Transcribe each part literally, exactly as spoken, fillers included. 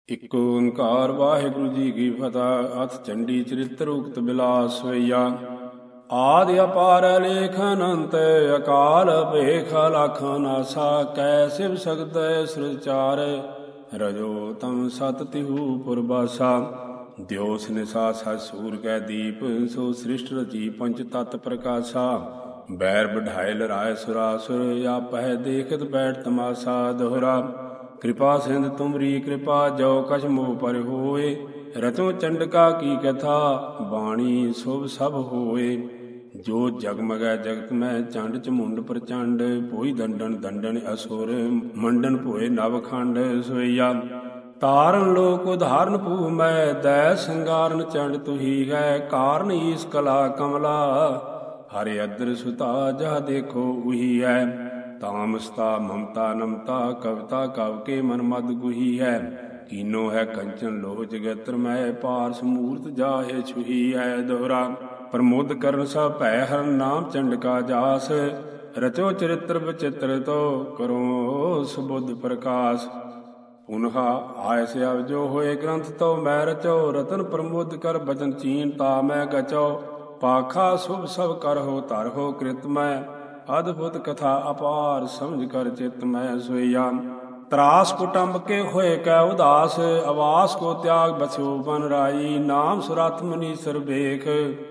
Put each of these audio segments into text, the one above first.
ਇਕ ਓੰਕਾਰ ਵਾਹਿਗੁਰੂ ਜੀ ਕੀ ਫਤਿਹ। ਅਥ ਚੰਡੀ ਚਰਿਤ੍ਰ ਉਕਤ ਬਿਲਾਸ ਹੋਈਆ। ਆਦਿ ਅਪਾਰ ਲੇਖ ਅਨੰਤ ਅਕਾਲ ਭੇਖ ਲਖ ਨਾਸਾ। ਕੈ ਸਿਵ ਸਕਤੈ ਸੁਰਚਾਰ ਰਜੋ ਤਮ ਸਤ ਤਿਹੂ ਪੁਰਬਾਸਾ। ਦਿਓਸ ਨਿਸਾ ਸਚ ਸੂਰ ਕੈ ਦੀਪ ਸੋ ਸ੍ਰਿਸ਼ਟ ਰਚੀ ਪੰਚ ਤਤ ਪ੍ਰਕਾਸ਼ਾ। ਬੈਰ ਬਢਾਏ ਲਰਾਏ ਸੁਰਾਸੁਰ ਆਪਹਿ ਦੇਖਤ ਬੈਠ ਤਮਾਸਾ। ਦੋਹਰਾ ਕਿਰਪਾ ਸਿੰਧ ਤੁਮਰੀ ਕਿਰਪਾ ਜੋ ਕਛ ਮੋਹ ਪਰ ਹੋਏ। ਰਤੋ ਚੰਡਕਾ ਕੀ ਕਥਾ ਬਾਣੀ ਸੁਭ ਸਭ ਹੋਏ। ਜੋ ਜਗਮਗੈ ਜਗਤ ਮੈਂ ਚੰਡ ਚਮੁੰਡ ਪ੍ਰਚੰਡ। ਭੋਈ ਦੰਡਨ ਦੰਡਨ ਅਸੁਰ ਮੰਡਨ ਭੋਏ ਨਵ ਖੰਡ ਸੋਈਆ। ਤਾਰਨ ਲੋਕ ਉਧਾਰਨ ਭੂ ਮੈਂ ਦੈ ਸੰਗਾਰਨ ਚੰਡ ਤੁਹੀ ਹੈ। ਕਾਰਨ ਈਸ ਕਲਾ ਕਮਲਾ ਹਰਿ ਅਦਰ ਸੁਤਾ ਜਹ ਦੇਖੋ ਉਹੀ ਹੈ। ਤਾਮਸਤਾ ਮਮਤਾ ਨਮਤਾ ਕਵਿਤਾ ਕਵ ਕੇ ਮਨ ਮਦ ਗੁਹੀ ਹੈ। ਕੀਨੋ ਹੈ ਕੰਚਨ ਲੋਹ ਜਗਤਰ ਮੈਂ ਪਾਰਸ ਮੂਰਤ ਜਾਹੇ ਛੁਹੀ ਹੈ। ਦੋਹਰਾ ਪ੍ਰਮੋਦ ਕਰਨ ਸਭ ਭੈ ਹਰ ਨਾਮ ਚੰਡਕਾ ਜਾਸ। ਰਚੋ ਚਰਿਤ੍ਰ ਬਚਿਤ੍ਰ ਤੋ ਕਰੋ ਸੁਬੁੱਧ ਪ੍ਰਕਾਸ਼। ਪੁਨਹਾ ਆਇਸ ਅਵ ਜੋ ਹੋਏ ਗ੍ਰੰਥ ਤੋ ਮੈਂ ਰਚੋ। ਰਤਨ ਪ੍ਰਮੋਦ ਕਰ ਬਚਨ ਚੀਨ ਤਾ ਮੈਂ ਗਚੋ। ਪਾਖਾ ਸੁਭ ਸਭ ਕਰਹੁ ਧਰਹੁ ਕ੍ਰਿਤ ਮੈਂ। ਅਦਭੁਤ ਕਥਾ ਅਪਾਰ ਸਮਝ ਕਰ ਚਿਤ ਮੈਂ ਸੋਈਆ। ਤਰਾਸ ਕੁਟੰਬ ਕੇ ਹੋਏ ਕੈ ਉਦਾਸ। ਆਵਾਸ ਕੋ ਤਿਆਗ ਬਸਿਓ ਬਨ ਰਾਈ। ਨਾਮ ਸੁਰਥ ਮੁਨੀਸਰ ਵੇਖ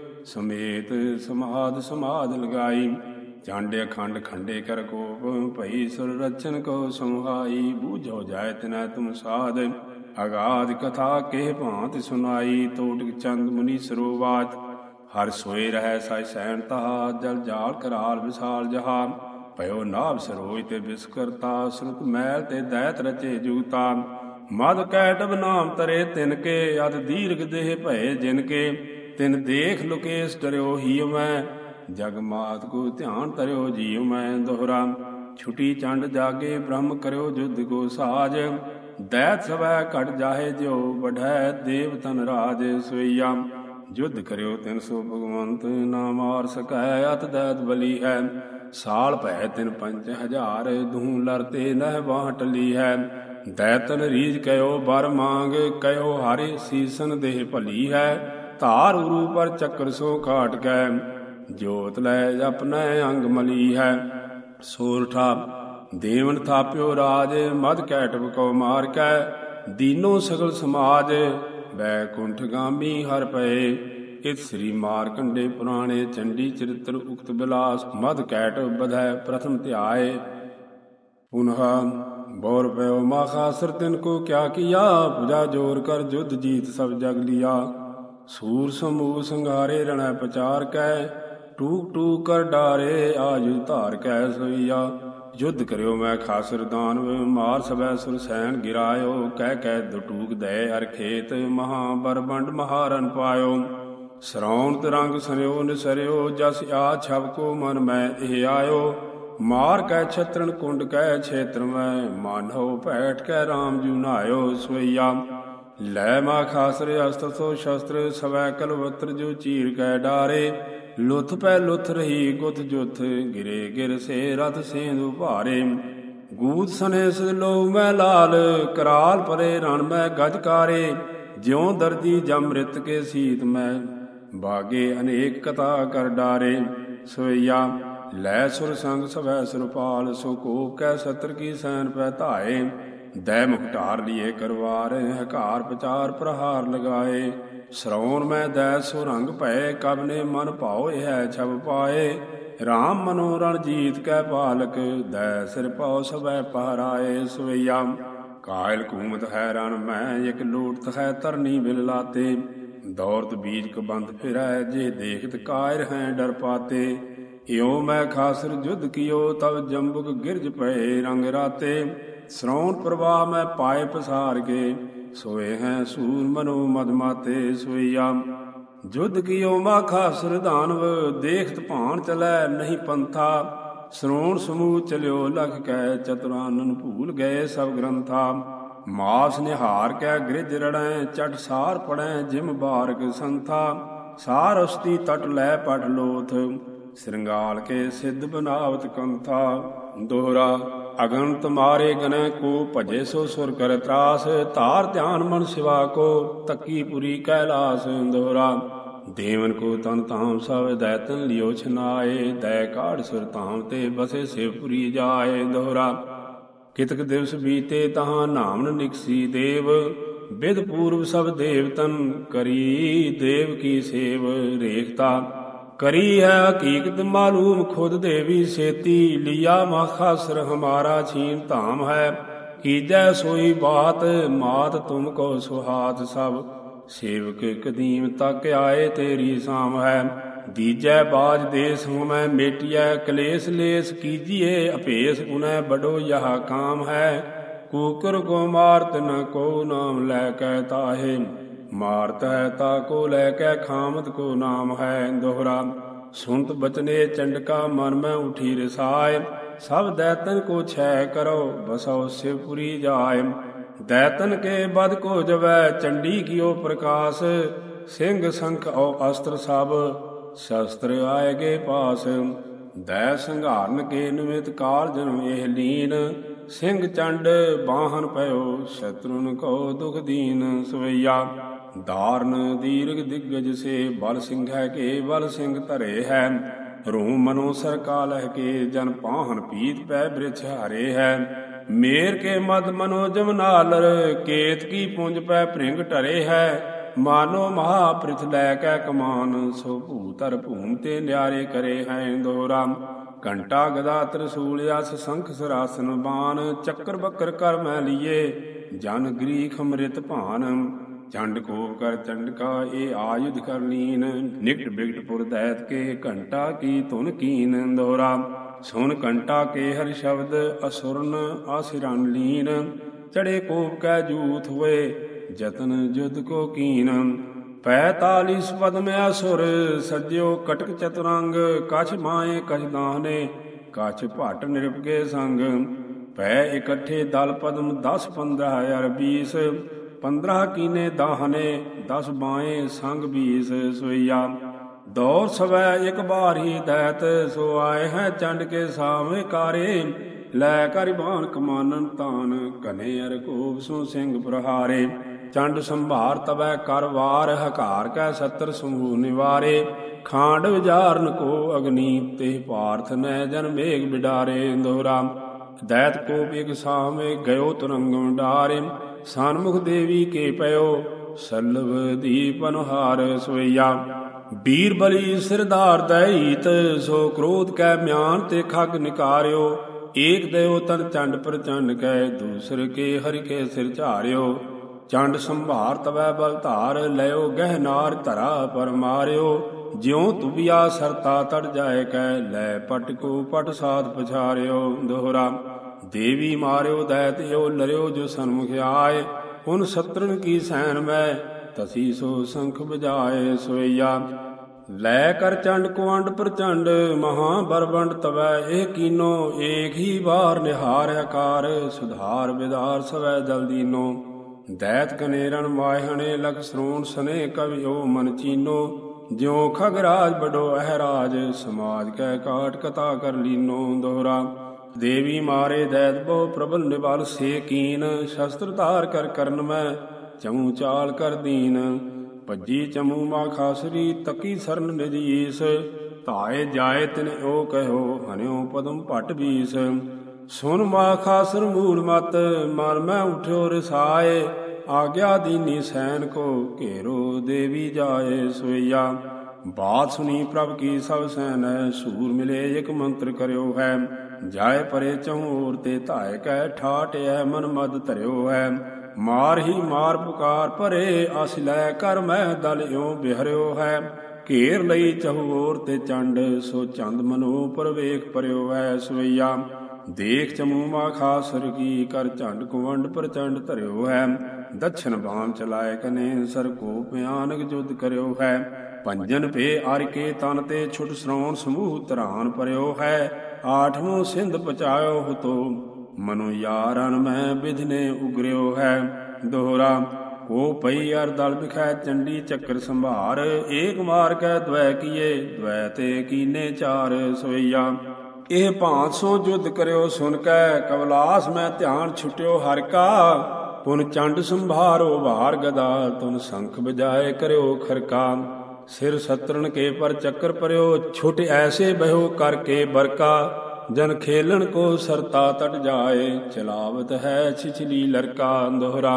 ਸਮੇਤ ਸਮਾਧ ਸਮਾਧ ਲਗਾਈ। ਚੰਡ ਅਖੰਡ ਖੰਡੇ ਕਰ ਕੋਪ ਭਈ ਸੁਰ ਰਚਨ ਕੋ ਸਮਹਾਈ। ਬੂਝੋ ਜਾਏ ਤਿਨੈ ਤੁਮ ਸਾਧ ਅਗਾਧ ਕਥਾ ਕੇ ਭਾਂਤ ਸੁਨਾਈ। ਤੋਟਕ ਚੰਦ ਮੁਨੀਸਰੋ ਬਾਤ ਹਰ ਸੋਏ ਰਹਿ ਸਾਇ ਸੈਨ ਤਹਾ। ਜਲ ਜਾਲ ਕਰਾਲ ਵਿਸਾਲ ਜਹਾ ਭਇਓ ਨਾਭ ਸਰੋਜ ਤੇ ਬਿਸਕਰਤਾ। ਸੁਰਤ ਮੈਲ ਤੇ ਦੈਤ ਰਚੇ ਜੂਤਾ। ਮਦ ਕੈਟਬ ਨਾਮ ਤਰੇ ਤਿਨ ਕੇ। ਅਦ ਦੀਰਘ ਦੇਹ ਭਏ ਜਿਨ ਕੇ। ਤਿਨ ਦੇਖ ਲੁਕੇਸ਼ ਡਰਿਓ ਹੀ ਮੈਂ। ਜਗ ਮਾਤ ਕੋ ਧਿਆਨ ਤਰਿਓ ਜੀਉ ਮੈਂ। ਦੋਹਰਾ ਛੁਟੀ ਚੰਡ ਜਾਗੇ ਬ੍ਰਹਮ ਕਰਿਓ ਜੁਧ ਕੋ ਸਾਜ। ਦੈਤ ਸਵੈ ਘਟ ਜਾਹੇ ਜਿਉ ਬਢੈ ਦੇਵ ਤਨ ਰਾਜ ਸੋਈਆ। ਯੁੱਧ ਕਰਿਓ ਤਿਨ ਸੋ ਭਗਵੰਤ ਨਾ ਮਾਰ ਸਕੈ। ਅਤ ਦੈਤ ਬਲੀ ਹੈ ਸਾਲ ਭੈ ਤਿਨ ਪੰਜ ਹਜ਼ਾਰ। ਦੂਹ ਲਰਤੇ ਨਹਿ ਬਾਹ ਟਲੀ ਹੈ। ਦੈਤਨ ਰੀਝ ਕਯੋ ਬਰ ਮਾਂਗ ਕਯੋ ਹਰਿ ਸੀਸਨ ਦੇਹ ਭਲੀ ਹੈ। ਧਾਰ ਉਰੂ ਪਰ ਚੱਕਰ ਸੋ ਕਾਟ ਕੈ ਜੋਤ ਲੈ ਆਪਣੈ ਅੰਗ ਮਲੀ ਹੈ। ਸੋਰਠਾ ਦੇਵਨ ਥਾਪਿਓ ਰਾਜ ਮਦ ਕੈਟਵ ਕੋ ਮਾਰ ਕੈ। ਦੀਨੋ ਸਗਲ ਸਮਾਜ ਬੈਕੁੰਠ ਗਾਮੀ ਹਰ ਪਏ। ਇਤ ਸ੍ਰੀ ਮਾਰਕੰਡੇ ਪੁਰਾਣੇ ਚੰਡੀ ਚਰਿਤ੍ਰ ਉਕਤ ਬਿਲਾਸ। ਮਦ ਕੈਟਵ ਬਧੈ ਪ੍ਰਥਮ ਧਿਆਏ। ਪੁਨਹਾ ਬੌਰ ਪਇਓ ਮਾਖਾਸੁਰ ਤਿਨ ਕੋ ਕਿਆ ਕੀਆ। ਪੁਜਾ ਜੋਰ ਕਰ ਜੁਧ ਜੀਤ ਸਭ ਜਗ ਲਿਆ। ਸੂਰ ਸਮੂਹ ਸੰਘਾਰੇ ਰਣੈ ਪਚਾਰ ਕੈ। ਟੂਕ ਟੂਕ ਕਰ ਡਾਰੇ ਆਜੁ ਧਾਰ ਕੈ ਸੋਈਆ। ਯੁੱਧ ਕਰਿਓ ਮੈਂ ਖਾਸਰ ਦਾਨਵ ਮਾਰ ਸਭੈ ਸੁਰ ਸੈਨ ਗਿਰਾਇਓ। ਕਹਿ ਕਹਿ ਦੁਟੂਕ ਦਏ ਅਰ ਖੇਤ ਮਹਾ ਬਰਬੰਡ ਮਹਾਰਨ ਪਾਇਓ। ਸਰੌਣਤ ਰੰਗ ਸਰਿਓ ਨਿਸਰਿਓ ਜਸ ਆ ਛਬ ਕੋ ਮਨ ਮੈਂ ਇਹ ਆਇਓ। ਮਾਰ ਕੈ ਛਤਰਨ ਕੁੰਡ ਕੈ ਛੇਤਰ ਮੈਂ ਮਾਨੋ ਭੈਠ ਕੈ ਰਾਮ ਜੂ ਨਾਇਓ ਸੋਈਆ। ਲੈ ਮਾ ਖਾਸਰ ਅਸਤਰ ਸੋ ਸ਼ਸਤਰ ਸਵੈ ਕਲਵਤਰ ਜੋ ਚੀਰ ਕੈ ਡਾਰੇ। ਲੁੱਥ ਪੈ ਲੁੱਥ ਰਹੀ ਗੁੱਥ ਜੁੱਥ ਗਿਰੇ ਗਿਰ ਸੇ ਰਥ ਸੇਂਦੁ ਭਾਰੇ। ਗੂਤ ਸਨੇ ਸਿਲੋ ਮੈਂ ਲਾਲ ਕਰਾਲ ਪਰੇ ਰਣ ਮੈਂ ਗਜਕਾਰੇ। ਜਿਉ ਦਰਜੀ ਜਮ੍ਰਿਤ ਕੇ ਸੀਤ ਮੈਂ ਬਾਗੇ ਅਨੇਕ ਕਥਾ ਕਰ ਡਾਰੇ ਸੋਈਆ। ਲੈ ਸੁਰ ਸੰਗ ਸਵੈ ਸੁਰਪਾਲ ਸੋ ਕੋਪ ਕੈ ਸਤਰ ਕੀ ਸੈਨ ਪੈ ਧਾਏ। ਦੈ ਮੁਖ ਢਾਰ ਲਿਏ ਕਰਵਾਰ ਹਕਾਰ ਪਚਾਰ ਪ੍ਰਹਾਰ ਲਗਾਏ। ਸਰੌਣ ਮੈਂ ਦੈ ਸੋ ਰੰਗ ਭਏ ਕਬ ਨੇ ਮਨ ਭਾਉ ਇਹ ਛਬ ਪਾਏ। ਰਾਮ ਮਨੋ ਰਣ ਜੀਤ ਕੈ ਪਾਲਕ ਦੈ ਸਿਰ ਪਾਉ ਸਭੈ ਪਹਰਾਏ ਸਵਈਆ। ਕਾਇਲ ਕੂਮਤ ਹੈ ਰਣ ਮੈਂ ਇਕ ਲੋਟਤ ਹੈ ਧਰਨੀ ਬਿਲ ਲਾਤੇ। ਦੌਰਤ ਬੀਜ ਕਬੰਧ ਫਿਰੈ ਜੇ ਦੇਖਤ ਕਾਇਰ ਹੈ ਡਰ ਪਾਤੇ। ਇਉ ਮੈਂ ਖਾਸਰ ਜੁਧ ਕੀਓ ਤਬ ਜੰਬੁਕ ਗਿਰਜ ਪਏ ਰੰਗ ਰਾਤੇ। ਸਰੌਣ ਪ੍ਰਵਾਹ ਮੈਂ ਪਾਏ ਪਸਾਰ ਕੇ ਸੋਏ ਹੈ ਸੂਰ ਮਨੋ ਮਦ ਮਾਤੇ ਸੋਈਆ। ਜੁਧ ਕੀਓ ਮਾਖਾਸੁਰ ਦਾਨਵ ਦੇਖਤ ਭਾਣ ਚਲੈ ਨਹੀਂ ਪੰਥਾ। ਸਰੋਣ ਸਮੂਹ ਚਲਿਓ ਲਖ ਕੈ ਚਤੁਰਾਨਨ ਭੂਲ ਗਏ ਸਭ ਗ੍ਰੰਥਾ। ਮਾਸ ਨਿਹਾਰ ਕੈ ਗ੍ਰਿਜ ਰੜੈ ਚਟ ਸਾਰ ਪੜੈ ਜਿਮ ਬਾਰਕ ਸੰਥਾ। ਸਾਰ ਉਸਤੀ ਤਟ ਲੈ ਪਟ ਲੋਥ ਸ਼ਿੰਗਾਲ ਕੇ ਸਿੱਧ ਬਨਾਵਤ ਕੰਥਾ। ਦੋਹਰਾ ਅਗਨ ਤੁਮਾਰੇ ਗਨੈ ਕੋ ਭਜੇ ਸੋ ਸੁਰ ਕਰ ਤਰਾਸ ਧਾਰ ਧਿਆਨ ਮਨ ਸਿਵਾ ਕੋ ਤੱਕੀ ਪੁਰੀ ਕੈਲਾਸ ਦੋਹਰਾ ਦੇਵਨ ਕੋ ਤਨ ਤਾਮ ਸਭ ਦੈਤਨ ਲਿਓ ਛਨਾਏ ਦੈ ਕਾੜ ਸੁਰ ਧਾਮ ਤੇ ਬਸੇ ਸਿਵਪੁਰੀ ਜਾਏ ਦੋਹਰਾ ਕਿਤਕ ਦਿਵਸ ਬੀਤੇ ਤਹਾਂ ਨਾਮਨ ਨਿਕਸੀ ਦੇਵ ਬਿਦ ਪੂਰਵ ਸਭ ਦੇਵਤਨ ਕਰੀ ਦੇਵ ਕੀ ਸੇਵ ਰੇਖਤਾ ਕਰੀ ਹੈ ਹਕੀਕਤ ਮਾਲੂਮ ਖੁਦ ਦੇਵੀ ਸੇਤੀ ਲਿਆ ਮਖਾਸਰ ਹਮਾਰਾ ਛੀਨ ਧਾਮ ਹੈ ਕੀਜੈ ਸੋਈ ਬਾਤ ਮਾਤ ਤੁਮ ਕੋ ਸੁਹਾਤ ਸਭ ਸੇਵਕ ਕਦੀਮ ਤੱਕ ਆਏ ਤੇਰੀ ਸਾਮ ਹੈ ਦੀਜੈ ਬਾਜ ਦੇਸ ਹੁਮੈ ਮੇਟਿਐ ਕਲੇਸ਼ ਲੇਸ ਕੀਜੀਏ ਅਭੇਸ ਪੁਨੈ ਬੜੋ ਯਹ ਕਾਮ ਹੈ ਕੂਕਰ ਕੋ ਮਾਰਤ ਨ ਕੋ ਨਾਮ ਲੈ ਕੈ ਤਾਹੇ ਮਾਰਤ ਹੈ ਤਾ ਕੋ ਲੈ ਕੈ ਖਾਮਤ ਕੋ ਨਾਮ ਹੈ ਦੋਹਰਾ ਸੁਨਤ ਬਚਨੇ ਚੰਡਕਾ ਮਨ ਮੈਂ ਉਠੀ ਰਸਾਇ ਸਭ ਦੈਤਨ ਕੋ ਛੈ ਕਰੋ ਬਸੋ ਸਿਵਪੁਰੀ ਜਾਏ ਦੈਤਨ ਕੇ ਬਦ ਕੋ ਜਵੈ ਚੰਡੀ ਕੀਓ ਪ੍ਰਕਾਸ਼ ਸਿੰਘ ਸੰਖ ਔ ਅਸਤਰ ਸਭ ਸ਼ਸਤਰ ਆਏਗੇ ਪਾਸ ਦੈ ਸੰਘਾਰਨ ਕੇ ਨਿਮਿਤ ਕਾਲ ਜਨਮ ਇਹ ਲੀਨ ਸਿੰਘ ਚੰਡ ਬਾਹਨ ਪਇਓ ਸ਼ਤਰੁਨ ਕੋ ਦੁਖ ਦੀਨ ਸਵਈਆ ਧਾਰਨ ਦੀਰਘ ਦਿਗਜ ਸੇ ਬਲ ਸਿੰਘੈ ਕੇ ਬਲ ਸਿੰਘ ਧਰੇ ਹੈ ਰੂਮ ਮਨੋ ਸਰਕਾ ਲਹਿ ਕੇ ਜਨ ਪਾਹਨ ਪੀਤ ਪੈ ਬ੍ਰਿਛ ਹਾਰੇ ਹੈ ਮੇਰ ਕੇ ਮਦ ਮਨੋ ਜਮਨਾਲਰ ਕੇਤ ਕੀ ਪੁੰਜ ਪੈ ਭ੍ਰਿੰਗ ਢਰੇ ਹੈ ਮਾਨੋ ਮਹਾ ਪ੍ਰਿਥ ਲੈ ਕੈ ਕਮਾਨ ਸੋ ਭੂਤਰ ਭੂਮ ਤੇ ਨਿਆਰੇ ਕਰੇ ਹੈ ਦੋਹਰਾ ਘੰਟਾ ਗਦਾ ਤ੍ਰਿਸੂਲ ਅਸ ਸੰਖ ਸਰਾਸਨ ਬਾਨ ਚੱਕਰ ਬੱਕਰ ਕਰ ਮੈਂ ਲੀਏ ਜਨ ਗ੍ਰੀਖ ਅੰਮ੍ਰਿਤ ਭਾਨ ਚੰਡ ਕੋਪ ਕਰ ਚੰਡਕਾ ਇਹ ਆਯੁਧ ਕਰ ਲੀਨ ਨਿਕਟ ਬਿਗਟ ਪੁਰ ਦੈਤ ਕੇ ਘੰਟਾ ਕੀ ਧੁਨ ਕੀਨ ਦੋਹਰਾ ਸੁਨ ਘੰਟਾ ਕੇ ਹਰਿ ਸ਼ਬਦ ਅਸੁਰਨ ਆਸਿਰਨ ਲੀਨ ਚੜੇ ਕੋਪ ਕੈ ਜੂਥ ਹੋਏ ਜਤਨ ਜੁਦ ਕੋ ਕੀਨ ਪੈਤਾਲੀਸ ਪਦ ਮੈਂ ਅਸੁਰ ਸਜਿਓ ਕਟਕ ਚਤੁਰੰਗ ਕਛ ਮਾਏ ਕਛ ਦਾਹਨੇ ਕਛ ਭਟ ਨਿਰਪਕੇ ਸੰਗ ਪੈ ਇਕੱਠੇ ਦਲ ਪਦਮ ਦਸ ਪੰਦਰਾਂ ਹਜ਼ਾਰ ਬੀਸ ਪੰਦਰਾਂ ਕੀਨੇ ਦਾਹਨੇ ਦਸ ਬਾਏ ਸੰਗ ਬੀਸ ਸੋਈਆ ਦੌਰ ਸਵੈ ਇੱਕ ਬਾਰ ਹੀ ਦੈਤ ਸੋ ਆਏ ਹੈ ਚੰਡ ਕੇ ਸਾਵੇਂ ਕਾਰੇ ਲੈ ਕਰ ਬਾਣ ਕਮਾਨਨ ਤਾਨ ਕਨੇ ਅਰ ਕੋਪ ਸੋ ਸਿੰਘ ਪ੍ਰਹਾਰੇ ਚੰਡ ਸੰਭਾਰ ਤਵੈ ਕਰ ਵਾਰ ਹਕਾਰ ਕੈ ਸੱਤਰ ਸਮੂਹ ਨਿਵਾਰੇ ਖਾਂਡ ਵਿਜਾਰਨ ਕੋ ਅਗਨੀ ਤੇ ਭਾਰਥ ਨੈ ਜਨ ਮੇਘ ਬਿਡਾਰੇ ਦੋਹਰਾ ਦੈਤ ਕੋਪ ਇਕ ਸਾਵੇਂ ਗਇਓ ਤੁਰੰਗਮ ਡਾਰੇ ਸਨਮੁਖ ਦੇਵੀ ਕੇ ਪਇਓ ਸਲਵ ਦੀਪ ਅਨੁਹਾਰ ਸਵਈਆ ਬੀਰ ਬਲੀ ਸਿਰਧਾਰ ਦੈਤ ਸੋ ਕ੍ਰੋਧ ਕੈ ਮਿਆਨ ਤੇ ਖਗ ਨਿਕਾਰਿਓ ਏਕ ਦਇਓ ਤਨ ਚੰਡ ਪ੍ਰਚੰਡ ਕੈ ਦੂਸਰ ਕੇ ਹਰਿ ਕੇ ਸਿਰ ਝਾਰਿਓ ਚੰਡ ਸੰਭਾਰ ਤਵੈ ਬਲ ਧਾਰ ਲਿਓ ਗਹਿਨਾਰ ਧਰਾ ਪਰ ਮਾਰਿਓ ਜਿਉ ਤੁਬਿਆ ਸਰਤਾ ਤੜ ਜਾਏ ਕੈ ਲੈ ਪਟ ਕੋ ਪਟ ਸਾਧ ਪਛਾਰਿਓ ਦੋਹਰਾ ਦੇਵੀ ਮਾਰਿਓ ਦੈਤ ਓ ਲਰਿਓ ਜੋ ਸਨਮੁਖ ਆਏ ਹੁਣ ਸਤਰਨ ਕੀ ਸੈਨ ਮੈਂ ਤਸੀ ਸੋ ਸੰਖ ਬਜਾਏ ਸੋਈਆ ਲੈ ਕਰ ਚੰਡ ਕੁਵੰਡ ਪ੍ਰਚੰਡ ਮਹਾ ਬਰਬੰਡ ਤਵੈ ਇਹ ਕੀਨੋ ਏਕ ਹੀ ਵਾਰ ਨਿਹਾਰ ਹਕਾਰ ਸੁਧਾਰ ਵਿਦਾਰ ਸਵੈ ਜਲ ਦੀਨੋ ਦੈਤ ਕਨੇਰਨ ਮਾਹਣੇ ਲਖ ਸਰੂਣ ਸਨੇ ਕਵਿਓ ਮਨ ਚੀਨੋ ਜਿਉ ਖਗਰਾਜ ਬਡੋ ਅਹਰਾਜ ਸਮਾਜ ਕੈ ਕਾਟ ਕਥਾ ਕਰ ਲੀਨੋ ਦੋਹਰਾ ਦੇਵੀ ਮਾਰੇ ਦੈਤ ਬਹੁ ਪ੍ਰਬਲ ਨਿਵਾਲ ਸੇ ਕੀਨ ਸ਼ਸਤਰ ਧਾਰ ਕਰ ਕਰਨ ਮੈਂ ਚਮੂ ਚਾਲ ਕਰ ਦੀਨ ਭੱਜੀ ਚਮੂ ਮਾ ਖਾਸਰੀ ਤਕੀ ਸਰਨ ਨਿਜ ਈਸ ਧਾਏ ਜਾਏ ਤਿਨ ਓ ਕਹਿਓ ਹਨਿਓ ਪਦਮ ਭਟ ਬੀਸ ਸੁਨ ਮਾ ਖਾਸਰ ਮੂਲ ਮਤ ਮਨ ਮੈਂ ਉਠਿਓ ਰਸਾਏ ਆਗਿਆ ਦੀਨੀ ਸੈਨ ਕੋ ਘੇਰੋ ਦੇਵੀ ਜਾਏ ਸੋਈਆ ਬਾਤ ਸੁਨੀ ਪ੍ਰਭ ਕੀ ਸਭ ਸੈਨ ਸੂਰ ਮਿਲੇ ਇਕ ਮੰਤਰ ਕਰਿਓ ਹੈ ਜਾਏ ਪਰੇ ਚਹੂਰ ਤੇ ਧਾਇ ਕੈ ਠਾਟਿਐ ਮਨ ਮਦ ਧਰਿਓ ਹੈ ਮਾਰ ਹੀ ਮਾਰ ਪੁਕਾਰ ਭਰੇ ਅਸ ਲੈ ਕਰ ਮੈਂ ਦਲ ਇਉ ਬਿਹਰਿਓ ਹੈ ਘੇਰ ਲਈ ਚਹੂਰ ਤੇ ਚੰਡ ਸੋ ਚੰਦ ਮਨੋ ਪਰਵੇਖ ਪਰਿਓ ਹੈ ਸਵਈਆ ਦੇਖ ਚਮੂ ਮਾ ਖਾਸਰ ਕੀ ਕਰ ਝੰਡ ਕੁਵੰਡ ਪ੍ਰਚੰਡ ਧਰਿਓ ਹੈ ਦਛਨ ਬਾਮ ਚਲਾਏ ਕਨੇ ਸਰ ਕੋ ਭਿਆਨਕ ਜੁਦ ਕਰਿਓ ਹੈ ਪੰਜਨ ਭੇ ਅਰ ਕੇ ਤਨ ਤੇ ਛੁਟ ਸ਼੍ਰੋਣ ਸਮੂਹ ਧਰਾਨ ਪਰਿਓ ਹੈ ਆਠਵੋਂ ਸਿੰਧ ਪਚਾਇਓ ਹੁਤੋ ਮਨੁ ਯਾਰਨ ਮੈਂ ਵਿਧਨੇ ਉਗਰਿਓ ਹੈ ਦੋਹਰਾ ਕੋ ਪਈ ਅਰ ਦਲ ਬਿਖੈ ਚੰਡੀ ਚੱਕਰ ਸੰਭਾਰ ਏਕ ਮਾਰ ਕੈ ਦ્વੈ ਕੀਏ ਦ્વੈ ਤੇ ਕੀਨੇ ਚਾਰ ਸੋਈਆ ਇਹ ਭਾਂਤ ਸੋ ਜੁਧ ਕਰਿਓ ਸੁਨ ਕੈ, ਕਵਲਾਸ ਮੈਂ ਧਿਆਨ ਛੁਟਿਓ ਹਰਿ ਕਾ। ਪੁਨ ਚੰਡ ਸੰਭਾਰੋ ਭਾਰ ਗਦਾ, ਤੁਨ ਸੰਖ ਬਜਾਏ ਕਰਿਓ ਖਰਕਾ। ਸਿਰ ਸਤਰਨ ਕੇ ਪਰ ਚੱਕਰ ਪਰਿਓ, ਛੁਟ ਐਸੇ ਬਹਿਓ ਕਰਕੇ ਬਰਕਾ। ਜਨ ਖੇਲਣ ਕੋ ਸਰਤਾ ਤਟ ਜਾਏ, ਚਲਾਵਤ ਹੈ ਛਿਛਲੀ ਲੜਕਾ। ਦੋਹਰਾ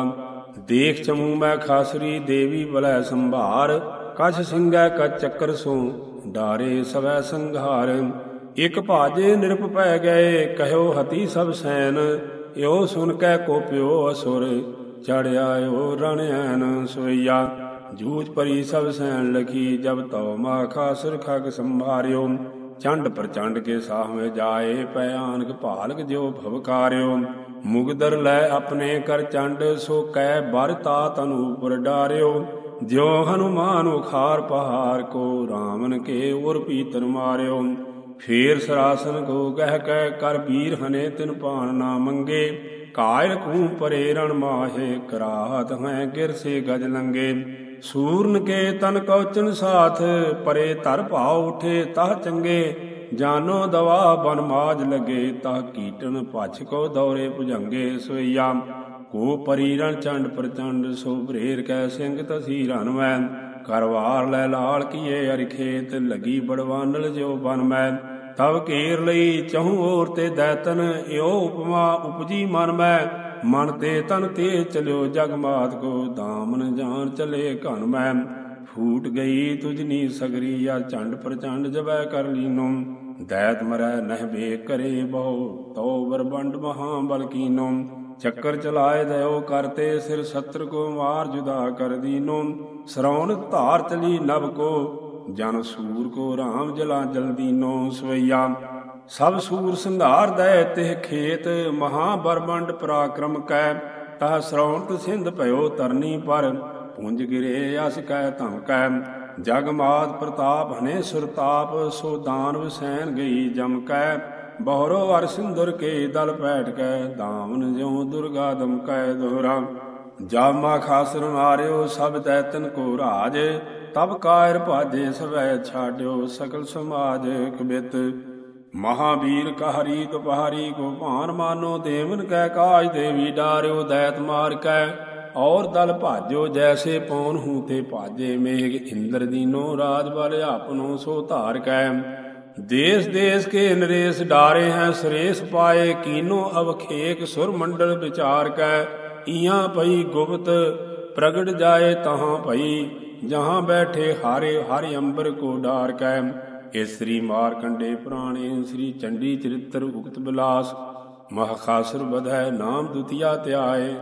ਦੇਖ ਚਮੂ ਮੈਂ ਖਾਸਰੀ, ਦੇਵੀ ਬਲੈ ਸੰਭਾਰ। ਕਛ ਸਿੰਘੈ ਕਛ ਚੱਕਰ ਸੋ, ਡਾਰੇ ਸਵੈ ਸੰਘਾਰ। ਇਕ ਭਾਜੇ ਨਿਰਪ ਪੈ ਗਏ, ਕਹਿਓ ਹਤੀ ਸਭ ਸੈਨ। ਇਉ ਸੁਨ ਕੈ ਕੋਪਿਓ ਅਸੁਰ, ਚੜ੍ਹ ਆਇਓ ਰਣ ਐਨ। ਸੋਈਆ ਜੂਝ ਪਰੀ ਸਭ ਸੈਨ ਲਖੀ, ਜਬ ਤਉ ਮਾ ਖਾਸੁਰ ਖਗ ਸੰਭਾਰਿਓ। ਚੰਡ ਪ੍ਰਚੰਡ ਕੇ ਸਾਹਵੇਂ ਜਾਏ, ਪੈ ਆਨਕ ਭਾਲਕ ਜਿਉ ਭਵਕਾਰਿਓ। ਮੁਗਦਰ ਲੈ ਆਪਣੇ ਕਰ ਚੰਡ, ਸੋ ਕੈ ਬਰ ਤਾਤ ਅਨੂਪਰ ਡਾਰਿਓ। ਜਿਉ ਹਨੂਮਾਨ ਉਖਾਰ ਪਹਾਰ ਕੋ, ਰਾਵਨ ਕੇ ਉਰ ਪੀਤਰ ਮਾਰਿਓ। ਫੇਰ ਸਰਾਸਨ ਕੋ ਕਹਿ ਕੈ, ਕਰ ਵੀਰ ਹਨੇ ਤਿਨ ਭਾਣ ਨਾ ਮੰਗੇ। ਕਾਇਲ ਕੂ ਪਰੇ ਰਣ ਮਾਹੇ, ਕਰਾਹਤ ਹੈ ਗਿਰ ਸੇ ਗਜ ਲੰਗੇ। ਸੂਰਨ ਕੇ ਤਨ ਕੌਚਨ ਸਾਥ, ਪਰੇ ਧਰ ਭਾਉ ਉਠੇ ਤਹ ਚੰਗੇ। ਜਾਨੋ ਦਵਾ ਬਨ ਮਾਜ ਲਗੇ, ਤਹ ਕੀਟਨ ਭਛ ਕੋ ਦੌਰੇ ਭੁਜੰਗੇ। ਸੋਈਆ ਕੋ ਪਰੀ ਰਣ ਚੰਡ ਪ੍ਰਚੰਡ, ਸੋ ਭਰੇਰ ਕੈ ਸਿੰਘ ਤਸੀ ਰਨ ਮੈਂ। ਕਰਵਾਰ ਲੈ ਲਾਲ ਕੀਏ ਅਰਿ ਖੇਤ, ਲਗੀ ਬੜਵਾਨਲ ਜਿਉ ਬਨ ਮੈਂ। ਤਬ ਘੇਰ ਲਈ ਚਹੂ ਓਰ ਤੇ ਦੈਤਨ, ਇਉ ਉਪਮਾ ਉਪਜੀ ਮਨ ਮੈਂ। ਮਨ ਤੇ ਤਨ ਤੇ ਚਲਿਓ ਜਗ ਮਾਤ ਕੋ, ਦਾਮਨ ਜਾਨ ਚਲੇ ਘਨ ਮੈਂ। ਫੂਟ ਗਈ ਤੁਜਨੀ ਸਗਰੀ, ਆ ਚੰਡ ਪ੍ਰਚੰਡ ਜਬੈ ਕਰ ਲੀਨੋ। ਦੈਤ ਮਰੈ ਨਹਿ ਬੇਕ ਕਰੇ ਬਹੁ, ਤਉ ਬਰਬੰਡ ਮਹਾ ਬਲ ਕੀਨੋ। ਚੱਕਰ ਚਲਾਏ ਦਇਓ ਕਰਤੇ, ਸਿਰ ਸਤਰ ਕੋ ਮਾਰ ਜੁਦਾ ਕਰ ਦੀਨੋ। ਸਰੌਨ ਧਾਰ ਚਲੀ ਨਭ ਕੋ, ਜਨ ਸੂਰ ਕੋ ਰਾਮ ਜਲਾ ਜਲ ਦੀਨੋ। ਸਵਈਆ ਸਭ ਸੂਰ ਸੰਘਾਰ ਦੈ ਤਿਹ ਖੇਤ, ਮਹਾ ਬਰਬੰਡ ਪਰਾਕਰਮ ਕੈ। ਤਹ ਸਰੌਣਤ ਸਿੰਧ ਭਇਓ ਤਰਨੀ ਪਰ, ਪੁੰਜ ਗਿਰੇ ਅਸ ਕੈ ਧਮਕੈ। ਜਗ ਮਾਤ ਪ੍ਰਤਾਪ ਹਨੇ ਸੁਰਤਾਪ, ਸੋ ਦਾਨਵ ਸੈਨ ਗਈ ਜਮ ਕੈ। ਬਹੁਰੋ ਅਰ ਸਿੰਧੁਰ ਕੇ ਦਲ ਪੈਠ ਕੈ, ਦਾਮਨ ਜਿਉ ਦੁਰਗਾ ਦਮਕੈ। ਦੋਹਰਾ ਜਬ ਮਾ ਖਾਸਰ ਮਾਰਿਓ ਸਭ ਦੈਤਨ ਕੋ ਰਾਜ, ਤਬ ਕਾਇਰ ਭਾਜੇ ਸਵੈ ਛਾਡਿਓ ਸਕਲ ਸਮਾਜ। ਕਬਿਤ ਮਹਾਬੀਰ ਕਹਰੀ ਦੁਪਹਾਰੀ ਕੋ, ਭਾਨ ਮਾਨੋ ਦੇਵਨ ਕੈ ਕਾਜ। ਦੇਵੀ ਡਾਰਿਓ ਦੈਤ ਮਾਰ ਕੈ, ਔਰ ਦਲ ਭਾਜੋ ਜੈਸੇ ਪੌਨ ਹੂੰ ਤੇ ਭਾਜੇ। ਮੇਘ ਇੰਦਰ ਦੀਨੋ ਰਾਜ ਬਲ ਆਪਨੋ, ਸੋ ਧਾਰ ਕੈ। ਦੇਸ ਦੇਸ ਕੇ ਨਰੇਸ਼ ਡਾਰੇ ਹੈ, ਸੁਰੇਸ਼ ਪਾਏ ਕੀਨੋ ਅਵਖੇਕ। ਸੁਰ ਮੰਡਲ ਵਿਚਾਰ ਕੈ, ਇਆਂ ਪਈ ਗੁਪਤ ਪ੍ਰਗਟ ਜਾਏ ਤਹਾਂ ਭਈ। ਜਹਾਂ ਬੈਠੇ ਹਾਰੇ ਹਰਿ ਅੰਬਰ ਕੋ ਡਾਰ ਕੈ। ਇਸ ਸ੍ਰੀ ਮਾਰਕੰਡੇ ਪੁਰਾਣੇ, ਸ੍ਰੀ ਚੰਡੀ ਚਰਿਤ੍ਰ ਉਕਤ ਬਿਲਾਸ। ਮਹਾਖਾਸੁਰ ਬਧੈ ਨਾਮ ਦੁਤੀਆ ਧਿਆਏ।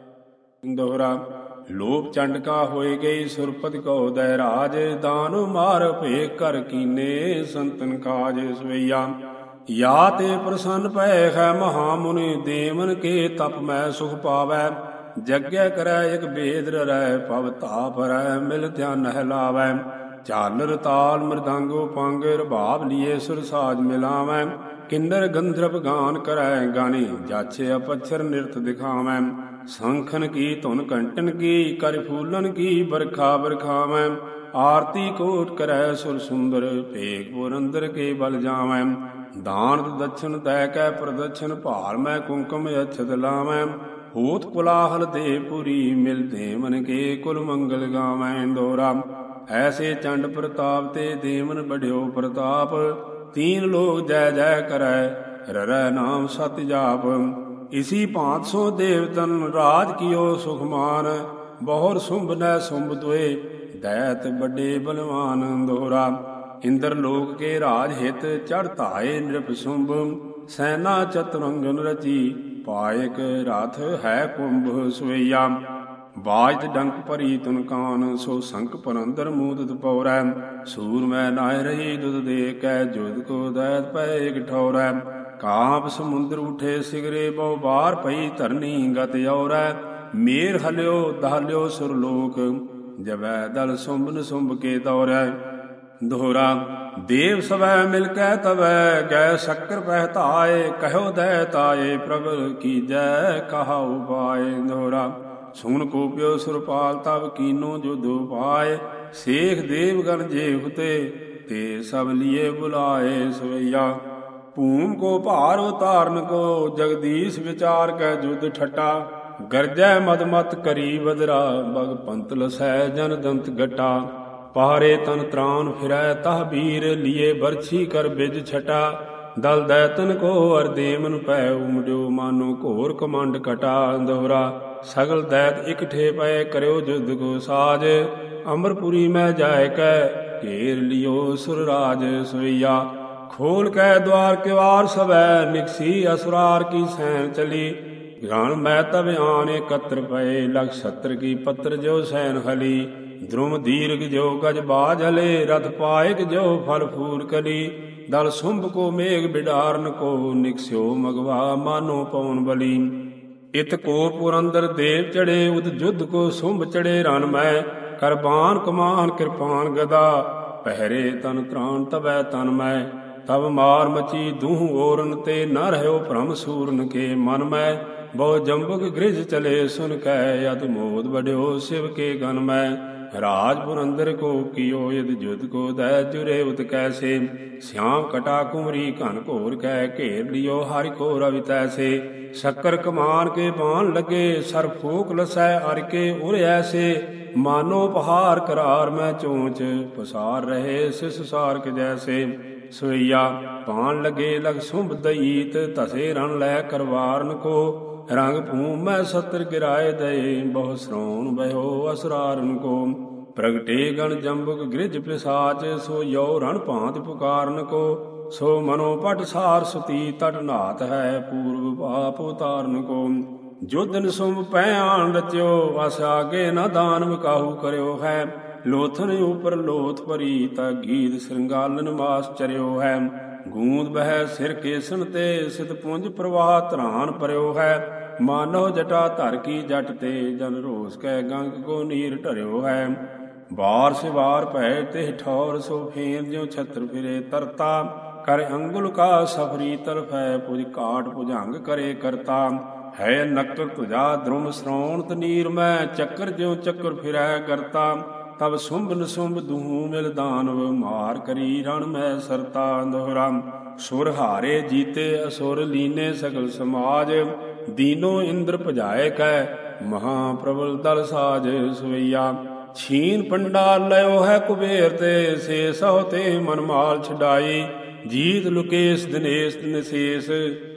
ਦੋਹਰਾ ਲੋਭ ਚੰਡ ਕਾ ਹੋਏ ਗਈ, ਸੁਰਪਤ ਕਉ ਦੈ ਰਾਜ। ਦਾਨ ਮਾਰ ਭੇਖ ਕਰ ਕੀਨੇ, ਸੰਤਨ ਕਾਜ। ਸਵਈਆ ਯਾ ਤੇ ਪ੍ਰਸੰਨ ਭੈ ਹੈ ਮਹਾ ਮੁਨਿ, ਦੇਵਨ ਕੇ ਤਪ ਮੈਂ ਸੁਖ ਪਾਵੈ। ਜਗੈ ਕਰੈ ਇਕ ਬੇਦ ਰੈ, ਪਵ ਤਾਪ ਰੈ ਮਿਲ ਧਿਆਨ ਨਹਿ ਲਾਵੈ। ਝਾਲਰ ਤਾਲ ਮ੍ਰਿਦੰਗੋ ਪੰਗ, ਰਬਾਬ ਲੀਏ ਸੁਰ ਸਾਜ ਮਿਲਾਵੈ। ਕਿੰਨਰ ਗੰਧਰਵ ਗਾਨ ਕਰੈ, ਗਾਨੀ ਜਾਛੇ ਅਪਛਰ ਨਿਰਤ ਦਿਖਾਵੈ। ਸੰਖਨ ਕੀ ਧੁਨ ਕੰਟਨ ਕੀ, ਕਰ ਫੂਲਨ ਕੀ ਬਰਖਾ ਬਰਖਾਵੈ। ਆਰਤੀ ਕੋਟ ਕਰੈ ਸੁਰ ਸੁੰਦਰ, ਭੇਖ ਪੁਰ ਅੰਦਰ ਕੇ ਬਲ ਜਾਵੈ। ਦਾਨ ਦਛਨ ਦੈ ਕੈ ਪ੍ਰਦਛਨ, ਭਾਲ ਮੈਂ ਕੁੰਕਮ ਅਛਤ ਲਾਵੈ। ਹੋਤ ਕੁਲਾਹਲ ਦੇ ਪੁਰੀ, ਮਿਲਦੇ ਮਨ ਕੇ ਕੁਲ ਮੰਗਲ ਗਾਵੈ। ਦੋਹਰਾ ਐਸੇ ਚੰਡ ਪ੍ਰਤਾਪ ਤੇ, ਦੇਵਨ ਬੜਿਓ ਪ੍ਰਤਾਪ। ਤੀਨ ਲੋਕ ਜੈ ਜੈ ਕਰੈ, ਰਰੈ ਨਾਮ ਸਤਿ ਜਾਪ। ਇਸੀ ਭਾਂਤ ਸੋ ਦੇਵਤਨ, ਰਾਜ ਕੀਓ ਸੁਖਮਾਨ। ਬਹੁਰ ਸੁੰਭ ਨੈ ਸੁੰਭ ਦੁਏ, ਦੈਤ ਵੱਡੇ ਬਲਵਾਨ। ਦੋਹਰਾ ਇੰਦਰ ਲੋਕ ਕੇ ਰਾਜ ਹਿਤ, ਚੜ੍ਹ ਧਾਏ ਨਿਰਪ ਸੁੰਭ। ਸੈਨਾ ਚਤੁਰੰਗਨ ਰਚੀ, ਪਾਇਕ ਰਥ ਹੈ ਕੁੰਭ। ਸਵਈਆ ਬਾਜਤ ਡੰਕ ਭਰੀ ਤੁਨ ਕਾਨ, ਸੋ ਸੰਕ ਪਰੰਦਰ ਮੂਦਤ ਪੌਰੈ। ਸੂਰ ਮੈਂ ਨਾਇ ਰਹੀ ਦੁਧ ਦੇ ਕੈ, ਜੁਦ ਕੋ ਦੈਤ ਪੈ ਇਕ ਠੌਰੈ। ਕਾਂਪ ਸਮੁੰਦਰ ਉਠੇ ਸਿਗਰੇ, ਬਹੁ ਬਾਰ ਪਈ ਧਰਨੀ ਗਤ ਔਰੈ। ਮੇਰ ਹਲਿਓ ਦਹਲਿਓ ਸੁਰਲੋਕ, ਜਬੈ ਦਲ ਸੁੰਭ ਸੁੰਭ ਕੇ ਦੌਰੈ। ਦੋਹਰਾ ਦੇਵ ਸਵੈ ਮਿਲ ਕੈ ਤਵੈ, ਗੈ ਸ਼ੱਕਰ ਪਹਿ ਧਾਏ। ਕਹਿਓ ਦੈ ਤਾਏ ਪ੍ਰਭ ਕੀਜੈ, ਕਹਾ ਉਪਾਏ। ਦੋਹਰਾ ਸੁਣ ਕੋਪਿਓ ਸੁਰਪਾਲ, ਤਬ ਕੀਨੋ ਜੁਧ ਉਪਾਏ। ਸੇਖ ਦੇਵਗਨ ਜੇ ਹੁਤੇ, ਤੇ ਸਭ ਲੀਏ ਬੁਲਾਏ। ਸਵਈਆ ਭੂਮ ਕੋ ਭਾਰ ਉਤਾਰਨ ਕੋ, ਜਗਦੀਸ਼ ਵਿਚਾਰ ਕੈ ਜੁਧ ਠਟਾ। ਗਰਜੈ ਮਦ ਮਤ ਕਰੀ ਬਦਰਾ, ਬਗ ਪੰਤ ਲਸੈ ਜਨ ਦੰਤ ਗਟਾ। ਪਹਾਰੇ ਤਨ ਤਰਾਨ ਫਿਰੈ ਤਹ ਬੀਰ, ਲੀਏ ਬਰਛੀ ਕਰ ਬਿਜ ਛਟਾ। ਦਲ ਦੈਤਨ ਕੋ ਅਰਦੇਮਨ ਪੈ, ਉਮੜਿਓ ਮਾਨੋ ਘੋਰ ਕਮੰਡ ਕਟਾ। ਦੋਹਰਾ ਸਗਲ ਦੈਤ ਇਕਠੇ ਪਏ, ਕਰਿਓ ਜੁਧ ਕੋ ਸਾਜ। ਅਮਰਪੁਰੀ ਮੈਂ ਜਾਇ ਕੈ, ਘੇਰ ਲਿਓ ਸੁਰ ਰਾਜ। ਸਵਈਆ ਖੋਲ ਕੈ ਦਵਾਰ ਕਿਵਾਰ ਸਵੈ, ਨਿਕਸੀ ਅਸੁਰਾਰ ਕੀ ਸੈਨ ਚਲੀ। ਗ੍ਰਾਣ ਮੈਂ ਤਬ ਆਨ ਇਕੱਤਰ ਪਏ, ਲਖ ਸੱਤਰ ਕੀ ਪੱਤਰ ਜੋ ਸੈਨ ਹਲੀ। ਧਰੁਮ ਦੀਰਘ ਜੋ ਗਜ ਬਾਜ ਹਲੇ, ਰਥ ਪਾਇਕ ਜੋ ਫਲ ਫੂਲ ਕਲੀ। ਦਲ ਸੁੰਭ ਕੋ ਮੇਘ ਬਿਡਾਰਨ ਕੋ, ਨਿਕਸਿਓ ਮਗਵਾ ਮਾਨੋ ਪਵਨ ਬਲੀ। ਇਤ ਕੋ ਪੁਰੰਦਰ ਦੇਵ ਚੜੇ, ਉਦ ਜੁਧ ਕੋ ਸੁੰਭ ਚੜੇ ਰਨ ਮੈਂ। ਕਰਬਾਨ ਕਮਾਨ ਕਿਰਪਾਨ ਗਦਾ, ਪਹਿਰੇ ਤਨ ਤਰਾਨ ਤਬੈ ਤਨ ਮੈਂ। ਤਬ ਮਾਰ ਮਚੀ ਦੂਹ ਓਰਨ ਤੇ, ਨ ਰਹਿਓ ਭ੍ਰਮ ਸੂਰਨ ਕੇ ਮਨ ਮੈਂ। ਬਹੁ ਜੰਬੁਕ ਗ੍ਰਿਜ ਚਲੇ ਸੁਨ ਕੈ, ਅਤ ਮੋਦ ਬੜਿਓ ਸ਼ਿਵ ਕੇ ਗਨ ਮੈਂ। ਰਾਜ ਪੁਰੰਦਰ ਕੋ ਕੀਓ, ਯਦ ਜੁਧ ਕੋ ਦੈ ਜੁਰੇ ਉਤ ਕੈਸੇ। ਸਿਆਮ ਕਟਾ ਕੁਮਰੀ ਘਨ ਘੋਰ ਕੈ, ਘੇਰ ਲਿਓ ਹਰਿ ਕੋ ਰਵਿ ਤੈਸੇ। ਸ਼ੱਕਰ ਕਮਾਨ ਕੇ ਬਾਣ ਲੱਗੇ, ਸਰ ਫੂਕ ਲਸੈ ਅਰ ਕੇ ਉਰ ਐਸੇ। ਮਾਨੋ ਪਹਾਰ ਕਰਾਰ ਮੈਂ ਚੋਂਚ, ਪਸਾਰ ਰਹੇ ਸਿਸ ਸਾਰਕ ਜੈਸੇ। ਸਵਈਆ ਬਾਣ ਲਗੇ ਲਗ ਸੁੰਭ ਦਈਤ, ਧਸੇ ਰਣ ਲੈ ਕਰਵਾਰਨ ਕੋ। ਰੰਗ ਭੂਮ ਮੈਂ ਸਤਰ ਗਿਰਾਏ ਦਏ, ਬਹੁ ਸ੍ਰੋਣ ਬਹਿਓ ਅਸੁਰਾਰਨ ਕੋ। ਪ੍ਰਗਟੇ ਗਣ ਜੰਬੁਕ ਗ੍ਰਿਜ ਪਿਸਾਚ, ਸੋ ਯੋ ਰਣ ਭਾਂਤ ਪੁਕਾਰਨ ਕੋ। ਸੋ ਮਨੋ ਪਟ ਸਾਰ ਸੁਤੀ ਤਟ ਨਾਤ ਹੈ, ਪੂਰਬ ਪਾਪ ਉਤਾਰਨ ਕੋ। ਜੋਧਨ ਸੁੰਭ ਪੈ ਆਣ ਰਚਿਓ, ਅਸ ਆਗੇ ਨ ਦਾਨਵ ਕਾਹੂ ਕਰਿਓ ਹੈ। ਲੋਥਨ ਉਪਰ ਲੋਥ ਭਰੀ, ਤਾ ਗੀਤ ਸ਼੍ਰਿੰਗਾਲਨ ਮਾਸ ਚਰਿਓ ਹੈ। ਗੂੰਦ ਬਹਿ ਸਿਰ ਕੇਸਨ ਤੇ, ਸਿਤ ਪੁੰਜ ਪ੍ਰਵਾਹ ਧਰਾਨ ਪਰਿਓ ਹੈ। ਮਾਨੋ ਜਟਾ ਧਰ ਕੀ ਜਟ ਤੇ, ਜਨ ਰੋਸ ਕੈ ਗੰਗ ਕੋ ਨੀਰ ਢਰਿਓ ਹੈ। ਬਾਰ ਸਿਵਾਰ ਭੈ ਤੇ ਠੌਰ, ਸੋ ਫੇਰ ਜਿਉ ਛਤਰ ਫਿਰੇ ਤਰਤਾ। ਕਰ ਅੰਗੁਲ ਕਾ ਸਫਰੀ ਤਰਫੈ, ਪੁਜ ਕਾਟ ਭੁਜੰਗ ਕਰੇ ਕਰਤਾ। ਹੈ ਨਕਰ ਤੁਜਾ ਧਰੁਮ ਸ੍ਰੋਣ ਤਨੀਰ ਮੈਂ, ਚੱਕਰ ਜਿਉ ਚੱਕਰ ਫਿਰੈ ਕਰਤਾ। ਤਬ ਸੁੰਭ ਨਸੁੰਭ ਦੂਹ ਮਿਲ ਦਾਨਵ, ਮਾਰ ਕਰੀ ਰਣ ਮੈਂ ਸਰਤਾ। ਦੋਹਰਾ ਸੁਰ ਹਾਰੇ ਜੀਤੇ ਅਸੁਰ, ਲੀਨੇ ਸਗਲ ਸਮਾਜ। ਦੀਨੋ ਇੰਦਰ ਭਜਾਏ ਕੈ, ਮਹਾ ਪ੍ਰਬਲ ਦਲ ਸਾਜ। ਸਵਈਆ ਛੀਨ ਪੰਡਾਲ ਲਇਓ ਹੈ ਕੁਬੇਰ ਤੇ, ਸੇ ਸਹੁ ਤੇ ਮਨ ਮਾਲ ਛਡਾਈ। ਜੀਤ ਲੁਕੇਸ਼ ਦਿਨੇਸ਼ ਨਿਸ਼ੇਸ਼,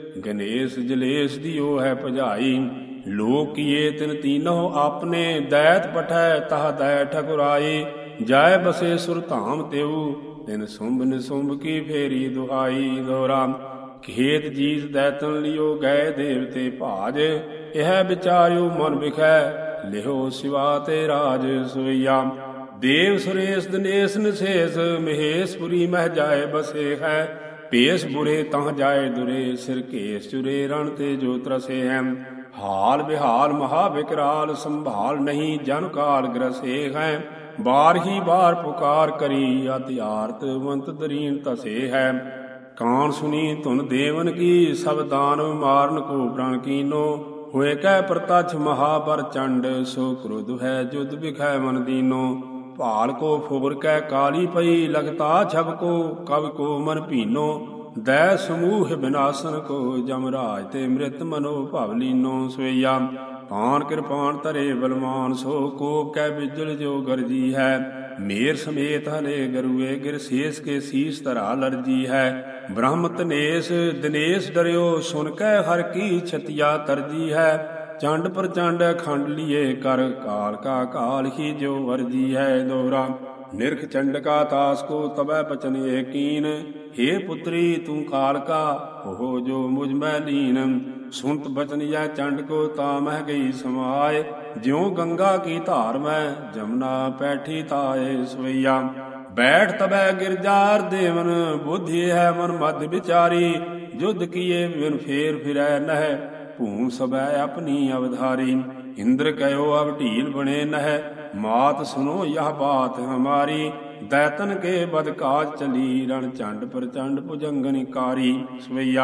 ਗਣੇਸ਼ ਜਲੇਸ਼ ਦਿਓ ਹੈ ਭਜਾਈ। ਲੋਕ ਕੀਏ ਤਿਨ ਤੀਨੋ ਆਪਨੇ, ਦੈਤ ਪਠੈ ਤਹ ਦੈ ਠਕੁਰਾਈ। ਜਾਇ ਬਸੇ ਸੁਰ ਧਾਮ ਤਿਉ, ਤਿਨ ਸੁੰਭ ਨਿਸੁੰਭ ਕੀ ਫੇਰੀ ਦੁਹਾਈ। ਦੋਹਰਾ ਖੇਤ ਜੀਤ ਦੈਤਨ ਲਿਓ ਗਏ ਦੇਵਤੇ ਭਾਜ। ਇਹ ਵਿਚਾਰਿਓ ਮਨ ਵਿਖੈ, ਲਿਹੋ ਸਿਵਾ ਤੇ ਰਾਜ। ਸਵਈਆ ਦੇਵ ਸੁਰੇਸ਼ ਦਿਨੇਸ਼ ਨਿਸ਼ੇਸ਼, ਮਹੇਸ਼ਪੁਰੀ ਮਹਿ ਜਾਏ ਬਸੇ ਹੈ। ਭੇਸ ਬੁਰੇ ਤਹ ਜਾਏ ਦੁਰੇ, ਸਿਰ ਘੇਸ ਚੁਰੇ ਰਣ ਤੇ ਜੋ ਤਰਸੇ ਹੈ। ਹਾਲ ਬਿਹਾਲ ਮਹਾ ਵਿਕਰਾਲ, ਸੰਭਾਲ ਨਹੀਂ ਜਨ ਕਾਲ ਗ੍ਰਸੇ ਹੈ। ਬਾਰ ਹੀ ਬਾਰ ਪੁਕਾਰ ਕਰੀ, ਅਤਿ ਆਰਤ ਵੰਤ ਦਰੀਨ ਧਸੇ ਹੈ। ਕਾਣ ਸੁਨੀ ਧੁਨ ਦੇਵਨ ਕੀ, ਸਭ ਦਾਨਵ ਮਾਰਨ ਕੋ ਪ੍ਰਣ ਕੀਨੋ। ਹੋਏ ਕੈ ਪ੍ਰਤਛ ਮਹਾਬਰ ਚੰਡ, ਸੋ ਕ੍ਰੋਧ ਹੈ ਜੁਧ ਵਿਖੈ ਮਨ ਦੀਨੋ। ਭਾਲ ਕੋ ਫੁਬਰ ਕੈ ਕਾਲੀ ਪਈ, ਲਗਤਾ ਛਬ ਕੋ ਕਵ ਕੋ ਮਨ ਭੀਨੋ। ਦੈ ਸਮੂਹ ਬਿਨਾਸਨ ਕੋ, ਜਮ ਰਾਜ ਤੇ ਮ੍ਰਿਤ ਮਨੋ ਭਵ ਲੀਨੋ। ਸਵਈਆ ਪਾਨ ਕਿਰਪਾਨ ਧਰੇ ਬਲਵਾਨ, ਸੋ ਕੋਪ ਕੈ ਬਿਜਲ ਜੋ ਗਰਜੀ ਹੈ। ਮੇਰ ਸਮੇਤ ਹਲੇ ਗਰੂਏ, ਗਿਰ ਸ਼ੇਸ਼ ਕੇ ਸੀਸ ਧਰਾ ਲਰਜੀ ਹੈ। ਬ੍ਰਹਮ ਤਨੇਸ਼ ਦਿਨੇਸ਼ ਡਰਿਓ, ਸੁਨ ਕੈ ਹਰ ਕੀ ਛਤਿਆ ਤਰਜੀ ਹੈ। ਚੰਡ ਪ੍ਰਚੰਡ ਖੰਡ ਲੀਏ ਕਰ, ਕਾਲ ਕਾ ਕਾਲ ਹੀ ਜੋ ਵਰਜੀ ਹੈ। ਦੋਹਰਾ ਨਿਰਖ ਚੰਡ ਕਾ ਤਾਸ ਕੋ, ਤਬੈ ਬਚਨ ਏਕੀਨ। हे ਪੁੱਤਰੀ ਤੂੰ ਕਾਲ ਕਾ, ਹੋ ਜੋ ਮੁਝ ਮੈਂ ਲੀਨ। ਸੁਨਤ ਬਚਨ ਯਹ ਚੰਡ ਕੋ, ਤਾ ਮਹਿ ਗਈ ਸਮਾਏ। ਜਿਉ ਗੰਗਾ ਕੀ ਧਾਰ ਮੈਂ, ਜਮਨਾ ਪੈਠੀ ਤਾਏ। ਸਵਈਆ ਬੈਠ ਤਬੈ ਗਿਰਜਾਰ ਦੇਵਨ, ਬੁੱਧੀ ਹੈ ਮਨ ਮਦ ਵਿਚਾਰੀ। ਜੁਧ ਕੀਏ ਬਿਨ ਫੇਰ ਫਿਰੈ ਨਹਿ, ਭੂਮ ਸਭੈ ਆਪਣੀ ਅਵਧਾਰੀ। ਇੰਦਰ ਕਯੋ ਅਬ ਢੀਲ ਬਣੇ ਨਹਿ, ਮਾਤ ਸੁਨੋ ਯਹ ਬਾਤ ਹਮਾਰੀ। दैतन के बद काज चली, रण चंड प्रचंड भुजंगनिकारी। सवैया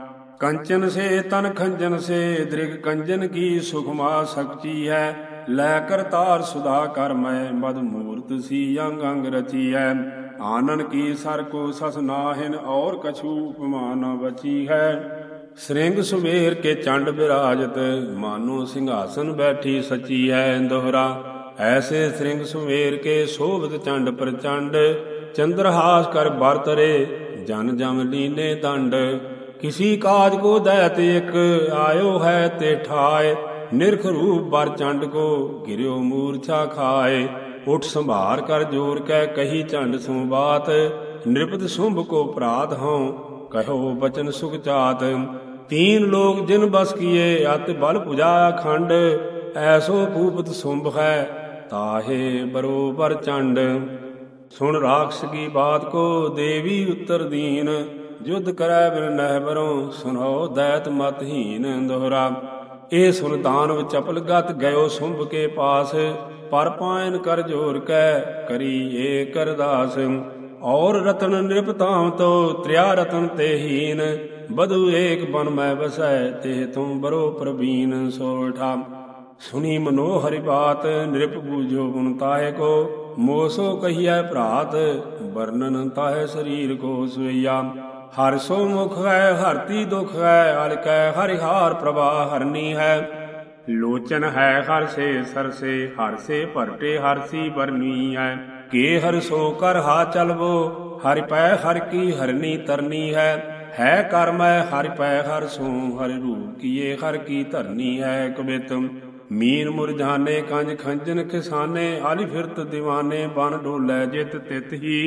कंचन से तन खंजन से, दृग कंजन की सुखमा शक्ति है। लै कर तार सुधा कर मैं, मद मूर्त सी अंग अंग रची है। ਆਨਨ ਕੀ ਸਰ ਕੋ ਸਸ ਨਾਹਿਨ ਔਰ ਕਛੂ ਉਪਮਾ ਨ ਬਚੀ ਹੈ। ਸ੍ਰਿੰਗ ਸੁਮੇਰ ਕੇ ਚੰਡ ਬਿਰਾਜਤ ਮਾਨੋ ਸਿੰਘਾਸਨ ਬੈਠੀ ਸਚੀ ਹੈ। ਦੋਹਰਾ ਐਸੇ ਸ੍ਰਿੰਗ ਸੁਮੇਰ ਕੇ ਸੋਭਤ ਚੰਡ ਪ੍ਰਚੰਡ ਚੰਦਰਹਾਸ ਕਰ ਬਰਤਰੇ ਜਨ ਜਮ ਲੀਨੇ ਦੰਡ। ਕਿਸੀ ਕਾਜ ਕੋ ਦੈਤ ਇਕ ਆਇਓ ਹੈ ਤੇ ਠਾਏ ਨਿਰਖ ਰੂਪ ਬਰ ਚੰਡ ਕੋ ਗਿਰਿਓ ਮੂਰਛਾ ਖਾਏ। ਉਠ ਸੰਭਾਰ ਕਰ ਜੋਰ ਕੈ ਕਹੀ ਚੰਡ ਸੋ ਬਾਤ ਨਿਰਪਤ ਸੁੰਭ ਕੋ ਪ੍ਰਾਤ ਹਉ ਕਹਿਓ ਬਚਨ ਸੁਖ ਚਾਤ। ਤੀਨ ਲੋਕ ਜਿਨ ਬਸ ਕੀਏ ਅਤ ਬਲ ਭੁਜਾ ਅਖੰਡ ਐਸੋ ਭੂਪਤ ਸੁੰਭ ਹੈ ਤਾਹੇ ਬਰੋਬਰ ਚੰਡ। ਸੁਣ ਰਾਖਸ਼ ਕੀ ਬਾਤ ਕੋ ਦੇਵੀ ਉੱਤਰ ਦੀਨ ਜੁਧ ਕਰੈ ਬਿਨ ਨਹਿਬਰੋਂ ਸੁਨੋ ਦੈਤ ਮਤਹੀਨ। ਦੋਹਰਾ ਇਹ ਸੁਨ ਦਾਨਵ ਚਪਲ ਗਤ ਗਇਓ ਸੁੰਭ ਕੇ ਪਾਸ ਪਰ ਪਾਇਨ ਕਰ ਜੋਰ ਕੈ ਕਰੀ ਏਕ ਅਰਦਾਸ। ਔਰ ਰਤਨ ਨਿਰਪਤਾਮ ਤੋ ਤ੍ਰਿਆ ਰਤਨ ਤੇ ਹੀਨ ਬਧੂ ਏਕ ਬਨ ਮੈਂ ਬਸੈ ਤੇ ਤੁਮ ਬਰੋ ਪ੍ਰਬੀਨ। ਸੋਠਾ ਸੁਨੀ ਮਨੋਹਰਿ ਬਾਤ ਨਿਰਪ ਬੂਝੋ ਗੁਣ ਤਾਹੇ ਕੋ ਮੋਸੋ ਕਹੀਐ ਭਰਾਤ ਵਰਨਨ ਤਾਹੇ ਸਰੀਰ ਕੋ ਸੋਈਆ। ਹਰਿ ਸੋ ਮੁਖ ਹੈ ਹਰਤੀ ਦੁਖ ਹੈ ਅਲ ਕੈ ਹਰਿਹਾਰ ਪ੍ਰਭਾ ਹਰਨੀ ਹੈ। ਲੋਚਨ ਹੈ ਹਰ ਸੇ ਸਰਸੇ ਹਰ ਸੇ ਭਰਟੇ ਹਰਸੀ ਬਰਨੀ ਹੈ। ਕੇ ਹਰ ਸੋ ਕਰ ਹਾ ਚਲਵੋ ਹਰਿ ਪੈ ਹਰ ਕੀ ਹਰਨੀ ਤਰਨੀ ਹੈ। ਹੈ ਕਰਮੈ ਹਰਿ ਪੈ ਹਰ ਸੋ ਹਰਿ ਰੂਪ ਕੀਏ ਹਰ ਕੀ ਧਰਨੀ ਹੈ। ਕਬਿਤ ਮੀਨ ਮੁਰਝਾਨੇ ਕੰਜ ਖੰਜਨ ਕਿਸਾਨੇ ਆਲੀ ਫਿਰਤ ਦੀਵਾਨੇ ਬਨ ਡੋਲੇ ਜਿਤ ਤਿਤ ਹੀ।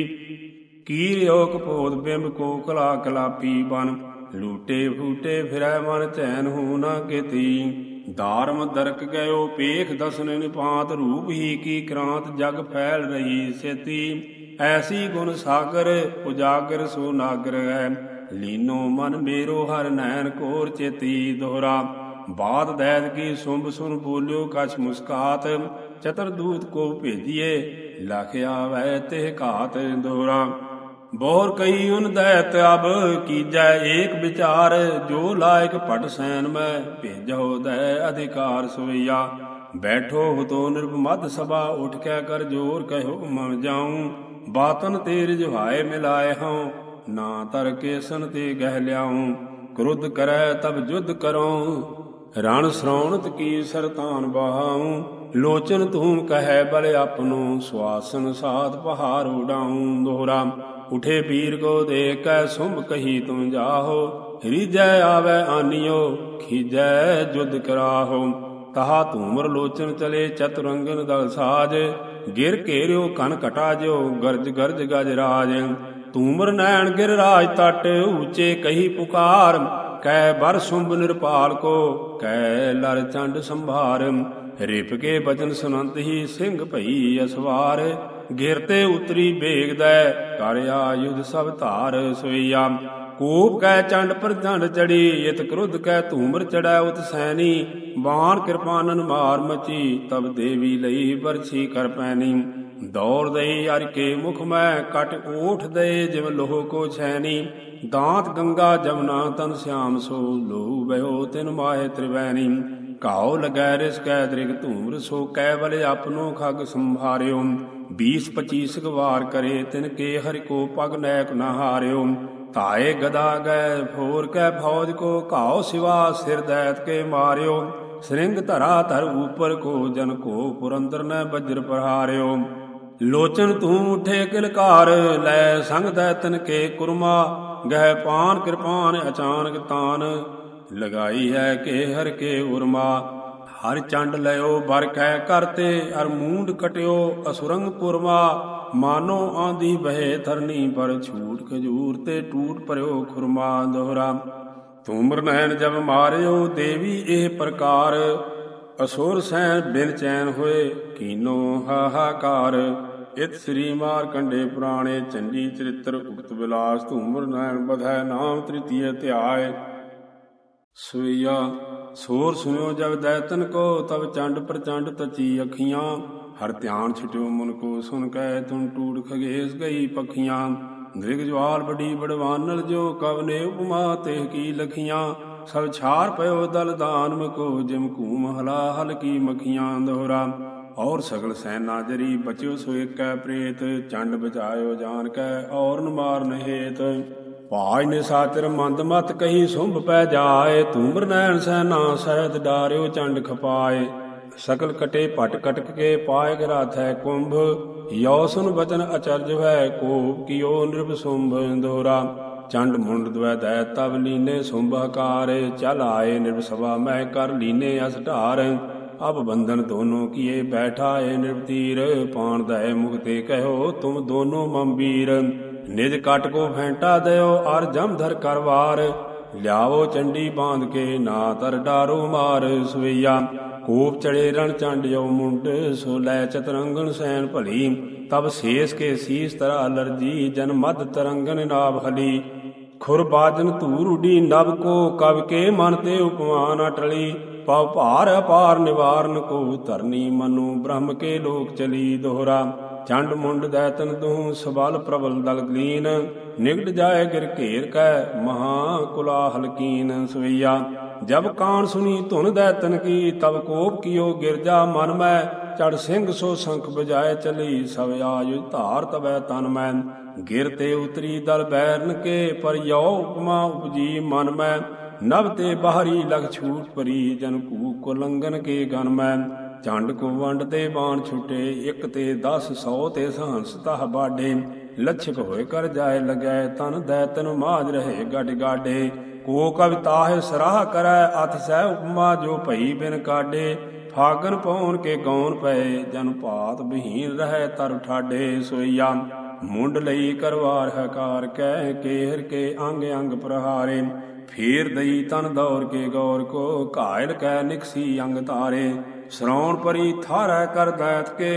ਕੀਰਿਓ ਕਪੋਦ ਬਿੰਬ ਕੋ ਕਲਾ ਕਲਾਪੀ ਬਨ ਲੂਟੇ ਫੂਟੇ ਫਿਰੈ ਮਨ ਚੈਨ ਹੋ ਨ ਕੀਤੀ। ਧਾਰਮ ਦਰਕ ਗਇਓ ਪੇਖ ਦਸਨ ਨਿਪਾਤ ਰੂਪ ਹੀ ਕੀ ਕ੍ਰਾਂਤ ਜਗ ਫੈਲ ਰਹੀ ਸੇਤੀ। ਐਸੀ ਗੁਣ ਸਾਗਰ ਉਜਾਗਰ ਸੋ ਨਾਗਰ ਹੈ ਲੀਨੋ ਮਨ ਮੇਰੋ ਹਰ ਨੈਣ ਕੋਰ ਚੇਤੀ। ਦੋਹਰਾ ਬਾਤ ਦੈਤ ਕੀ ਸੁੰਭ ਸੁਨ ਬੋਲਿਓ ਕਛ ਮੁਸਕਾਤ ਚਤਰ ਦੂਤ ਕੋ ਭੇਜੀਏ ਲਖ ਆਵੈ ਤੇ ਘਾਤ। ਦੋਹਰਾ ਬਹੁਰ ਕਈ ਉਨ ਦੈਤ ਅਬ ਕੀਜੈ ਏਕ ਵਿਚਾਰ ਜੋ ਲਾਇਕ ਭਟ ਸੈਨ ਮੈਂ ਭੇਜੋ ਦੈ ਅਧਿਕਾਰ ਸੋਈਆ। ਬੈਠੋ ਹੁਤੋ ਨਿਰਭਮਦ ਸਭਾ ਉਠ ਕੈ ਕਰ ਜੋਰ ਕਹਿਓ ਮਨ ਜਾਉ ਬਾਤਨ ਤੇ ਰਿਝਾਏ ਮਿਲਾਏ ਹਉ ਨਾ ਤਰ ਕੇਸਨ ਤੇ ਗਹਿ ਲਿਆਉ। ਕ੍ਰੁੱਧ ਕਰੈ ਤਬ ਜੁਧ ਕਰਉ ਰਣ ਸ੍ਰੌਣਤ ਕੀ ਸਰਤਾਨ ਬਹਾਉ। ਲੋਚਨ ਤੂਮ ਕਹੈ ਬਲ ਆਪਨੋ ਸੁਆਸਨ ਸਾਧ ਪਹਾੜ ਉਡਾਉ। ਦੋਹਰਾ ਉਠੇ ਪੀਰ ਕੋ ਦੇਖੈ ਸੁੰਭ ਕਹੀ ਤੁਮ ਜਾਹੋ ਰੀਜੈ ਆਵੈ ਆਨਿਓ ਖੀਜੈ ਜੁਧ ਕਰਾਹੋ। ਤਹਾ ਧੂਮਰ ਲੋਚਨ ਚਲੇ ਚਤੁਰੰਗਨ ਦਲ ਸਾਜ ਗਿਰ ਘੇਰਿਓ ਕਨ ਘਟਾ ਜਿਓ ਗਰਜ ਗਰਜ ਗਜ ਰਾਜ। ਧੂਮਰ ਨੈਣ ਗਿਰ ਰਾਜ ਤਟ ਊਚੇ ਕਹੀ ਪੁਕਾਰ ਕੈ ਬਰ ਸੁੰਭ ਨਿਰਪਾਲ ਕੋ ਕੈ ਲਰ ਚੰਡ ਸੰਭਾਰ। ਰਿਪ ਕੇ ਬਚਨ ਸੁਨੰਤ ਹੀ ਸਿੰਘ ਭਈ ਅਸਵਾਰ ਗਿਰਤੇ ਉਤਰੀ ਬੇਗਦੈ ਕਰ ਆਯੁਧ ਸਭ ਧਾਰ ਸੋਈਆ। ਕੋਪ ਕੈ ਚੰਡ ਪ੍ਰਚੰਡ ਚੜੀ ਇਤ ਕ੍ਰੁੱਧ ਕੈ ਧੂਮਰ ਚੜੈ ਉਤ ਸੈਨੀ ਬਾਣ ਕਿਰਪਾਨਨ ਮਾਰ ਮਚੀ ਤਬ ਦੇਵੀ ਲਈ ਬਰਛੀ ਕਰ ਪੈਨੀ। ਦੌੜ ਦਈ ਅਰ ਕੇ ਮੁਖ ਮੈਂ ਕਟ ਓਠ ਦਏ ਜਿਵ ਲੋਹ ਕੋ ਛੈਨੀ। ਦਾਂਤ ਗੰਗਾ ਜਮਨਾ ਤਨ ਸਿਆਮ ਸੋ ਲੋਹੁ ਬਹਿਓ ਤਿਨ ਮਾਹੇ ਤ੍ਰਿਵੈਨੀ। ਘਾਉ ਲਗੈ ਰਿਸ ਕੈ ਦ੍ਰਿਗ ਧੂਮਰ ਸੋ ਕੈ ਬਲ ਆਪਨੋ ਖਗ ਸੰਭਾਰਿਓ। बीस पचीस वार करे तिनके हरि को पग नैक न हार्यो। धाये गदा गए फोर कै फौज को घाव सिवा सिर दैत के मार्यो। श्रृंग धरा धर ऊपर को जन को पुरंदर न वज्र प्रहार्यो। लोचन तू उठे किलकार लै संग दैतन के कुरमा। गह पान कृपान अचानक तान लगाई है के हर के उर्मा। हर चंड लयो बर कै करते अर मूंड कट्यो असुरंग पुरमा। मानो आंधी बहे धरनी पर छूट खजूर ते टूट पर्यो खुरमा। दोहरा धूम्र नैन जब मारियो देवी एह प्रकार असुर सैन बिन चैन होए कीनो हाहाकार। इत श्री मारकंडे पुराणे चंडी चरित्र उक्त विलास धूम्र नैन बधै नाम तृतीय अध्याय। सोइया सोर सुनियो जब दैतन को तब चंड प्रचंड तची अखियां। हर ध्यान छिट्यो मन को सुन कै तुम टूट खगेश गई पखियां। दृग ज्वाल बड़ी बड़वानल जो कवने उपमा तेह की लखियां। सब छार पयो दल दान को जिम कूम हला हल की मखियां। दोहरा ਔਰ ਸਗਲ ਸੈਨਾ ਜਰੀ ਬਚਿਓ ਸੋ ਏਕੈ ਪ੍ਰੇਤ ਚੰਡ ਬਚਾਇਓ ਜਾਨ ਕੈ ਔਰ ਨ ਮਾਰਨ ਹੇਤ ਭਾਜ ਨੇ ਸਾਚਰ ਮੰਦ ਮਤ ਕਹੀ ਸੁੰਭ ਪੈ ਜਾਏ ਧੂਮਰ ਨੈਣ ਸੈਨਾ ਸਹਿਤ ਡਾਰਿਓ ਚੰਡ ਖਪਾਏ ਸਕਲ ਕਟੇ ਪਟ ਕਟਕ ਕੇ ਪਾਏ ਗਰਾਥੈ ਕੁੰਭ ਯੋ ਸੁਨ ਬਚਨ ਅਚਰਜ ਹੈ ਕੋਪ ਕੀਓ ਨਿਰਭ ਸੁੰਭ ਦੋਰਾ ਚੰਡ ਮੁੰਡ ਦਵੈ ਦੈ ਤਬ ਲੀਨੇ ਸੁੰਭ ਹਕਾਰੇ ਚਲ ਆਏ ਨਿਰਭ ਸਭਾ ਮੈਂ ਕਰ ਲੀਨੇ ਅਸ ਢਾਰ ਅਬ ਬੰਧਨ ਦੋਨੋਂ ਕੀਏ ਬੈਠਾਏ ਨਿਰਤੀਰ ਪਾਣ ਦੈ ਮੁਕਤੇ ਕਹਿਓ ਤੁਮ ਦੋਨੋਂ ਮੰਬੀਰ ਨਿਜ ਕਟ ਕੋ ਫੈਂਟਾ ਦਿਓ ਅਰ ਜਮਧਰ ਕਰਵਾਰ ਲਿਆਵੋ ਚੰਡੀ ਬਾਂਧ ਕੇ ਨਾ ਤਰ ਡਾਰੋ ਮਾਰ ਸਵਈਆ ਕੋਪ ਚੜੇ ਰਣ ਚੰਡਿਓ ਮੁੰਡ ਸੋ ਲੈ ਚਤਰੰਗਨ ਸੈਨ ਭਲੀ ਤਬ ਸੇਸ ਕੇ ਸੀਸ ਤਰਾ ਅਲਰਜੀ ਜਨ ਮਦ ਤਰੰਗਨ ਨਾਭ ਹਲੀ ਖੁਰ ਬਾਜਨ ਧੂਰ ਉਡੀ ਨਭ ਕੋ ਕਵ ਕੇ ਮਨ ਤੇ ਉਪਮਾਨ ਅਟਲੀ ਪਵ ਭਾਰ ਅਪਾਰ ਨਿਵਾਰਨ ਕੋ ਧਰਨੀ ਮਨੁ ਬ੍ਰਹਮ ਕੇ ਲੋਕ ਚਲੀ ਦੋਹਰਾ ਚੰਡ ਮੁੰਡ ਦੈਤਨ ਦੂਹ ਸਬਲ ਪ੍ਰਬਲ ਦਲ ਗਲੀਨ ਨਿਗਟ ਜਾਏ ਗਿਰ ਘੇਰ ਕੈ ਮਹਾ ਕੁਲਾਹਲ ਕੀਨ ਸਵਈਆ ਜਬ ਕਾਣ ਸੁਣੀ ਧੁਨ ਦੈਤਨ ਕੀ ਤਬ ਕੋਪ ਕੀਓ ਗਿਰਜਾ ਮਨ ਮੈਂ ਚੜ ਸਿੰਘ ਸੋ ਸੰਖ ਬਜਾਏ ਚਲੀ ਸਭ ਆਯੁ ਧਾਰ ਤਬੈ ਤਨ ਮੈਂ ਗਿਰ ਤੇ ਉਤਰੀ ਦਲ ਬੈਰਨ ਕੇ ਪਰ ਯੋ ਉਪਮਾ ਉਪਜੀ ਮਨ ਮੈਂ ਨਭ ਤੇ ਬਾਹਰੀ ਲਗ ਛੂਟ ਪਰੀ ਜਨ ਕੂ ਕੋ ਲੰਗਨ ਕੇ ਗਨ ਮੈਂ ਚੰਡ ਕੋ ਵੰਡ ਤੇ ਬਾਣ ਛੁਟੇ ਇੱਕ ਤੇ ਦਸ ਸੌ ਤੇ ਸਹੰਸ ਤਹ ਬਾਡੇ ਲੱਛਕ ਹੋਏ ਕਰ ਜਾਏ ਲਗੈ ਤਨ ਦੈਤਨ ਮਾਜ ਰਹੇ ਗਡ ਗਾਡੇ ਕੋ ਕਵਿਤਾਹਿ ਸਰਾਹ ਕਰੈ ਅਥ ਸਹਿ ਉਪਮਾ ਜੋ ਭਈ ਬਿਨ ਕਾਡੇ ਫਾਗਨ ਪਉਨ ਕੇ ਗੌਨ ਪਏ ਜਨ ਭਾਤ ਬਹੀਨ ਰਹਿ ਤਰ ਠਾਡੇ ਸੋਈਆ ਮੁੰਡ ਲਈ ਕਰਵਾਰ ਹਕਾਰ ਕਹਿ ਕੇਹਰ ਕੇ ਅੰਗ ਅੰਗ ਪ੍ਰਹਾਰੇ ਫੇਰ ਦਈ ਤਨ ਦੌਰ ਕੇ ਗੌਰ ਕੋ ਘਾਇਲ ਕੈ ਨਿਕਸੀ ਅੰਗ ਤਾਰੇ ਸ਼ਰੌਣ ਪਰੀ ਥਾਰੈ ਕਰ ਦੈਤ ਕੇ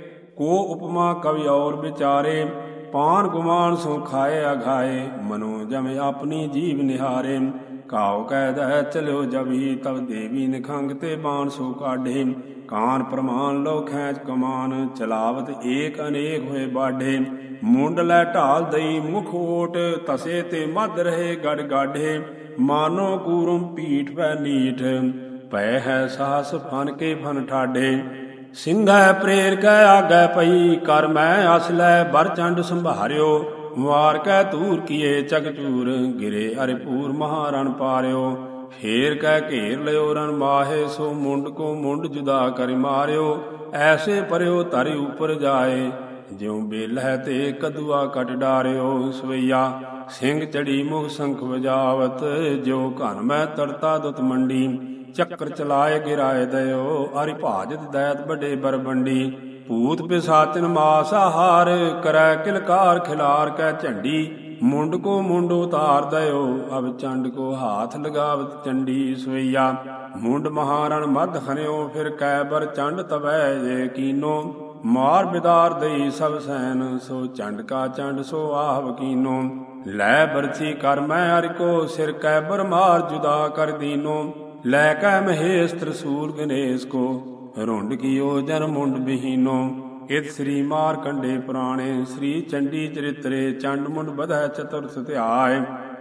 ਕੋ ਉਪਮਾ ਕਵਿ ਔਰ ਵਿਚਾਰੇ ਪਾਨ ਗੁਮਾਨ ਸੋ ਖਾਏ ਅਘਾਏ ਮਨੋ ਜਮ ਆਪਣੀ ਜੀਵ ਨਿਹਾਰੇ ਕਾਉ ਕਹਿ ਦੈ ਚਲਿਓ ਜਬੀ ਤਬ ਦੇਵੀ ਨਿਖੰਗ ਤੇ ਬਾਣ ਸੋ ਕਾਢੇ ਕਾਨ ਪ੍ਰਮਾਨ ਲੋ ਖੈਚ ਕਮਾਨ ਚਲਾਵਤ ਏਕ ਅਨੇਕ ਹੋਏ ਬਾਢੇ ਮੁੰਡ ਲੈ ਢਾਲ ਦਈ ਮੁਖ ਓਟ ਤਸੇ ਤੇ ਮੱਧ ਰਹੇ ਗੜ ਗਾਢੇ ਮਾਨੋ ਕੂਰਮ ਪੀਠ ਪੈ ਨੀਠ ਪੈ ਹੈ ਸਾਹਸ ਫਨ ਕੇ ਫਨ ਠਾਡੇ ਸਿੰਘੈ ਪ੍ਰੇਰ ਕੈ ਆਗੈ ਪਈ ਕਰ ਮੈਂ ਅਸ ਲੈ ਬਰ ਚੰਡ ਸੰਭਾਰਿਓ ਮਾਰ ਕੈ ਧੂਰ ਕੀਏ ਚਕਚੂਰ ਗਿਰੇ ਅਰਿ ਪੂਰ ਮਹਾਰਣ ਪਾਰਿਓ ਫੇਰ ਕੈ ਘੇਰ ਲਿਓ ਰਣ ਮਾਹੇ ਸੋ ਮੁੰਡ ਕੋ ਮੁੰਡ ਜੁਦਾ ਕਰਿ ਮਾਰਿਓ ਐਸੇ ਪਰਿਓ ਧਰਿ ਉਪਰ ਜਾਏ ਜਿਉ ਬੇਲਹਿ ਤੇ ਕਦੂਆ ਕਟ ਡਾਰਿਓ ਸਵਈਆ ਸਿੰਘ ਚੜੀ ਮੁਖ ਸੰਖ ਵਜਾਵਤ ਜੋ ਘਨ ਮੈਂ ਤੜਤਾ ਦੁਤ ਮੰਡੀ ਚੱਕਰ ਚਲਾਏ ਗਿਰਾਏ ਦਇਓ ਅਰਿ ਭਾਜਤ ਦੈਤ ਵੱਡੇ ਬਰਬੰਡੀ ਭੂਤ ਪਿਸਾਚਨ ਮਾਸ ਆਹਾਰ ਕਰੈ ਕਿਲਕਾਰ ਖਿਲਾਰ ਕੈ ਝੰਡੀ ਮੁੰਡ ਕੋ ਮੁੰਡ ਉਤਾਰ ਦਇਓ ਅਬ ਚੰਡ ਕੋ ਹਾਥ ਲਗਾਵਤ ਚੰਡੀ ਸਵਈਆ ਮੁੰਡ ਮਹਾਰਣ ਮਧ ਖਨਿਓ ਫਿਰ ਕੈ ਬਰ ਚੰਡ ਤਵੈ ਜੇ ਕੀਨੋ ਮਾਰ ਬਿਦਾਰ ਦਈ ਸਭ ਸੈਨ ਸੋ ਚੰਡ ਕਾ ਚੰਡ ਸੋ ਆਹ ਵਕੀਨੋ ਲੈ ਬਰਛੀ ਕਰ ਮੈਂ ਹਰਿ ਕੋ ਸਿਰ ਕੈ ਬਰ ਮਾਰ ਜੁਦਾ ਕਰ ਦੀਨੋ ਲੈ ਕੈ ਮਹੇਸ਼ ਤ੍ਰਿਸੂਲ ਗਣੇਸ਼ ਕੋ ਰੁੰਡ ਕੀਓ ਜਨ ਮੁੰਡ ਬਿਹੀਨੋ ਇਤ ਸ੍ਰੀ ਮਾਰ ਕੰਡੇ ਪੁਰਾਣੇ ਸ੍ਰੀ ਚੰਡੀ ਚਰਿਤਰੇ ਚੰਡ ਮੁੰਡ ਬਧੈ ਚਤੁਰਥ ਧਿਆਏ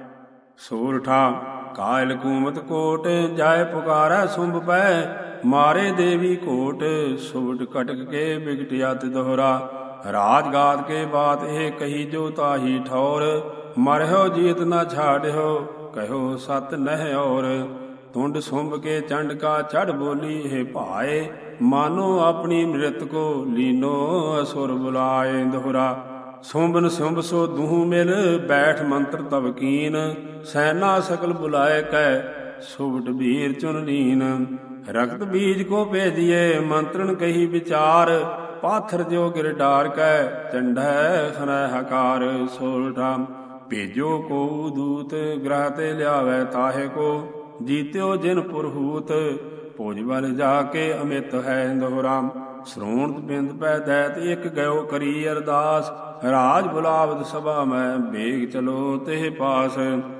ਸੂਰਠਾ ਕਾਇਲ ਕੂਮਤ ਕੋਟ ਜਾਏ ਪੁਕਾਰੈ ਸੁੰਭ ਪੈ ਮਾਰੇ ਦੇਵੀ ਕੋਟ ਸੁਬਟ ਕਟਕ ਕੇ ਬਿਗਟਿਆ ਤੇ ਦੋਹਰਾ ਰਾਜ ਗਾਤ ਕੇ ਬਾਤ ਇਹ ਕਹੀ ਜੋ ਤਾਹੀ ਠੌਰ ਮਰਹਿਓ ਜੀਤ ਨਾ ਛਾੜਿਓ ਕਹਿਓ ਸਤ ਨਹਿ ਔਰ ਤੁੰਡ ਸੁੰਭ ਕੇ ਚੰਡ ਕਾ ਚੜ ਬੋਲੀ ਹੈ ਭਾਏ ਮਾਨੋ ਆਪਣੀ ਮ੍ਰਿਤ ਕੋ ਲੀਨੋ ਅਸੁਰ ਬੁਲਾਏ ਦੋਹਰਾ ਸੁੰਭਨ ਸੁੰਭ ਸੋ ਦੂਹ ਮਿਲ ਬੈਠ ਮੰਤਰ ਤਬ ਕੀਨ ਸੈਨਾ ਸਕਲ ਬੁਲਾਏ ਕੈ ਸੁਬਟ ਵੀਰ ਚੁਨ ਲੀਨ ਰਖਤ ਬੀਜ ਕੋ ਭੇਜੀਏ ਮੰਤਰਨ ਕਹੀ ਵਿਚਾਰ ਪਾਥਰ ਜੋ ਗਿਰ ਡਾਰ ਕੈ ਚੰਢੈ ਖਨੈ ਹਕਾਰ ਸੋਲਠਾ ਭੇਜੋ ਕੋ ਦੂਤ ਗ੍ਰਹ ਤੇ ਲਿਆਵੈ ਤਾਹੇ ਕੋ ਜੀਤਿਓ ਜਿਨ ਪੁਰਹੂਤ ਭੋਜ ਵੱਲ ਜਾ ਕੇ ਅਮਿਤ ਹੈ ਦੋਹਰਾ ਸ਼੍ਰੋਣਤ ਬਿੰਦ ਪੈ ਦੈਤ ਇੱਕ ਗਇਓ ਕਰੀ ਅਰਦਾਸ ਰਾਜ ਬੁਲਾਵਤ ਸਭਾ ਮੈਂ ਬੇਗ ਚਲੋ ਤੇ ਪਾਸ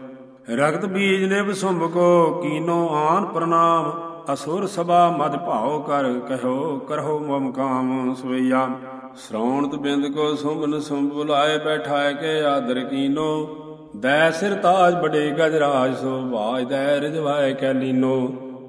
ਰਗਤ ਬੀਜ ਨਿਭ ਸੁੰਭ ਕੋ ਕੀਨੋ ਆਨ ਪ੍ਰਣਾਮ ਅਸੁਰ ਸਭਾ ਮਦ ਭਾਉ ਕਰ ਕਹਿਓ ਕਰਹੁ ਮਮ ਕਾਮ ਸਵਈਆ ਸ਼੍ਰੋਣਤ ਬਿੰਦ ਕੋ ਸੁੰਭਨ ਸੁੰਭ ਬੁਲਾਏ ਬੈਠਾਏ ਕੇ ਆਦਰ ਕੀਨੋ ਦੈ ਸਿਰ ਤਾਜ ਬੜੇ ਗਜਰਾਜ ਸੋ ਬਾਜ ਦੈ ਰਿਜਵਾਏ ਕੈ ਲੀਨੋ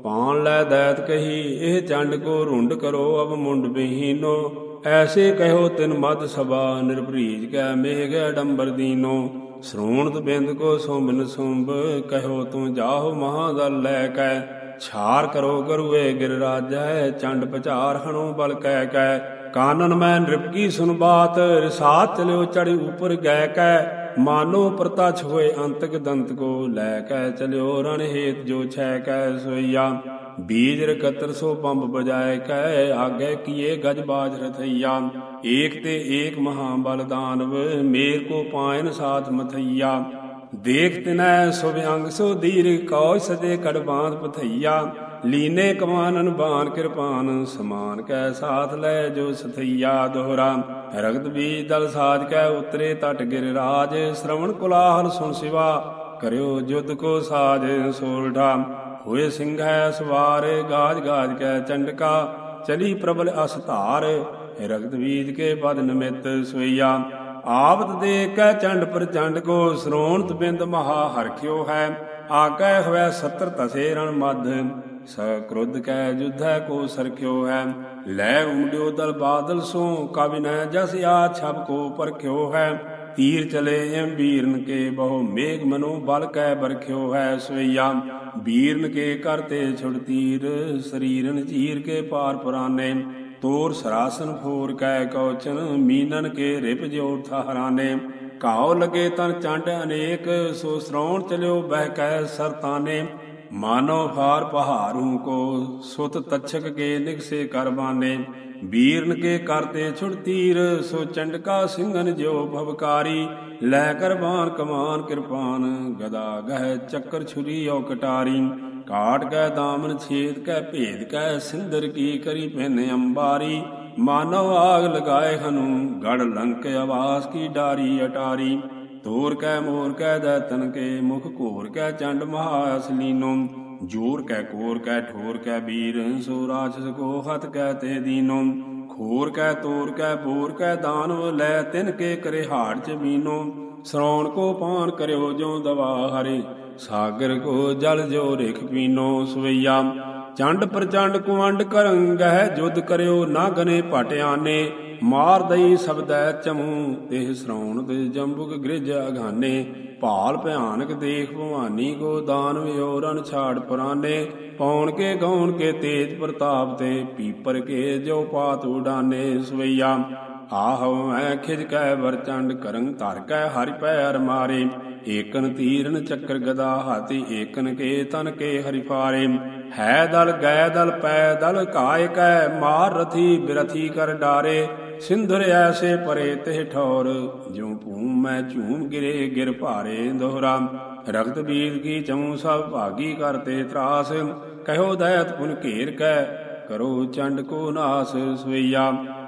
ਪਾਣ ਲੈ ਦੈਤ ਕਹੀ ਇਹ ਚੰਡ ਕੋ ਰੁੰਡ ਕਰੋ ਅਬ ਮੁੰਡ ਬਿਹੀਨੋ ਐਸੇ ਕਹਿਓ ਤਿਨ ਮਦ ਸਭਾ ਨਿਰਭਰੀਜ ਕੈ ਮੇਘ ਅਡੰਬਰ ਦੀਨੋ ਸਰੂਣਤ ਬਿੰਦ ਕੋ ਸੁੰਬਨ ਸੁੰਬ ਕਹਿਓ ਤੂੰ ਜਾਹੋ ਮਹਾਦਲ ਲੈ ਕੈ ਛਾਰ ਕਰੋ ਗਰੂਏ ਗਿਰ ਰਾਜੈ ਚੰਡ ਪਚਾਰ ਹਣੋ ਬਲ ਕਹਿ ਕੈ ਕਾਨਨ ਮੈਂ ਨਿਰਪਕੀ ਸੁਨ ਬਾਤ ਰਿਸਾਤ ਚਲਿਓ ਚੜ੍ਹ ਉਪਰ ਗੈ ਕੈ ਮਾਨੋ ਪ੍ਰਤਛ ਹੋਏ ਅੰਤਕ ਦੰਤ ਕੋ ਲੈ ਕੈ ਚਲਿਓ ਰਣ ਹੇਤ ਜੋ ਛੈ ਕੈ ਸੋਈਆ ਬੀਜ ਰਕਤਰ ਸੋ ਬੰਬ ਬਜਾਏ ਕੈ ਆਗੇ ਕੀਏ ਗਜ ਬਾਜ ਰਥਈਆ ਏਕ ਤੇ ਏਕ ਮਹਾ ਬਲ ਦਾਨਵ ਮੇਰ ਕੋ ਪਾਇਨ ਸਾਥ ਮਥਈਆ ਦੇਖ ਤਿਨੈ ਸੁਭ ਅੰਗ ਸੋ ਦੀਰ ਕੌਜ ਸਜੇ ਕੜ ਬਾਂਧ ਪਥਈਆ ਲੀਨੇ ਕਮਾਨਨ ਬਾਨ ਕਿਰਪਾਨ ਸਮਾਨ ਕੈ ਸਾਥ ਲੈ ਜੋ ਸਥਈਆ ਦੋਹਰਾ ਰਗਤ ਬੀਜ ਦਲ ਸਾਜ ਕੈ ਉਤਰੇ ਤਟ ਗਿਰ ਰਾਜ ਸ਼ਰਵਣ ਕੁਲਾਹਲ ਸੁਣ ਸਿਵਾ ਕਰਿਓ ਜੁਧ ਕੋ ਸਾਜ ਸੋਲਢਾ ਹੋਏ ਸਿੰਘੈ ਸਵਾਰ ਗਾਜ ਗਾਜ ਕੈ ਚੰਡਕਾ ਚਲੀ ਪ੍ਰਬਲ ਅਸ ਧਾਰ ਰਗਤ ਬੀਜ ਕੇ ਪਦ ਨਿਮਿਤ ਸੋਈਆ ਆਵਤ ਦੇ ਕੈ ਚੰਡ ਪ੍ਰਚੰਡ ਕੋ ਸਰੋਣਤ ਬਿੰਦ ਮਹਾ ਹਰਖਿਓ ਹੈ ਆਗੈ ਹੋਇ ਸਤਰ ਤਸੇ ਰਣ ਮਧ ਸ ਕ੍ਰੋਧ ਕੈ ਜੁਧੈ ਕੋ ਸਰਖਿਓ ਹੈ ਲੈ ਉਮੜਿਓ ਦਲ ਬਾਦਲ ਸੋ ਕਵਿ ਨ ਜਸ ਆ ਛਬ ਕੋ ਪਰਖਿਓ ਹੈ ਤੀਰ ਚਲੇ ਐਮ ਵੀਰਨ ਕੇ ਬਹੁ ਮੇਘ ਮਨੋ ਬਲ ਕੈ ਬਰਖਿਓ ਹੈ ਸੋਈਆ ਵੀਰਨ ਕੇ ਕਰਤੇ ਛੁੜ ਤੀਰ ਸਰੀਰਨ ਚੀਰ ਕੇ ਪਾਰ ਪੁਰਾਨੇ ਤੋਰ ਸਰਾਸਨ ਫੋਰ ਕੈ ਕੌਚਨ ਮੀਨਨ ਕੇ ਰਿਪ ਜੋ ਠਹਰਾਨੇ ਘਾਉ ਲਗੇ ਤਨ ਚੰਡ ਅਨੇਕ ਸੋ ਸਰੌਣ ਚਲਿਓ ਬਹਿ ਕੈ ਸਰਤਾਨੇ ਮਾਨੋ ਫਾਰ ਪਹਾਰੂ ਕੋ ਸੁਤ ਤਛਕ ਕੇ ਨਿਗਸੇ ਕਰਬਾਨੇ ਵੀਰਨ ਕੇ ਕਰਤੇ ਛੁੜ ਤੀਰ ਸੋ ਚੰਡਕਾ ਸਿੰਘਨ ਜਿਉ ਭਵਕਾਰੀ ਲੈ ਕਰ ਬਾਣ ਕਮਾਨ ਕਿਰਪਾਨ ਗਦਾ ਗਹਿ ਚੱਕਰ ਛੁਰੀ ਔ ਕਟਾਰੀ ਕਾਟ ਕੈ ਦਾਮਨ ਛੇਦ ਕੈ ਭੇਦ ਕੈ ਸਿੰਦਰ ਕੀ ਕਰੀ ਪੈਨ ਅੰਬਾਰੀ ਮਾਨਵ ਆਗ ਲਗਾਏ ਹਨੂ ਗੜ ਲੰਕ ਆਵਾਸ ਕੀ ਡਾਰੀ ਅਟਾਰੀ ਤੋਰ ਕੈ ਮੋਰ ਕੈ ਦੈਤਨ ਕੇ ਮੁਖ ਘੋਰ ਕੈ ਚੰਡ ਮਹਾ ਅਸਲੀਨੋ ਜੋਰ ਕੈ ਕੋਰ ਕੈ ਠੋਰ ਕੈ ਵੀਰ ਸੋ ਰਾਜਸ ਕੋ ਹਤ ਕੈ ਤੇ ਦੀਨੋ ਖੋਰ ਕੈ ਤੋਰ ਕੈ ਬੋਰ ਕੈ ਦਾਨਵ ਲੈ ਤਿਨ ਕੇ ਕਰੇ ਹਾੜ ਚ ਮੀਨੋ ਸਰੌਣ ਕੋ ਪਾਨ ਕਰਿਓ ਜੋ ਦਵਾ ਹਰੇ ਸਾਗਰ ਕੋ ਜਲ ਜੋ ਰਿਖ ਪੀਨੋ ਸਵਈਆ ਚੰਡ ਪ੍ਰਚੰਡ ਕੁਵੰਡ ਕਰੰ ਗਹਿ ਜੁਧ ਕਰਿਓ ਨਾ ਗਨੇ ਭਟਿਆਨੇ ਮਾਰ ਦਈ ਸਬਦੈ ਚਮੂ ਦੇਹ ਸਰੌਣ ਤੇ ਜੰਬੁਕ ਗ੍ਰਿਜ ਅਘਾਨੇ ਭਾਲ ਭਿਆਨਕ ਦੇਖ ਭਵਾਨੀ ਕੋ ਦਾਨਵਿਓ ਰਨ ਛਾੜ ਪੁਰਾਨੇ ਪੌਣ ਕੇ ਗੌਣ ਕੇ ਤੇਜ ਪ੍ਰਤਾਪ ਤੇ ਪੀਪਰ ਕੇ ਜੋ ਪਾਤ ਉਡਾਨੇ ਸਵਈਆ ਆਹੋ ਮੈਂ ਖਿਜ ਕੈ ਵਰ ਚੰਡ ਕਰੰ ਧਰ ਕੈ ਹਰਿ ਪੈਰ ਮਾਰੇ ਏਕਨ ਤੀਰਨ ਚੱਕਰ ਗਦਾ ਹਾਥੀ ਏਕਨ ਕੇ ਤਨ ਕੇ ਹਰਿ ਫਾਰੇ ਹੈ ਦਲ ਗੈ ਦਲ ਪੈ ਦਲ ਘਾਇ ਕੈ ਮਾਰ ਰਥੀ ਬਿਰਥੀ ਕਰ ਡਾਰੇ ਸਿੰਧੁਰ ਐਸੇ ਪਰੇ ਤਿਹ ਠੌਰ ਜਿਉ ਭੂਮ ਮੈਂ ਝੂਮ ਗਿਰੇ ਗਿਰ ਭਾਰੇ ਦੋਹਰਾ ਰਗਤ ਬੀਜ ਕੀ ਚਮੂ ਸਭ ਭਾਗੀ ਕਰਤੇ ਤਰਾਸ ਕਹਿਓ ਦੈਤ ਪੁਨ ਘੇਰ ਕੈ ਕਰੋ ਚੰਡ ਕੋ ਨਾਸ ਸਵਈਆ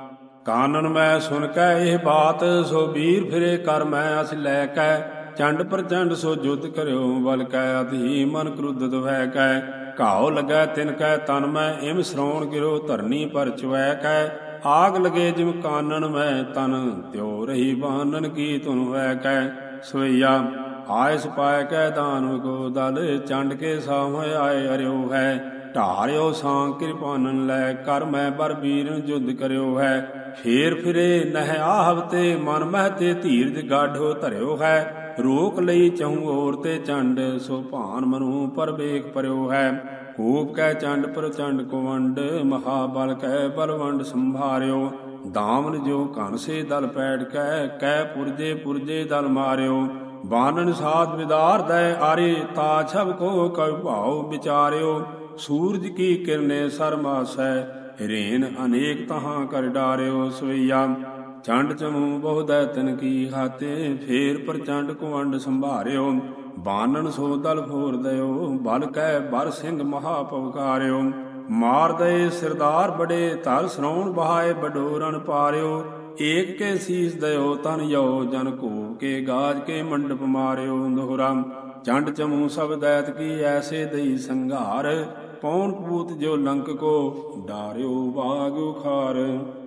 ਕਾਨਨ ਮੈਂ ਸੁਨ ਕੈ ਇਹ ਬਾਤ ਸੋ ਵੀਰ ਫਿਰੇ ਕਰ ਮੈਂ ਅਸ ਲੈ ਕੈ ਚੰਡ ਪ੍ਰਚੰਡ ਸੋ ਜੁਧ ਕਰਿਓ ਬਲ ਕੈ ਅਧੀ ਮਨ ਕ੍ਰੁੱਧਤ ਭੈ ਕੈ ਘਾਉ ਲਗੈ ਤਿਨ ਕੈ ਤਨ ਮੈਂ ਇਮ ਸਰੌਣ ਗਿਰੋ ਧਰਨੀ ਪਰ ਚੁਐ ਕੈ ਆਗ ਲਗੇ ਜਿਮ ਕਾਨਨ ਮੈਂ ਤਨ ਤਿਉ ਰਹੀ ਬਾਨਨ ਕੀ ਤੁਨ ਹੋਇ ਕੈ ਸਵਈਆ ਆਇਸ ਪਾਇ ਕੈ ਦਾਨਵ ਕੋ ਦਲ ਚੰਡ ਕੇ ਸਾਹਮਣੇ ਆਏ ਅਰਿਓ ਹੈ ਢਾਰਿਓ ਸਾਂ ਕਿਰਪਾਨਨ ਲੈ ਕਰ ਮੈਂ ਬਰ ਵੀਰਨ ਜੁਧ ਕਰਿਓ ਹੈ ਫੇਰ ਫਿਰੇ ਨਹਿ ਆਹਵ ਤੇ ਮਨ ਮਹਿ ਤੇ ਧੀਰਜ ਗਾਢੋ ਧਰਿਓ ਹੈ ਰੋਕ ਲਈ ਚਹੂ ਔਰ ਤੇ ਚੰਡ ਸੋ ਭਾਨ ਮਨੂ ਪਰ ਵੇਖ ਪਰਿਓ ਹੈ ਕੂਪ ਕੈ ਚੰਡ ਪ੍ਰਚੰਡ ਕੁਵੰਡ ਮਹਾਬਲ ਕੈ ਬਲਵੰਡ ਸੰਭਾਰਿਓ ਦਾਮਨ ਜੋ ਘਨ ਸੇ ਦਲ ਪੈੜ ਕੈ ਕੈ ਪੁਰਜੇ ਪੁਰਜੇ ਦਲ ਮਾਰਿਓ ਬਾਨਨ ਸਾਧ ਵਿਦਾਰ ਦੈ ਆਰੇ ਤਾ ਛਬ ਕੋ ਕਉ ਭਾਉ ਵਿਚਾਰਿਓ ਸੂਰਜ ਕੀ ਕਿਰਨੇ ਸਰਮਾਸੈ ਹਿਰੇਨ ਅਨੇਕ ਤਹਾਂ ਕਰ ਡਾਰਿਓ ਸਵਈਆ ਚੰਡ ਚਮੂ ਬਹੁ ਦੈਤਨ ਕੀ ਹਾਤੇ ਫੇਰ ਪ੍ਰਚੰਡ ਕੁਵੰਡ ਸੰਭਾਰਿਓ ਬਾਨਨ ਸੋ ਦਲ ਫੋਰ ਦਇਓ ਬਲ ਕੈ ਬਰ ਸਿੰਘ ਮਹਾ ਪਵਕਾਰਿਓ ਮਾਰ ਦਏ ਸਿਰਦਾਰ ਬੜੇ ਧਰ ਸਰੌਣ ਬਹਾਏ ਬਡੋ ਰਨ ਪਾਰਿਓ ਏਕ ਕੇ ਸੀਸ ਦਇਓ ਤਨ ਯੋ ਜਨ ਘੂਪ ਕੇ ਗਾਜ ਕੇ ਮੰਡਪ ਮਾਰਿਓ ਦੋਹਰਾ ਚੰਡ ਚਮੂ ਸਭ ਦੈਤ ਕੀ ਐਸੇ ਦਈ ਸੰਘਾਰ ਪੌਣ ਪੂਤ ਜੋ ਲੰਕ ਕੋ ਡਾਰਿਓ ਬਾਗ ਉਖਾਰ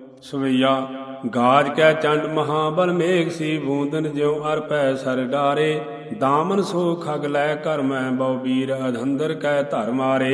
ਸਵਈਆ ਗਾਜ ਕੈ ਚੰਡ ਮਹਾਬਲ ਮੇਘ ਸੀ ਬੂੰਦਨ ਜਿਉ ਅਰ ਪੈ ਸਰ ਡਾਰੇ ਦਾਮਨ ਸੋ ਖਗ ਲੈ ਕਰ ਮੈਂ ਬਹੁ ਵੀਰ ਅਧੰਦਰ ਕੈ ਧਰ ਮਾਰੇ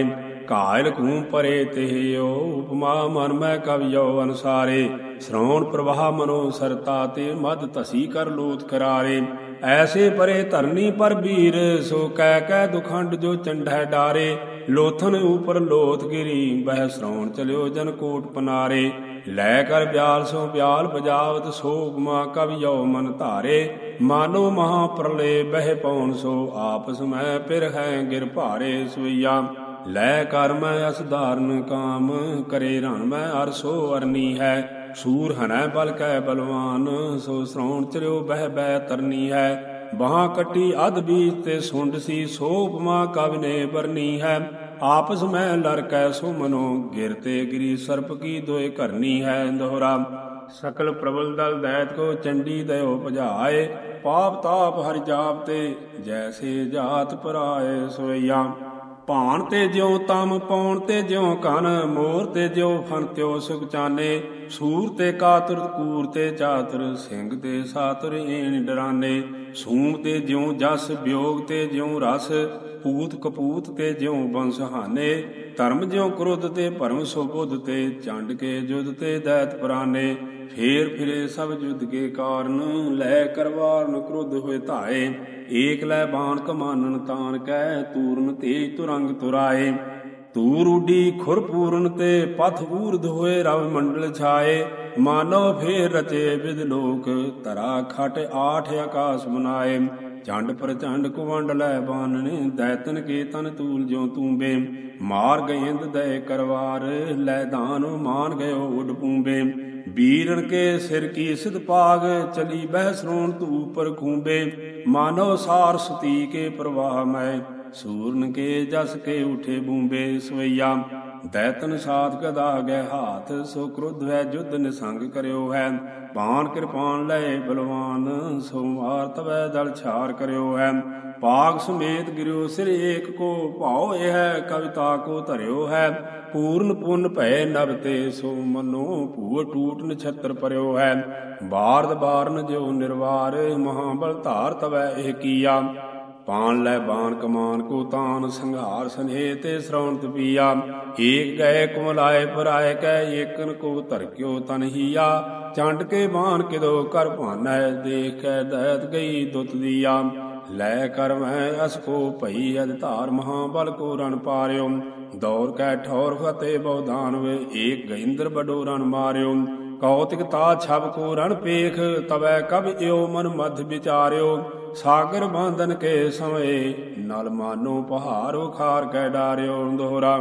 ਘਾਇਲ ਕੂੰ ਪਰੇ ਤਿਹਿਓ ਉਪਮਾ ਮਨ ਮੈਂ ਕਵਿਓ ਅਨੁਸਾਰੇ ਸ਼੍ਰਵਣ ਪ੍ਰਵਾਹ ਮਨੋ ਸਰਤਾ ਤੇ ਮਦ ਧਸੀ ਕਰ ਲੋਥ ਕਰਾਰੇ ਐਸੇ ਪਰੇ ਧਰਨੀ ਪਰ ਵੀਰ ਸੋ ਕਹਿ ਕਹਿ ਦੁਖੰਡ ਜੋ ਚੰਢੈ ਡਾਰੇ ਲੋਥਨ ਉਪਰ ਲੋਥ ਗਿਰੀ ਬਹਿ ਸ਼੍ਰਵਣ ਚਲਿਓ ਜਨ ਕੋਟ ਪਨਾਰੇ ਲੈ ਕਰ ਬਿਆਲ ਸੋ ਬਿਆਲ ਬਜਾਵਤ ਸੋ ਉਪਮਾ ਕਵਿਓ ਮਨ ਧਾਰੇ ਮਾਨੋ ਮਹਾ ਪ੍ਰਲੇ ਬਹਿ ਪਉਣ ਸੋ ਆਪਸ ਮੈਂ ਪਿਰ ਹੈ ਗਿਰ ਭਾਰੇ ਸਵਈਆ ਲੈ ਕਰ ਮੈਂ ਅਸ ਧਾਰਨ ਕਾਮ ਕਰੇ ਰਣ ਮੈਂ ਅਰ ਸੋ ਅਰਨੀ ਹੈ ਸੂਰ ਹਨੈ ਬਲ ਕੈ ਬਲਵਾਨ ਸੋ ਸ਼੍ਰਵਣ ਚਲਿਓ ਬਹਿ ਬਹਿ ਤਰਨੀ ਹੈ ਬਾਹਾਂ ਕੱਟੀ ਅਧ ਬੀਜ ਤੇ ਸੁੰਡ ਸੀ ਸੋ ਉਪਮਾ ਕਵਿ ਨੇ ਬਰਨੀ ਹੈ ਆਪਸ ਮੈਂ ਲੜ ਕੈ ਸੋ ਮਨੋ ਗਿਰਤੇ ਗਿਰੀ ਸਰਪ ਕੀ ਦੋਇ ਕਰਨੀ ਹੈ ਦੋਹਰਾ ਸਕਲ ਪ੍ਰਬਲ ਦਲ ਦੈਤ ਕੋ ਚੰਡੀ ਦਇਓ ਭਜਾਏ ਪਾਪ ਤਾਪ ਹਰਿ ਜਾਪ ਤੇ ਜੈਸੇ ਜਾਤ ਪਰਾਏ ਸੋਈਆ ਭਾਣ ਤੇ ਜਿਉ ਤਮ ਪਉਣ ਤੇ ਜਿਉ ਕਨ ਮੋਰ ਤੇ ਜਿਉ ਫਨ ਤਿਉ ਸੁਖ ਚਾਨੇ ਸੂਰ ਤੇ ਕਾਤੁਰ ਕੂਰ ਤੇ ਚਾਤੁਰ ਸਿੰਘ ਤੇ ਸਾਤੁਰ ਏਣ ਡਰਾਨੇ ਸੂਮ ਤੇ ਜਿਉ ਜਸ ਵਿਯੋਗ ਤੇ ਜਿਉ ਰਸ ਪੂਤ ਕਪੂਤ ਤੇ ਜਿਉ ਬੰਸ ਹਾਨੇ ਧਰਮ ਜਿਉ ਕ੍ਰੋਧ ਤੇ ਭਰਮ ਸੋ ਬੁੱਧ ਤੇ ਚੰਡ ਕੇ ਜੁਦ ਤੇ ਦੈਤ ਪੁਰਾਨੇ ਫੇਰ ਫਿਰੇ ਸਭ ਜੁਦ ਕੇ ਕਾਰਨ ਲੈ ਕਰਵਾਰਨ ਕ੍ਰੋਧ ਹੋਏ ਧਾਏ ਏਕ ਲੈ ਬਾਣ ਕਮਾਨਨ ਤਾਨ ਕੈ ਤੂਰਨ ਤੇਜ ਤੁਰੰਗ ਤੁਰਾਏ ਤੂਰ ਉਡੀ ਖੁਰ ਪੂਰਨ ਤੇ ਪਥ ਊਰਧ ਹੋਏ ਰਵ ਮੰਡਲ ਛਾਏ ਮਾਨੋ ਫੇਰ ਰਚੇ ਵਿਦ ਲੋਕ ਧਰਾ ਖਟ ਆਠ ਆਕਾਸ ਬਨਾਏ ਚੰਡ ਪ੍ਰਚੰਡ ਕੁਵੰਡ ਲੈ ਬਾਨਣੇ ਦੈਤਨ ਕੇ ਤਨ ਤੂਲ ਜਿਉ ਤੂੰਬੇ ਮਾਰ ਗਇੰਦ ਦੈ ਕਰਵਾਰ ਲੈ ਦਾਨ ਮਾਨ ਗਇਓ ਉਡ ਪੂੰਬੇ ਬੀਰਨ ਕੇ ਸਿਰ ਕੀ ਸਿਧ ਪਾਗ ਚਲੀ ਬਹਿ ਸ਼੍ਰਵਣ ਤੂ ਪਰ ਖੂੰਬੇ ਮਾਨੋ ਸਾਰ ਸੁਤੀ ਕੇ ਪ੍ਰਵਾਹ ਮੈਂ ਸੂਰਨ ਕੇ ਜਸ ਕੇ ਉਠੇ ਬੂੰਬੇ ਸਵਈਆ ਦੈਤਨ ਸਾਧ ਗਦਾ ਗੈ ਹਾਥ ਸੋ ਕ੍ਰੋਧ ਹੈ ਜੁਧ ਨਿਸੰਗ ਕਰਿਓ ਹੈ ਪਾਨ ਕਿਰਪਾਨ ਲੈ ਬਲਵਾਨ ਸੋ ਮਾਰ ਤਵੈ ਦਲ ਛਾਰ ਕਰਿਓ ਹੈ ਪਾਗ ਸਮੇਤ ਗਿਰਿਓ ਸਿਰ ਏਕ ਕੋ ਭਾਉ ਇਹ ਹੈ ਕਵਿਤਾ ਕੋ ਧਰਿਓ ਹੈ ਪੂਰਨ ਪੁੰਨ ਭੈ ਨਭ ਤੇ ਸੋ ਮਨੋ ਭੂਰ ਟੂਟ ਨਛਤਰ ਪਰਿਓ ਹੈ ਬਾਰਦ ਬਾਰਨ ਜਿਉ ਨਿਰਵਾਰ ਮਹਾਬਲ ਧਾਰ ਤਵੈ ਇਹ ਕੀਆ ਪਾਨ ਲੈ ਬਾਣ ਕਮਾਨ ਕੋ ਤਾਨ ਸੰਘਾਰ ਸਨੇਹ ਤੇ ਸ਼੍ਰਵਣ ਤਪੀਆ ਏਕ ਗਏ ਕੁਮਲਾਏ ਪਰਾਏ ਕੈ ਏਕਨ ਕੋ ਧਰਕਿਓ ਤਨ ਹੀਆ ਚੰਡ ਕੇ ਬਾਣ ਕਿਦੋ ਕਰ ਭਾਨੈ ਦੇਖੈ ਦੈਤ ਗਈ ਦੁੱਤ ਦੀਆ ਲੈ ਕਰ ਮੈਂ ਅਸ ਕੋ ਭਈ ਅਧ ਧਾਰ ਮਹਾਬਲ ਕੋ ਰਣ ਪਾਰਿਓ ਦੌਰ ਕੈ ਠੌਰ ਫਤੇ ਬਹੁ ਵੇ ਏਕ ਗਇੰਦਰ ਬਡੋ ਰਣ ਮਾਰਿਓ ਕੌਤਿਕ ਤਾ ਛਬ ਕੋ ਰਣ ਪੇਖ ਤਵੈ ਕਬ ਇਓ ਮਨ ਮਧ ਵਿਚਾਰਿਓ ਸਾਗਰ ਬਾਂਧਨ ਕੇ ਸਮੇ ਨਲ ਮਾਨੋ ਪਹਾੜ ਉਖਾਰ ਕੈ ਡਾਰਿਓ ਦੋਹਰਾ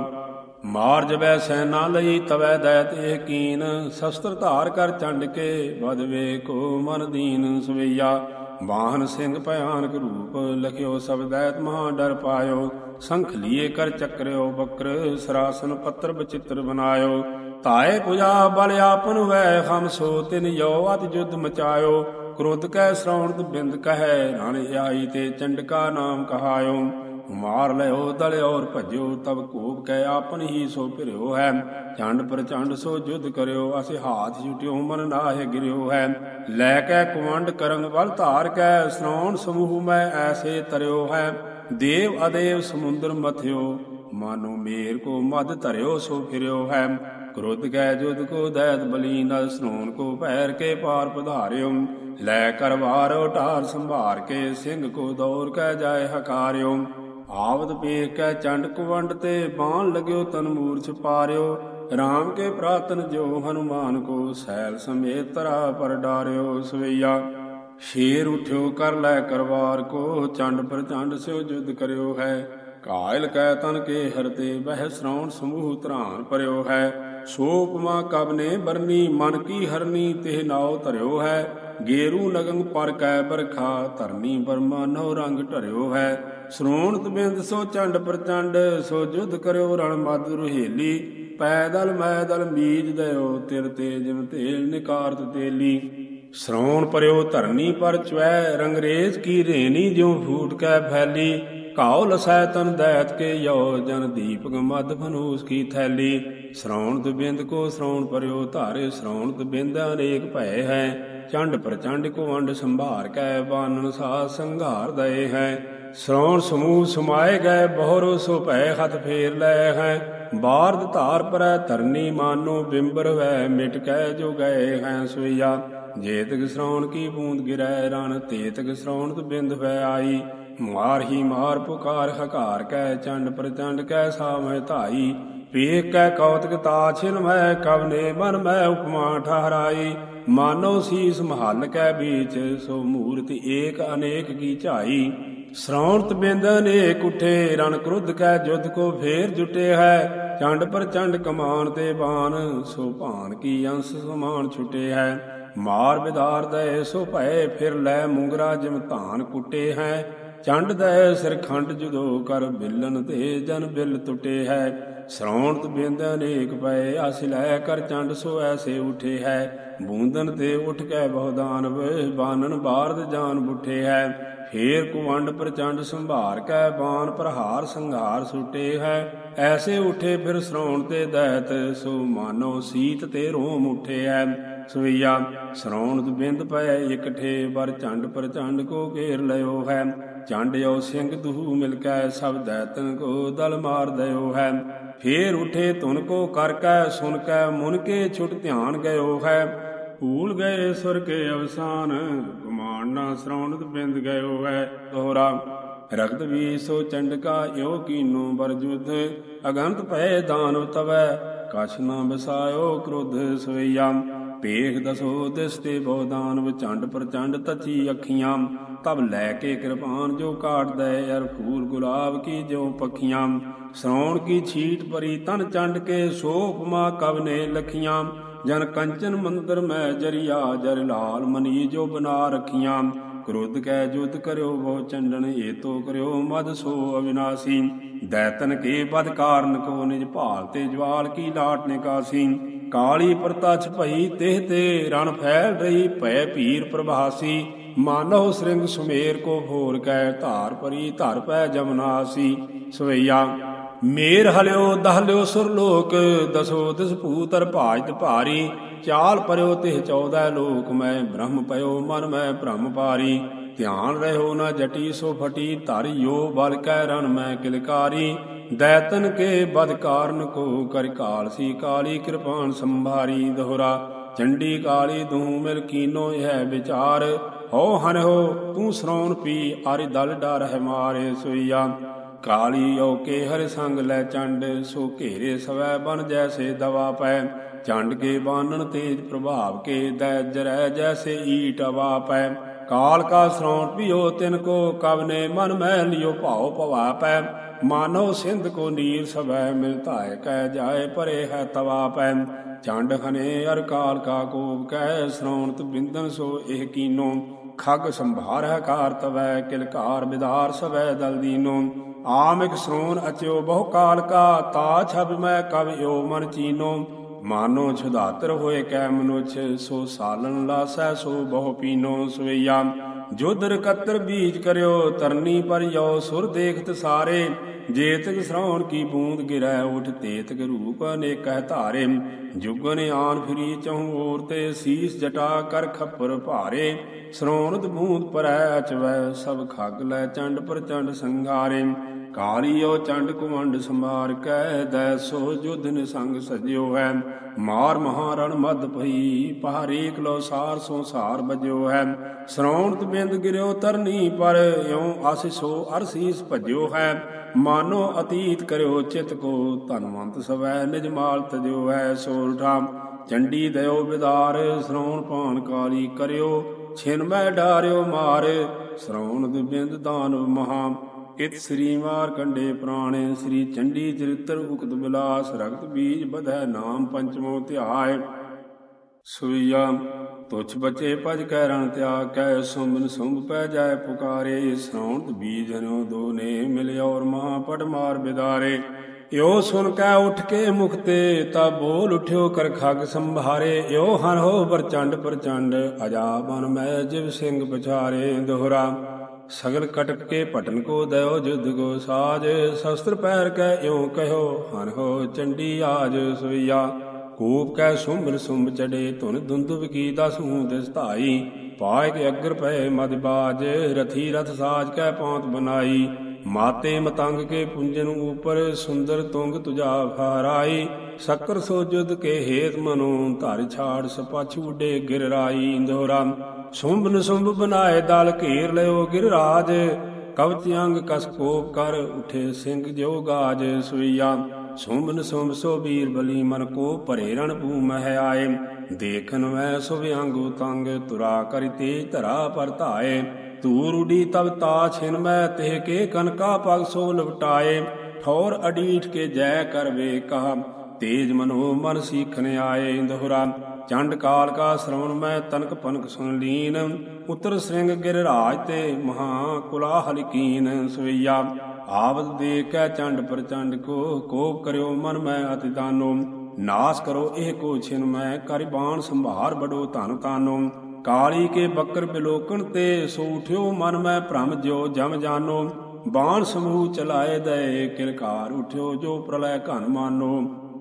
ਮਾਰ ਜਬੈ ਸੈਨਾ ਲਈ ਤਵੈ ਦੈਤ ਇਹ ਕੀਨ ਸ਼ਸਤਰ ਧਾਰ ਕਰ ਚੰਡ ਕੇ ਬਦਵੇ ਕੋ ਮਨ ਦੀਨ ਸਵਈਆ ਵਾਹਨ ਸਿੰਘ ਭਿਆਨਕ ਰੂਪ ਲਖਿਓ ਸਭ ਦੈਤ ਮਹਾ ਡਰ ਪਾਇਓ ਸੰਖ ਲੀਏ ਕਰ ਚੱਕਰਿਓ ਬਕਰ ਸਰਾਸਨ ਪੱਤਰ ਬਚਿੱਤਰ ਬਨਾਇਓ ਧਾਏ ਪੁਜਾ ਬਲ ਆਪਨ ਵੈ ਹਮ ਸੋ ਤਿਨ ਯੋ ਅਤ ਜੁਧ ਮਚਾਇਓ ਕ੍ਰੋਧ ਕੈ ਸ਼੍ਰਵਣ ਬਿੰਦ ਕਹੈ ਰਣ ਆਈ ਤੇ ਚੰਡਕਾ ਨਾਮ ਕਹਾਇਓ ਮਾਰ ਲਿਓ ਦਲ ਔਰ ਭਜਿਓ ਤਬ ਕੋਪ ਕੈ ਆਪਨ ਹੀ ਸੋ ਫਿਰਿਓ ਹੈ ਚੰਡ ਪ੍ਰਚੰਡ ਸੋ ਜੁਧ ਕਰਿਓ ਅਸੀਂ ਹਾਥ ਜੁਟਿਓ ਮਨ ਨਾਹਿ ਗਿਰਿਓ ਹੈ ਲੈ ਕੈ ਕੁਵੰਡ ਕਰੰਗ ਬਲ ਧਾਰ ਕੈ ਸ਼੍ਰਵਣ ਸਮੂਹ ਮੈਂ ਐਸੇ ਤਰਿਓ ਹੈ ਦੇਵ ਅਦੇਵ ਸਮੁੰਦਰ ਮਥਿਓ ਮਾਨੋ ਮੇਰ ਕੋ ਮਦ ਧਰਿਓ ਸੋ ਫਿਰਿਓ ਹੈ ਕ੍ਰੋਧ ਕੈ ਜੁਧ ਕੋ ਦੈਤ ਬਲੀ ਨਲ ਸ਼੍ਰਵਣ ਕੋ ਪੈਰ ਕੇ ਪਾਰ ਪਧਾਰਿਓ ਲੈ ਕਰ ਵਾਰੋ ਢਾਰ ਸੰਭਾਰ ਕੇ ਸਿੰਘ ਕੋ ਦੌਰ ਕੈ ਜਾਏ ਹਕਾਰਿਓ ਆਵਦ ਪੇਖ ਕੈ ਚੰਡ ਕੁਵੰਡ ਤੇ ਬਾਣ ਲਗਿਓ ਤਨ ਮੂਰਛ ਪਾਰਿਓ ਰਾਮ ਕੇ ਪ੍ਰਾਤਨ ਜੋ ਹਨੂਮਾਨ ਕੋ ਸੈਲ ਸਮੇਤ ਤਰਾ ਪਰ ਡਾਰਿਓ ਸਵਈਆ ਸ਼ੇਰ ਉਠਿਓ ਕਰ ਲੈ ਕਰਵਾਰ ਕੋ ਚੰਡ ਪ੍ਰਚੰਡ ਸਿਓ ਜੁਧ ਕਰਿਓ ਹੈ ਘਾਇਲ ਕੈ ਤਨ ਕੇ ਹਰਤੇ ਬਹਿ ਸ਼੍ਰਵਣ ਸਮੂਹ ਧਰਾਨ ਪਰਿਓ ਹੈ ਸੋ ਉਪਮਾ ਕਬ ਨੇ ਬਰਨੀ ਮਨ ਕੀ ਹਰਨੀ ਤਿਹ ਨਾਉ ਧਰਿਓ ਹੈ ਗੇਰੂ ਨਗੰਗ ਪਰ ਕੈ ਬਰਖਾ ਧਰਨੀ ਬਰਮਾ ਨਉ ਰੰਗ ਢਰਿਓ ਹੈ ਸ਼੍ਰੋਣਤ ਬਿੰਦ ਸੋ ਚੰਡ ਪ੍ਰਚੰਡ ਸੋ ਜੁਧ ਕਰਿਓ ਰਣ ਮਦ ਰੁਹੇਲੀ ਪੈਦਲ ਮੈਦਲ ਬੀਜ ਦਇਓ ਤਿਰ ਤੇ ਜਿਮ ਤੇਲ ਨਿਕਾਰਤ ਤੇਲੀ ਸ਼੍ਰਵਣ ਪਰਿਓ ਧਰਨੀ ਪਰ ਚਵੈ ਰੰਗਰੇਜ ਕੀ ਰੇਨੀ ਜਿਉ ਫੂਟ ਕੈ ਫੈਲੀ ਘਾਉ ਲਸੈ ਤਨ ਦੈਤ ਕੇ ਯੋ ਜਨ ਦੀਪਕ ਮਦ ਫਨੂਸ ਕੀ ਥੈਲੀ ਸ਼੍ਰਵਣਤ ਬਿੰਦ ਕੋ ਸ਼੍ਰਵਣ ਪਰਿਓ ਧਾਰੇ ਸ਼੍ਰਵਣਤ ਬਿੰਦ ਅਨੇਕ ਭੈ ਹੈ ਚੰਡ ਪ੍ਰਚੰਡ ਕੋ ਵੰਡ ਸੰਭਾਰ ਕੈ ਬਾਨਨ ਸਾਧ ਸੰਘਾਰ ਦਏ ਹੈ ਸ਼੍ਰਵਣ ਸਮੂਹ ਸਮਾਏ ਗਏ ਬਹੁਰੋ ਸੋ ਭੈ ਹੱਥ ਫੇਰ ਲੈ ਹੈ ਬਾਰਦ ਧਾਰ ਪਰੈ ਧਰਨੀ ਮਾਨੋ ਬਿੰਬਰ ਵੈ ਮਿਟ ਕੈ ਜੋ ਗਏ ਹੈ ਸੋਈਆ। ਜੇਤਕ ਸਰਾਉਣ ਕੀ ਬੂੰਦ ਗਿਰੈ ਰਣ ਤੇਤਕ ਸਰਾਉਣਤ ਬਿੰਦ ਵੈ ਆਈ। ਮਾਰ ਹੀ ਮਾਰ ਪੁਕਾਰ ਹਕਾਰ ਕੈ ਚੰਡ ਪ੍ਰਚੰਡ ਕੈ ਸਾਮਹਿ ਧਾਈ। ਵੇਖ ਕੈ ਕੌਤਕ ਤਾ ਛਿਨ ਮੈ ਕਵਨੇ ਮਨ ਮੈ ਉਪਮਾ ਠਹਰਾਈ। ਮਾਨੋ ਸੀਸ ਮਹੱਲ ਕੈ ਬੀਚ ਸੋ ਮੂਰਤ ਏਕ ਅਨੇਕ ਕੀ ਝਾਈ। ਸਰਾਉਣਤ ਬਿੰਦ ਅਨੇਕ ਉਠੇ ਰਣ ਕ੍ਰੁੱਧ ਕੈ ਜੁਧ ਕੋ ਫੇਰ ਜੁਟੇ ਹੈ। ਚੰਡ ਪ੍ਰਚੰਡ ਕਮਾਨ ਤੇ ਬਾਨ ਸੋ ਭਾਨ ਕੀ ਅੰਸ ਸਮਾਨ ਛੁਟੇ ਹੈ। ਮਾਰ ਬਿਦਾਰ ਦਏ ਸੋ ਭਏ ਫਿਰ ਲੈ ਮੁੰਗਰਾ ਜਿਮ ਧਾਨ ਕੁੱਟੇ ਹੈ। ਚੰਡ ਦਏ ਸਿਰ ਖੰਡ ਜੁਦੋ ਕਰ ਬਿਲਨ ਤੇ ਜਨ ਬਿਲ ਟੁੱਟੇ ਹੈ। ਸਰਾਉਣਤ ਬਿੰਦ ਅਨੇਕ ਪਏ ਅਸ ਲੈ ਕਰ ਚੰਡ ਸੋ ਐਸੇ ਉਠੇ ਹੈ। ਬੂੰਦਨ ਤੇ ਉਠ ਕੇ ਬਹੁ ਦਾਨਵ ਬਾਨਨ ਬਾਰਦ ਜਾਨ ਬੁੱਠੇ ਹੈ। ਫੇਰ ਕੁਵੰਡ ਪ੍ਰਚੰਡ ਸੰਭਾਰ ਕੈ ਬਾਨ ਪ੍ਰਹਾਰ ਸੰਘਾਰ ਸੁਟੇ ਹੈ। ਐਸੇ ਉਠੇ ਫਿਰ ਸਰਾਉਣ ਤੇ ਦੈਤ ਸੋ ਮਾਨੋ ਸੀਤ ਤੇ ਰੋਮ ਉਠੇ ਹੈ। ਸਵਈਆ ਸਰਾਉਣਤ ਬਿੰਦ ਪਏ ਇਕਠੇ ਬਰ ਚੰਡ ਪ੍ਰਚੰਡ ਕੋ ਘੇਰ ਲਿਓ ਹੈ। ਚੰਡ ਜੋ ਸਿੰਘ ਦੂਹ ਮਿਲ ਕੈ ਸਭ ਦੈਤਨ ਕੋ ਦਲ ਮਾਰ ਦਇਓ ਹੈ। ਫੇਰ ਉਠੇ ਧੁਨ ਕੋ ਕਰ ਕੈ ਸੁਨ ਕੈ ਮੁਨ ਕੇ ਛੁਟ ਧਿਆਨ ਗਇਓ ਹੈ। ਭੂਲ ਗਏ ਸੁਰ ਕੇ ਅਵਸਾਨ ਗੁਮਾਨ ਨਾ ਸਰਾਉਣਤ ਬਿੰਦ ਗਇਓ ਹੈ। ਦੋਹਰਾ ਰਗਤ ਵੀ ਸੋ ਚੰਡਕਾ ਇਉ ਕੀਨੋ ਬਰ ਜੁਧ ਅਗੰਤ ਭਏ ਦਾਨਵ ਤਵੈ ਕਛ ਨਾ ਬਸਾਇਓ ਕ੍ਰੋਧ ਸਵਈਆ। ਭੇਖ ਦਸੋ ਦਿਸ ਤੇ ਬਹੁ ਦਾਨਵ ਚੰਡ ਪ੍ਰਚੰਡ ਤਚੀ ਅੱਖੀਆਂ। ਤਬ ਲੈ ਕੇ ਕਿਰਪਾਨ ਜੋ ਕਾਟ ਦਏ ਅਰ ਫੂਲ ਗੁਲਾਬ ਕੀ ਜੋ ਪੱਖੀਆਂ। ਸਰਾਉਣ ਕੀ ਛੀਟ ਪਰੀ ਤਨ ਚੰਡ ਕੇ ਸੋ ਉਪਮਾ ਕਵਨੇ ਲਖੀਆਂ। ਜਨ ਕੰਚਨ ਮੰਦਰ ਮੈਂ ਜਰੀਆ ਜਰ ਲਾਲ ਮਨੀ ਜੋ ਬਨਾ ਰਖੀਆਂ। ਕ੍ਰੋਧ ਕੈ ਜੁਧ ਕਰਿਓ ਬਹੁ ਚੰਡਨ ਏ ਤੋ ਕਰਿਓ ਮਦ ਸੋ ਅਵਿਨਾਸੀ। ਦੈਤਨ ਕੇ ਬਦ ਕਾਰਨ ਕੋ ਨਿਜ ਭਾਲ ਤੇ ਜਵਾਲ ਕੀ ਲਾਟ ਨਿਕਾਸੀ। ਕਾਲੀ ਪ੍ਰਤਛ ਭਈ ਤਿਹ ਤੇ ਰਣ ਫੈਲ ਰਹੀ ਭੈ ਭੀਰ ਪ੍ਰਭਾਸੀ। ਮਾਨੋ ਸ੍ਰਿੰਗ ਸੁਮੇਰ ਕੋ ਭੋਰ ਕੈ ਧਾਰ ਪਰੀ ਧਰ ਪੈ ਜਮਨਾਸੀ। ਸਵਈਆ ਮੇਰ ਹਲਿਓ ਦਹਲਿਓ ਸੁਰਲੋਕ ਦਸੋ ਦਿਸ ਭੂਤਰ ਭਾਜਤ ਭਾਰੀ। ਚਾਲ ਪਰਿਓ ਤਿਹ ਚੌਦੈ ਲੋਕ ਮੈਂ ਬ੍ਰਹਮ ਪਇਓ ਮਨ ਮੈਂ ਭ੍ਰਮ ਪਾਰੀ। ਧਿਆਨ ਰਹਿਓ ਨਾ ਜਟੀ ਸੋ ਫਟੀ ਧਰਿਓ ਬਲ ਕੈ ਰਣ ਮੈਂ ਕਿਲਕਾਰੀ। ਦੈਤਨ ਕੇ ਬਦ ਕਾਰਨ ਕੋ ਕਰ ਕਾਲਸੀ ਕਾਲੀ ਕਿਰਪਾਨ ਸੰਭਾਰੀ। ਦੋਹਰਾ ਚੰਡੀ ਕਾਲੀ ਦੂਹ ਮਿਲ ਕੀਨੋ ਇਹ ਵਿਚਾਰ। ਹੋ ਹਨ ਹੋ ਤੂੰ ਸਰਾਉਣ ਪੀ ਆਰਿ ਦਲ ਡਰ ਹੈ ਮਾਰੇ ਸੋਈਆ। ਕਾਲੀ ਓ ਕੇ ਹਰਿ ਸੰਗ ਲੈ ਚੰਡ ਸੋ ਘੇਰੇ ਸਵੈ ਬਨ ਜੈਸੇ ਦਵਾ ਪੈ। ਚੰਡ ਕੇ ਬਾਨਣ ਤੇਜ ਪ੍ਰਭਾਵ ਕੇ ਦੈ ਜਰੈ ਜੈਸੇ ਈਟ ਅਵਾ ਪੈ। ਕਾਲ ਕਾ ਸਰਾਉਣ ਪੀਓ ਤਿਨ ਕੋ ਕਵਨੇ ਮਨ ਮਹਿ ਲਿਓ ਭਾਉ ਭਵਾ ਪੈ। ਮਾਨੋ ਸਿੰਧ ਕੋ ਨੀਰ ਸਵੈ ਮਿਲ ਧਾਇ ਕੈ ਜਾਏ ਪਰੇ ਹੈ ਤਵਾ ਪੈ। ਚੰਡ ਹਨੇ ਅਰ ਕਾਲ ਕਾ ਕੋਪ ਕੈ ਸਰਾਉਣਤ ਬਿੰਦਨ ਸੋ ਇਹ ਕੀਨੋ। ਖਗ ਸੰਭਾਰ ਹੈ ਕਾਰ ਤਵੈ ਕਿਲਕਾਰ ਬਿਦਾਰ ਸਵੈ ਦਲ ਦੀਨੋ। ਆਮਿਕ ਸ੍ਰੋਣ ਅਚਿਓ ਬਹੁ ਕਾਲ ਕਾ ਤਾ ਛਬ ਮੈਂ ਕਵ ਇਓ ਮਨ ਚੀਨੋ। ਮਾਨੋ ਛੁਧਾਤਰ ਹੋਏ ਕੈ ਮਨੁਛ ਸੋ ਸਾਲਨ ਲਾਸੈ ਸੋ ਬਹੁ ਪੀਨੋ। ਸਵਈਆ ਜੋਧਰ ਕਤਰ ਬੀਜ ਕਰਿਓ ਤਰਨੀ ਪਰ ਯੋ ਸੁਰ ਦੇਖਤ ਸਾਰੇ। ਜੇਤਕ ਸਰਾਉਣ ਕੀ ਬੂੰਦ ਗਿਰੈ ਉਠ ਤੇਤਕ ਰੂਪ ਅਨੇਕਹਿ ਧਾਰੇ। ਜੁਗਨ ਆਨ ਫਿਰੀ ਚਹੁ ਓਰ ਤੇ ਸੀਸ ਜਟਾ ਕਰ ਖੱਪਰ ਭਾਰੇ। ਸਰਾਉਣਤ ਬੂੰਦ ਪਰੈ ਅਚਵੈ ਸਭ ਖਗ ਲੈ ਚੰਡ ਪ੍ਰਚੰਡ ਸੰਘਾਰੇ। ਕਾਲੀਓ ਚੰਡ ਕੁਮੰਡ ਸੰਭਾਰ ਕੈ ਦੈ ਸੋ ਜੁਧ ਨਿਸੰਗ ਸਜਿਓ ਹੈ। ਮਾਰ ਮਹਾਰਣ ਮਦ ਭਈ ਪਹਾਰੇਕ ਲੋ ਸਾਰ ਸੋ ਸਾਰ ਬਜਿਓ ਹੈ। ਸਰਾਉਣਤ ਬਿੰਦ ਗਿਰਿਓ ਤਰਨੀ ਪਰ ਇਉ ਆਸਿਸੋ ਅਰਸੀਸ ਭਜਿਓ ਹੈ। ਮਾਨੋ ਅਤੀਤ ਕਰਿਓ ਚਿਤ ਕੋ ਧਨਵੰਤ ਸਵੈ ਨਿਜ ਮਾਲ ਤਜਿਓ ਹੈ। ਸੋਰਠਾ ਚੰਡੀ ਦਇਓ ਬਿਦਾਰ ਸਰਾਉਣ ਭਾਨ ਕਾਲੀ ਕਰਿਓ ਛਿਨ ਮੈਂ ਡਾਰਿਓ ਮਾਰ। ਸਰਾਉਣ ਬਿੰਦ ਦਾਨਵ ਮਹਾ ਇਤ ਸ੍ਰੀ ਮਾਰਕੰਡੇ ਪੁਰਾਣੇ। ਸ੍ਰੀ ਚੰਡੀ ਚਰਿਤ੍ਰ ਉਕਤ ਬਿਲਾਸ ਰਗਤ ਬੀਜ ਬਧੈ ਨਾਮ ਪੰਚਮੋ ਧਿਆਇ। ਸਵਈਆ ਤੁਛ ਬਚੇ ਭਜ ਕੈ ਰਣ ਤਿਆਗ ਕੈ ਸੁੰਬਨ ਸੁੰਬ ਪੈ ਜਾਏ ਪੁਕਾਰੇ। ਸਰਾਉਣਤ ਬੀਜ ਹਨਿਓ ਦੋ ਨੇ ਮਿਲਿ ਔਰ ਮਹਾ ਪਟ ਮਾਰ ਬਿਦਾਰੇ। ਇਉ ਸੁਨ ਕੈ ਉਠ ਕੇ ਮੁਖ ਤੇ ਤਾ ਬੋਲ ਉਠਿਓ ਕਰ ਖਗ ਸੰਭਾਰੇ। ਇਉ ਹਨ ਹੋ ਪ੍ਰਚੰਡ ਪ੍ਰਚੰਡ ਅਜਾ ਬਨ ਮੈਂ ਜਿਵ ਸਿੰਘ ਪਛਾਰੇ। ਦੋਹਰਾ ਸਗਲ ਕਟਕ ਕੇ ਭਟਨ ਕੋ ਦਇਓ ਜੁਧ ਕੋ ਸਾਜ। ਸ਼ਸਤਰ ਪੈਰ ਕੈ ਇਉ ਕਹਿਓ ਹਨ ਹੋ ਚੰਡੀ ਆਜ। ਸਵਈਆ ਕੋਪ ਕੈ ਸੁੰਬਰ ਸੁੰਬ ਚੜੇ ਧੁਨ ਦੁੰਦੁਬ ਕੀ ਦਸੂ ਦਿਸ ਧਾਈ। ਪਾਇ ਕੇ ਅਗਰ ਪਏ ਮਦ ਬਾਜ ਰਥੀ ਰਥ ਸਾਜ ਕੈ ਪੌਂਤ ਬਨਾਈ। ਮਾਤੇ ਮਤੰਗ ਕੇ ਪੁੰਜਨ ਉਪਰ ਸੁੰਦਰ ਤੁੰਗ ਤੁਜਾ ਫਹਰਾਈ ਸ਼ੱਕਰ ਸੋ ਜੁਦ ਕੇ ਹੇਤ ਮਨੋ ਧਰ ਛਾੜ ਸਪਛ ਉਡੇ ਗਿਰ ਰਾਈ ਦੋਹਰਾ ਸੁੰਭ ਨਸੁੰਭ ਬਨਾਏ ਦਲ ਘੇਰ ਲਿਓ ਗਿਰਰਾਜ ਕਵਚ ਅੰਗ ਕਸ ਕੋਪ ਕਰ ਉਠੇ ਸਿੰਘ ਜੋ ਗਾਜ ਸੁਈਆ ਸੁੰਭ ਨਸੁੰਭ ਸੋ ਬੀਰ ਬਲੀ ਮਨ ਕੋ ਭਰੇ ਰਣ ਭੂ ਮਹਿ ਆਏ ਦੇਖਨ ਮੈਂ ਸੁਭ ਅੰਗੂ ਤੰਗ ਤੁਰਾ ਕਰਿ ਤੇਜ ਧਰਾ ਪਰ ਧਾਏ ਧੂਰ ਉਡੀ ਤਬ ਤਾ ਛਿਨ ਮੈਂ ਤਿਹ ਕੇ ਕਨਕਾ ਪਗ ਸੋ ਲਪਟਾਏ ਠੌਰ ਅਡੀਠ ਕੇ ਜੈ ਕਰਵੇ ਕਹਾ ਤੇਜ ਮਨੋ ਮਨ ਸੀਖਨ ਆਏ ਦੋਹਰਾ ਚੰਡ ਕਾਲ ਕਾ ਸ਼ਰਵਣ ਮੈਂ ਤਨਕ ਪਨਕ ਸੁਨ ਲੀਨ ਉਤਰ ਸਿੰਘ ਗਿਰ ਰਾਜ ਤੇ ਮਹਾ ਕੁਲਾਹਲ ਕੀਨ ਸਵਈਆ ਆਵਦ ਦੇ ਕੈ ਚੰਡ ਪ੍ਰਚੰਡ ਕੋ ਕੋਪ ਕਰਿਓ ਮਨ ਮੈਂ ਅਤਿ ਦਾਨੋ ਨਾਸ ਕਰੋ ਇਹ ਕੋ ਛਿਨ ਮੈਂ ਕਰਿ ਬਾਣ ਸੰਭਾਰ ਬੜੋ ਧਨ ਤਾਨੋ ਕਾਲੀ ਕੇ ਬੱਕਰ ਬਿਲੋਕਣ ਤੇ ਸੋ ਉਠਿਓ ਮਨ ਮੈਂ ਭ੍ਰਮ ਜਿਉ ਜਮ ਜਾਨੋ ਬਾਣ ਸਮੂਹ ਚਲਾਏ ਦਏ ਕਿਲਕਾਰ ਉਠਿਓ ਜੋ ਪ੍ਰਲੈ ਘਨ ਮਾਨੋ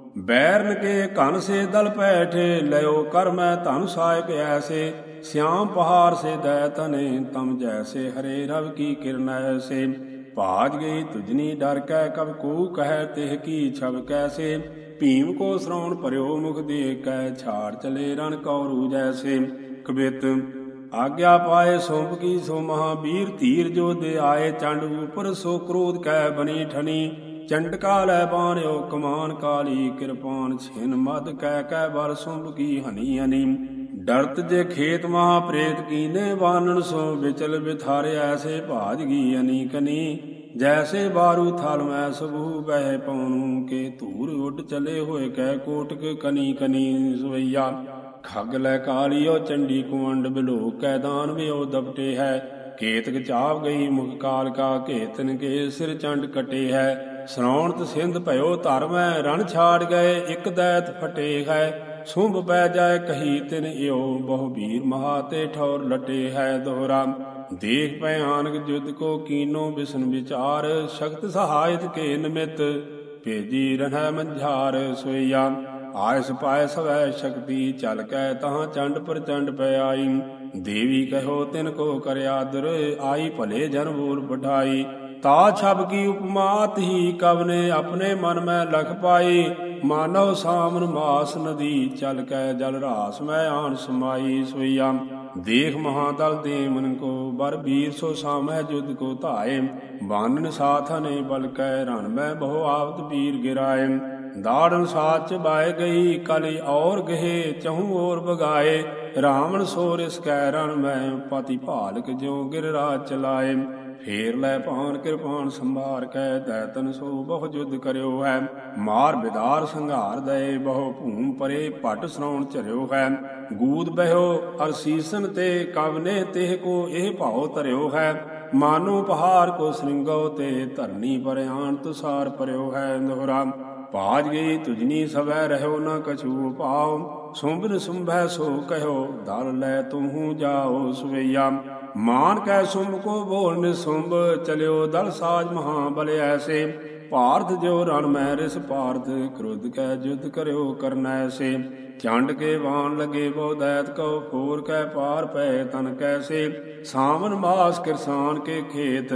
ਬੈਰਨ ਕੇ ਘਨ ਸੇ ਦਲ ਪੈਠ ਲਿਓ ਕਰ ਮੈਂ ਧਨ ਸਾਇਕ ਐਸੇ ਸਿਆਮ ਪਹਾੜ ਸੇ ਦੈ ਤਨੇ ਤਮ ਜੈਸੇ ਹਰੇ ਰਵ ਕੀ ਕਿਰਨ ਐਸੇ ਭਾਜ ਗਈ ਤੁਜਨੀ ਡਰ ਕੈ ਕਬ ਕੋ ਕਹਿ ਤਿਹ ਕੀ ਛਬ ਕੈਸੇ ਭੀਮ ਕੋ ਸ਼੍ਰਵਣ ਭਰਿਓ ਮੁਖ ਦੇ ਕੈ ਛਾੜ ਚਲੇ ਰਣ ਕੌਰੂ ਜੈਸੇ ਕਬਿਤ ਆਗਿਆ ਪਾਏ ਸੋਂਪ ਕੀ ਸੋ ਮਹਾਬੀਰ ਧੀਰ ਜੋ ਦੇ ਆਏ ਚੰਡ ਉਪਰ ਸੋ ਕ੍ਰੋਧ ਕੈ ਬਨੀ ਠਨੀ ਚੰਡਕਾ ਲੈ ਬਾਣਿਓ ਕਮਾਨ ਕਾਲੀ ਕਿਰਪਾਨ ਛਿਨ ਮਦ ਕੈ ਕੈ ਬਰ ਸੁੰਭ ਕੀ ਹਨੀ ਹਨੀ ਡਰਤ ਜੇ ਖੇਤ ਮਹਾ ਪ੍ਰੇਤ ਕੀਨੇ ਵਾਨਣ ਸੋ ਵਿਚਲ ਬਿਥਾਰੇ ਐਸੇ ਭਾਜ ਗੀ ਅਨੀ ਕਨੀ ਜੈਸੇ ਬਾਰੂ ਥਲ ਮੈਂ ਸਬੂ ਬਹਿ ਪਉਨੂ ਕੇ ਧੂਰ ਉੱਡ ਚਲੇ ਹੋਏ ਕੈ ਕੋਟਕ ਕਨੀ ਕਨੀ ਸਵਈਆ ਖੱਗ ਲੈ ਕਾਲੀਓ ਚੰਡੀ ਕੁਵੰਡ ਬਿਲੋ ਕੈ ਦਾਨ ਵਿਓ ਦਬਟੇ ਹੈ ਕੇਤਕ ਚਾਪ ਗਈ ਮੁਖ ਕਾਲ ਕਾ ਘੇਤਨ ਕੇ ਸਿਰ ਚੰਡ ਕਟੇ ਹੈ ਸ਼ਰਾਉਣਤ ਸਿੰਧ ਭਇਓ ਧਰਮੈ ਰਣ ਛਾੜ ਗਏ ਇਕ ਦੈਤ ਫਟੇ ਹੈ ਸੁੰਭ ਪੈ ਜਾਏ ਕਹੀ ਤਿਨ ਇਓ ਬਹੁ ਵੀਰ ਮਹਾ ਤੇ ਠੌਰ ਲਟੇ ਹੈ ਦੋਹਰਾ ਦੇਖ ਪੈ ਆਨਕ ਜੁਦ ਕੋ ਕੀਨੋ ਬਿਸਨ ਵਿਚਾਰ ਸ਼ਕਤ ਸਹਾਇਤ ਕੇ ਨਿਮਿਤ ਭੇਜੀ ਰਹਿ ਮੰਝਾਰ ਸੋਈਆ ਆਇਸ ਪਾਇ ਸਵੈ ਸ਼ਕਤੀ ਚਲ ਕੈ ਤਹਾਂ ਚੰਡ ਪ੍ਰਚੰਡ ਪੈ ਆਈ ਦੇਵੀ ਕਹੋ ਤਿਨ ਕੋ ਕਰਿਆ ਦਰ ਆਈ ਭਲੇ ਜਨ ਬੋਲ ਪਠਾਈ ਤਾ ਛਬ ਕੀ ਉਪਮਾਤ ਹੀ ਕਵਨੇ ਆਪਣੇ ਮਨ ਮੈਂ ਲਖ ਪਾਈ ਮਾਨਵ ਸਾਮਨ ਮਾਸ ਨਦੀ ਚਲ ਕੈ ਜਲ ਰਾਸ ਮੈਂ ਆਣ ਸਮਾਈ ਸੋਈਆ ਦੇਖ ਮਹਾਦਲ ਦੇ ਮਨ ਕੋ ਬਰ ਵੀਰ ਸੋ ਸਾਮੈ ਜੁਦ ਕੋ ਧਾਏ ਬਾਨਨ ਸਾਥਨੇ ਬਲ ਕੈ ਰਣ ਮੈਂ ਬਹੁ ਆਵਤ ਵੀਰ ਗਿਰਾਏ ਦਾੜਨ ਸਾਚ ਬਾਏ ਗਈ ਕਲੀ ਔਰ ਗਹੇ ਚਹੂ ਔਰ ਬਗਾਏ ਰਾਵਣ ਸੋ ਰਿਸ ਕੈ ਰਣ ਮੈਂ ਪਤੀ ਭਾਲਕ ਜਿਉ ਗਿਰ ਰਾਜ ਚਲਾਏ ਫੇਰ ਲੈ ਭਾਨ ਕਿਰਪਾਨ ਸੰਭਾਰ ਕੈ ਦੈਤਨ ਸੋ ਬਹੁ ਜੁਦ ਕਰਿਓ ਹੈ ਮਾਰ ਬਿਦਾਰ ਸੰਘਾਰ ਦਏ ਬਹੁ ਭੂਮ ਪਰੇ ਭਟ ਸਰਾਉਣ ਝਰਿਓ ਹੈ ਗੂਦ ਬਹਿਓ ਅਰ ਸੀਸਨ ਤੇ ਕਵਨੇ ਤਿਹ ਕੋ ਇਹ ਭਾਉ ਧਰਿਓ ਹੈ ਮਾਨੋ ਪਹਾੜ ਕੋ ਸ੍ਰਿੰਗੋ ਤੇ ਧਰਨੀ ਪਰ ਆਣ ਤੁਸਾਰ ਪਰਿਓ ਹੈ ਦੋਹਰਾ ਭਾਜ ਗਈ ਤੁਜਨੀ ਸਵੈ ਰਹਿਓ ਨ ਕਛੂ ਪਾਉ ਸੁੰਭ ਸੁੰਭੈ ਸੋ ਕਹਿਓ ਦਲ ਲੈ ਤੁਹੂ ਜਾਓ ਸਵਈਆ ਮਾਨ ਕੈ ਸੁੰਭ ਕੋ ਬੋਲ ਨਿਸੁੰਭ ਚਲਿਓ ਦਲ ਸਾਜ ਮਹਾ ਬਲ ਐਸੇ ਭਾਰਤ ਜੋ ਰਣ ਮੈਂ ਰਿਸ ਭਾਰਤ ਕ੍ਰੋਧ ਕੈ ਜੁਦ ਕਰਿਓ ਕਰਨ ਐਸੇ ਚੰਡ ਕੇ ਵਾਣ ਲਗੇ ਬਹੁ ਦੈਤ ਕਉ ਫੋਰ ਕੈ ਪਾਰ ਪੈ ਤਨ ਕੈਸੇ ਸਾਵਨ ਮਾਸ ਕਿਰਸਾਨ ਕੇ ਖੇਤ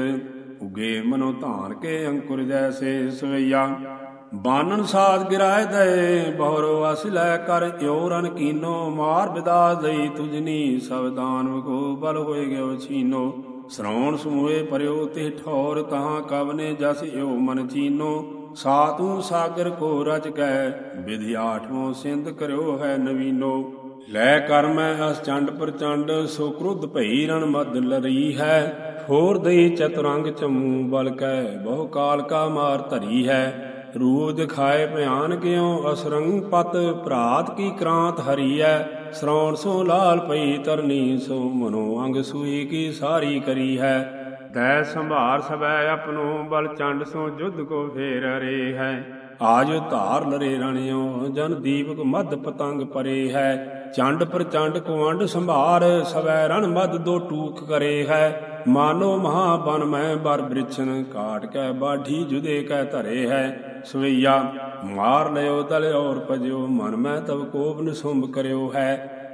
ਉਗੇ ਮਨੋ ਧਾਨ ਕੇ ਅੰਕੁਰ ਜੈਸੇ ਸਵਈਆ ਬਾਨਨ ਸਾਧ ਗਿਰਾਏ ਦਏ ਬਹੁਰੋ ਅਸ ਲੈ ਕਰ ਇਉ ਰਨ ਕੀਨੋ ਮਾਰ ਬਿਦਾ ਦਈ ਤੁਜਨੀ ਸਵਦਾਨ ਕੋ ਬਲ ਹੋਏ ਗਿਓ ਛੀਨੋ ਸ਼ਰਾਉਣ ਸਮੂਏ ਪਰਿਓ ਤੇ ਠੌਰ ਤਹਾਂ ਕਵਨੇ ਜਸ ਇਉ ਮਨ ਚੀਨੋ ਸਾਤੂ ਸਾਗਰ ਕੋ ਰਚ ਕੈ ਵਿਧਿ ਆਠਵੋਂ ਸਿੰਧ ਕਰਿਓ ਹੈ ਨਵੀਨੋ ਲੈ ਕਰ ਮੈਂ ਅਸ ਚੰਡ ਪ੍ਰਚੰਡ ਸੋ ਕ੍ਰੁੱਧ ਭਈ ਰਣ ਮਦ ਲਰੀ ਹੈ ਫੋਰ ਦਈ ਚਤੁਰੰਗ ਚਮੂ ਬਲ ਕੈ ਬਹੁ ਕਾਲ ਕਾ ਮਾਰ ਧਰੀ ਹੈ ਰੂਪ ਦਿਖਾਏ ਭਿਆਨ ਕਿਉ ਅਸਰੰਗ ਪਤ ਭਰਾਤ ਕੀ ਕ੍ਰਾਂਤ ਹਰੀਐ ਸ਼ਰਾਉਣ ਸੋ ਲਾਲ ਪਈ ਤਰਨੀ ਸੋ ਮਨੋ ਅੰਗ ਸੂਈ ਕੀ ਸਾਰੀ ਕਰੀ ਹੈ ਦੈ ਸੰਭਾਰ ਸਵੈ ਆਪਨੋ ਬਲ ਚੰਡ ਸੋ ਜੁਧ ਕੋ ਫੇਰ ਰੇ ਹੈ ਆਜ ਧਾਰ ਲਰੇ ਰਣਿਓ ਜਨ ਦੀਪਕ ਮਦ ਪਤੰਗ ਪਰੇ ਹੈ ਚੰਡ ਪ੍ਰਚੰਡ ਕੁਵੰਡ ਸੰਭਾਰ ਸਵੈ ਰਣ ਮਦ ਦੋ ਟੂਕ ਕਰੇ ਹੈ ਮਾਨੋ ਮਹਾ ਬਨ ਮੈਂ ਬਰ ਬ੍ਰਿਛਨ ਕਾਟ ਕੈ ਬਾਢੀ ਜੁਦੇ ਕੈ ਧਰੇ ਹੈ ਸਵਈਆ ਮਾਰ ਲਿਓ ਦਲ ਔਰ ਭਜਿਓ ਮਨ ਮੈਂ ਤਬ ਕੋਪ ਨਿਸੁੰਭ ਕਰਿਓ ਹੈ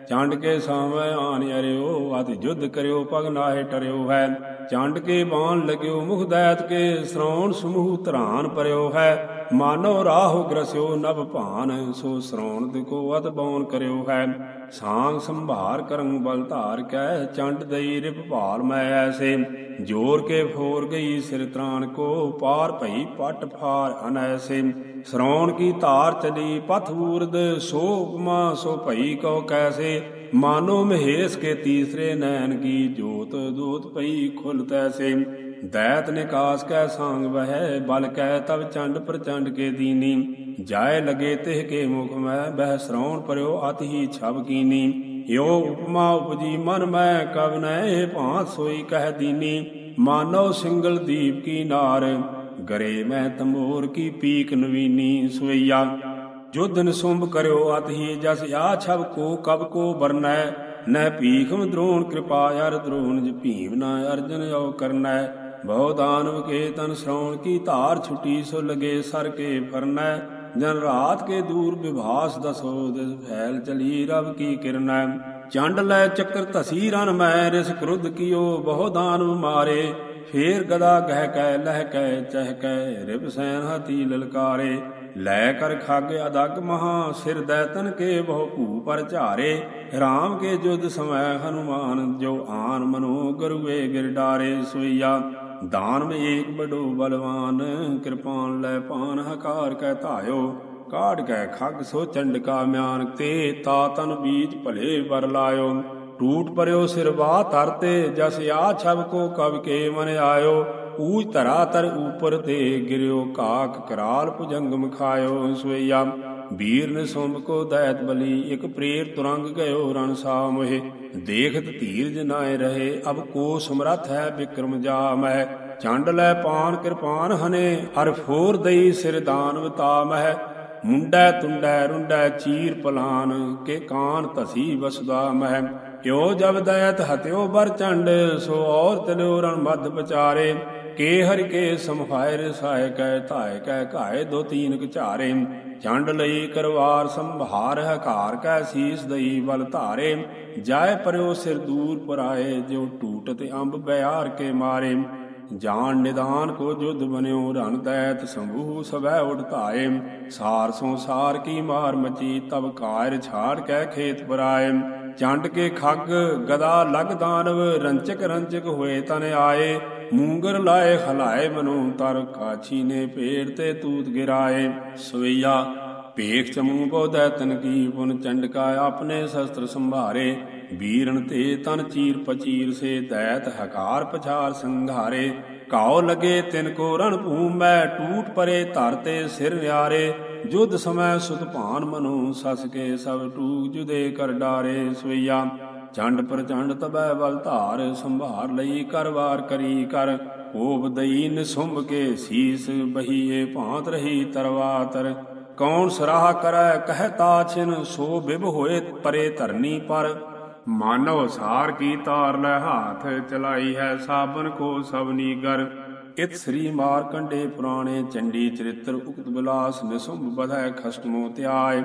ਚੰਡ ਕੇ ਸਾਵੇਂ ਆਨ ਅਰਿਓ ਅਤਿ ਜੁਧ ਕਰਿਓ ਪਗ ਨਾਹਿ ਟਰਿਓ ਹੈ। ਚੰਡ ਕੇ ਬਾਣ ਲਗਿਓ ਮੁਖ ਦੈਤ ਕੇ ਸ੍ਰਵਣ ਸਮੂਹ ਧਰਾਨ ਪਰਿਓ ਹੈ। ਮਾਨੋ ਰਾਹੁ ਗ੍ਰਸਿਓ ਨਭ ਭਾਨ ਸੋ ਸ੍ਰਵਣ ਦਿਕੋ ਅਤ ਬੌਨ ਕਰਿਓ ਹੈ। ਸਾਂਗ ਸੰਭਾਰ ਕਰੰ ਬਲ ਧਾਰ ਕੈ ਚੰਡ ਦਈ ਰਿਪ ਭਾਲ ਮੈਂ ਐਸੇ। ਜੋਰ ਕੇ ਫੋਰ ਗਈ ਸਿਰ ਤਰਾਨ ਕੋ ਪਾਰ ਭਈ ਪਟ ਫਾਰ ਅਨੈਸੇ। ਸ੍ਰਵਣ ਕੀ ਧਾਰ ਚਲੀ ਪਥ ਊਰਦ ਸੋ ਉਪਮਾ ਸੋ ਭਈ ਕਉ ਕੈਸੇ। ਮਾਨੋ ਮਹੇਸ਼ ਕੇ ਤੀਸਰੇ ਨੈਣ ਕੀ ਜੋਤ ਦੂਤ ਪਈ ਖੁਲ ਤੈਸੇ। ਦੈਤ ਨਿਕਾਸ ਕੈ ਸਾਂਗ ਬਹਿ ਬਲ ਕੈ ਤਬ ਚੰਡ ਪ੍ਰਚੰਡ ਕੇ ਦੀਨੀ। ਜਾਏ ਲਗੇ ਤਿਹ ਕੇ ਮੁਖ ਮੈਂ ਬਹਿ ਸ੍ਰਵਣ ਪਰਿਓ ਅਤਿ ਹੀ ਛਬ ਕੀਨੀ। ਯੋ ਉਪਮਾ ਉਪਜੀ ਮਨ ਮੈਂ ਕਵ ਨੈ ਭਾਂਤ ਸੋਈ ਕਹਿ ਦੀਨੀ। ਮਾਨੋ ਸਿੰਗਲ ਦੀਪ ਕੀ ਨਾਰ ਗਰੇ ਮੈਂ ਤੰਬੋਰ ਕੀ ਪੀਕ ਨਵੀਨੀ। ਸਵਈਆ ਜੁਧ ਨਿਸੁੰਭ ਕਰਿਓ ਅਤਿ ਹੀ ਜਸ ਆ ਛਬ ਕੋ ਕਬ ਕੋ ਬਰਨੈ। ਨੈ ਭੀਖਮ ਦ੍ਰੋਣ ਕਿਰਪਾ ਅਰ ਦ੍ਰੋਣ ਜ ਭੀਮ ਨਾ ਅਰਜਨ ਜੋ ਕਰਨੈ। ਬਹੁ ਦਾਨਵ ਕੇ ਤਨ ਸ੍ਰਵਣ ਕੀ ਧਾਰ ਛੁਟੀ ਸੋ ਲਗੇ ਸਰ ਕੇ ਫਰਨੈ। ਜਨ ਰਾਤ ਕੇ ਦੂਰ ਵਿਭਾਸ ਦਸੋ ਦਿਸ ਫੈਲ ਚਲੀ ਰਵ ਕੀ ਕਿਰਨੈ। ਚੰਡ ਲੈ ਚੱਕਰ ਧਸੀ ਰਨ ਮੈਂ ਰਿਸ ਕ੍ਰੁੱਧ ਕੀਓ ਬਹੁ ਦਾਨਵ ਮਾਰੇ। ਫੇਰ ਗਦਾ ਗਹਿ ਕੈ ਲਹਿ ਕੈ ਚਹਿ ਕੈ ਰਿਪ ਸੈਨ ਹਾਥੀ ਲਲਕਾਰੇ। ਲੈ ਕਰ ਖਗ ਅਦਗ ਮਹਾ ਸਿਰ ਦੈਤਨ ਕੇ ਬਹੁ ਭੂ ਪਰ ਝਾਰੇ। ਰਾਮ ਕੇ ਜੁਧ ਸਮੈ ਹਨੂਮਾਨ ਜੋ ਆਨ ਮਨੋ ਗਰੂਏ ਗਿਰ ਡਾਰੇ। ਸੋਈਆ ਦਾਨ ਮੇ ਏਕ ਬਡੋ ਬਲਵਾਨ ਕਿਰਪਾਨ ਲੈ ਪਾਨ ਹਕਾਰ ਕੈ ਧਾਇਓ। ਕਾਢ ਕੈ ਖਗ ਸੋ ਚੰਡਕਾ ਮਿਆਨ ਤੇ ਤਾ ਤਨ ਬੀਜ ਭਲੇ ਬਰ ਲਾਇਓ। ਟੂਟ ਪਰਿਓ ਸਿਰ ਵਾ ਧਰਤੇ ਜਸ ਆ ਛਬ ਕੋ ਕਵ ਕੇ ਮਨ ਆਇਓ। ਊਜ ਧਰਾ ਤਰ ਉਪਰ ਤੇ ਗਿਰਿਓ ਕਾਕ ਕਰਾਲ ਭੁਜੰਗਮ ਖਾਇਓ। ਸਵਈਆ ਵੀਰ ਨਿਸੁੰਭ ਕੋ ਦੈਤ ਬਲੀ ਇਕ ਪ੍ਰੇਰ ਤੁਰੰਗ ਗਇਓ ਰਣ ਸਾ ਮੋਹਿ। ਦੇਖਤ ਧੀਰਜ ਨਾਇ ਰਹੇ ਅਬ ਕੋ ਸਮਰੱਥ ਹੈ ਬਿਕਰਮ ਜਾ ਮਹਿ। ਚੰਡ ਲੈ ਪਾਨ ਕਿਰਪਾਨ ਹਨੇ ਹਰ ਫੋਰ ਦਈ ਸਿਰ ਦਾਨਵ ਤਾ ਮਹਿ। ਮੁੰਡੈ ਤੁੰਡੈ ਰੁੰਡੈ ਚੀਰ ਪਲਾਨ ਕੇ ਕਾਨ ਧਸੀ ਵਸਦਾ ਮਹਿ। ਕਿਉ ਜਬ ਦੈਤ ਹਤਿਓ ਬਰ ਚੰਡ ਸੋ ਔਰ ਤਲਿਓ ਰਣ ਮਧ ਵਿਚਾਰੇ। ਕੇ ਹਰਿ ਕੇ ਸਮਫਾਇ ਰਸਾਇ ਕੈ ਧਾਇ ਕੈ ਘਾਇ ਦੋ ਤੀਨ ਕਚਾਰੇ। ਚੰਡ ਲਈ ਕਰਵਾਰ ਸੰਭਾਰ ਹਕਾਰ ਕੈ ਸੀਸ ਦਈ ਬਲ ਧਾਰੇ। ਜਾਏ ਪਰਿਓ ਸਿਰ ਦੂਰ ਪਰਾਏ ਜੋ ਟੂਟਤ ਅੰਬ ਬਿਆਰ ਕੇ ਮਾਰੇ। ਜਾਨ ਨਿਦਾਨ ਕੋ ਜੁਧ ਬਨਿਓ ਰਨ ਦੈਤ ਸੰਭੂ ਸਵੈ ਉਡ ਧਾਏ। ਸਾਰ ਸੋ ਸਾਰ ਕੀ ਮਾਰ ਮਚੀ ਤਬ ਕਾਇਰ ਛਾੜ ਕੈ ਖੇਤ ਪਰਾਏ। ਚੰਡ ਕੇ ਖੱਗ ਗਦਾ ਲਗ ਦਾਨਵ ਰੰਚਕ ਰੰਚਕ ਹੋਏ ਤਨ ਆਏ। ਮੂੰਗਰ ਲਾਏ ਹਲਾਏ ਮਨੋ ਤਰ ਕਾਛੀ ਨੇ ਪੇੜ ਤੇ ਤੂਤ ਗਿਰਾਏ। ਸਵਈਆ ਭੇਖ ਚਮੂ ਬਹੁ ਦੈਤਨ ਕੀ ਪੁਨ ਚੰਡਕਾ ਆਪਣੇ ਸ਼ਸਤਰ ਸੰਭਾਰੇ। ਵੀਰਨ ਤੇ ਤਨ ਚੀਰ ਪਚੀਰ ਸੇ ਦੈਤ ਹਕਾਰ ਪਛਾਰ ਸੰਘਾਰੇ। ਘਾਉ ਲਗੇ ਤਿਨ ਕੋ ਰਣ ਭੂਮ ਮੈਂ ਟੂਟ ਪਰੇ ਧਰ ਤੇ ਸਿਰ ਨਿਆਰੇ। ਜੁਧ ਸਮੈ ਸੁਤ ਭਾਨ ਮਨੋ ਸਸ ਕੇ ਸਭ ਟੂਕ ਜੁਦੇ ਕਰ ਡਾਰੇ। ਸਵਈਆ ਚੰਡ ਪ੍ਰਚੰਡ ਤਬੈ ਬਲ ਧਾਰ ਸੰਭਾਰ ਲਈ ਕਰ ਵਾਰ ਕਰੀ ਕਰ। ਕੋਪ ਦਈ ਨਿਸੁੰਭ ਕੇ ਸੀਸ ਬਹੀਏ ਭਾਂਤ ਰਹੀ ਤਰਵਾਤਰ। ਕੌਣ ਸਰਾਹ ਕਰੈ ਕਹਿ ਤਾਛਿਨ ਸੋ ਬਿਭ ਹੋਏ ਪਰੇ ਧਰਨੀ ਪਰ। ਮਾਨੋ ਸਾਰ ਕੀ ਤਾਰ ਲੈ ਹਾਥ ਚਲਾਈ ਹੈ ਸਾਬਨ ਕੋ ਸਭ ਨੀਗਰ। ਇਤ ਸ੍ਰੀ ਮਾਰਕੰਡੇ ਪੁਰਾਣੇ ਚੰਡੀ ਚਰਿਤ੍ਰ ਉਕਤ ਬਿਲਾਸ ਨਿਸੁੰਭ ਬਧੈ ਖਸਟਮੋ ਧਿਆਏ।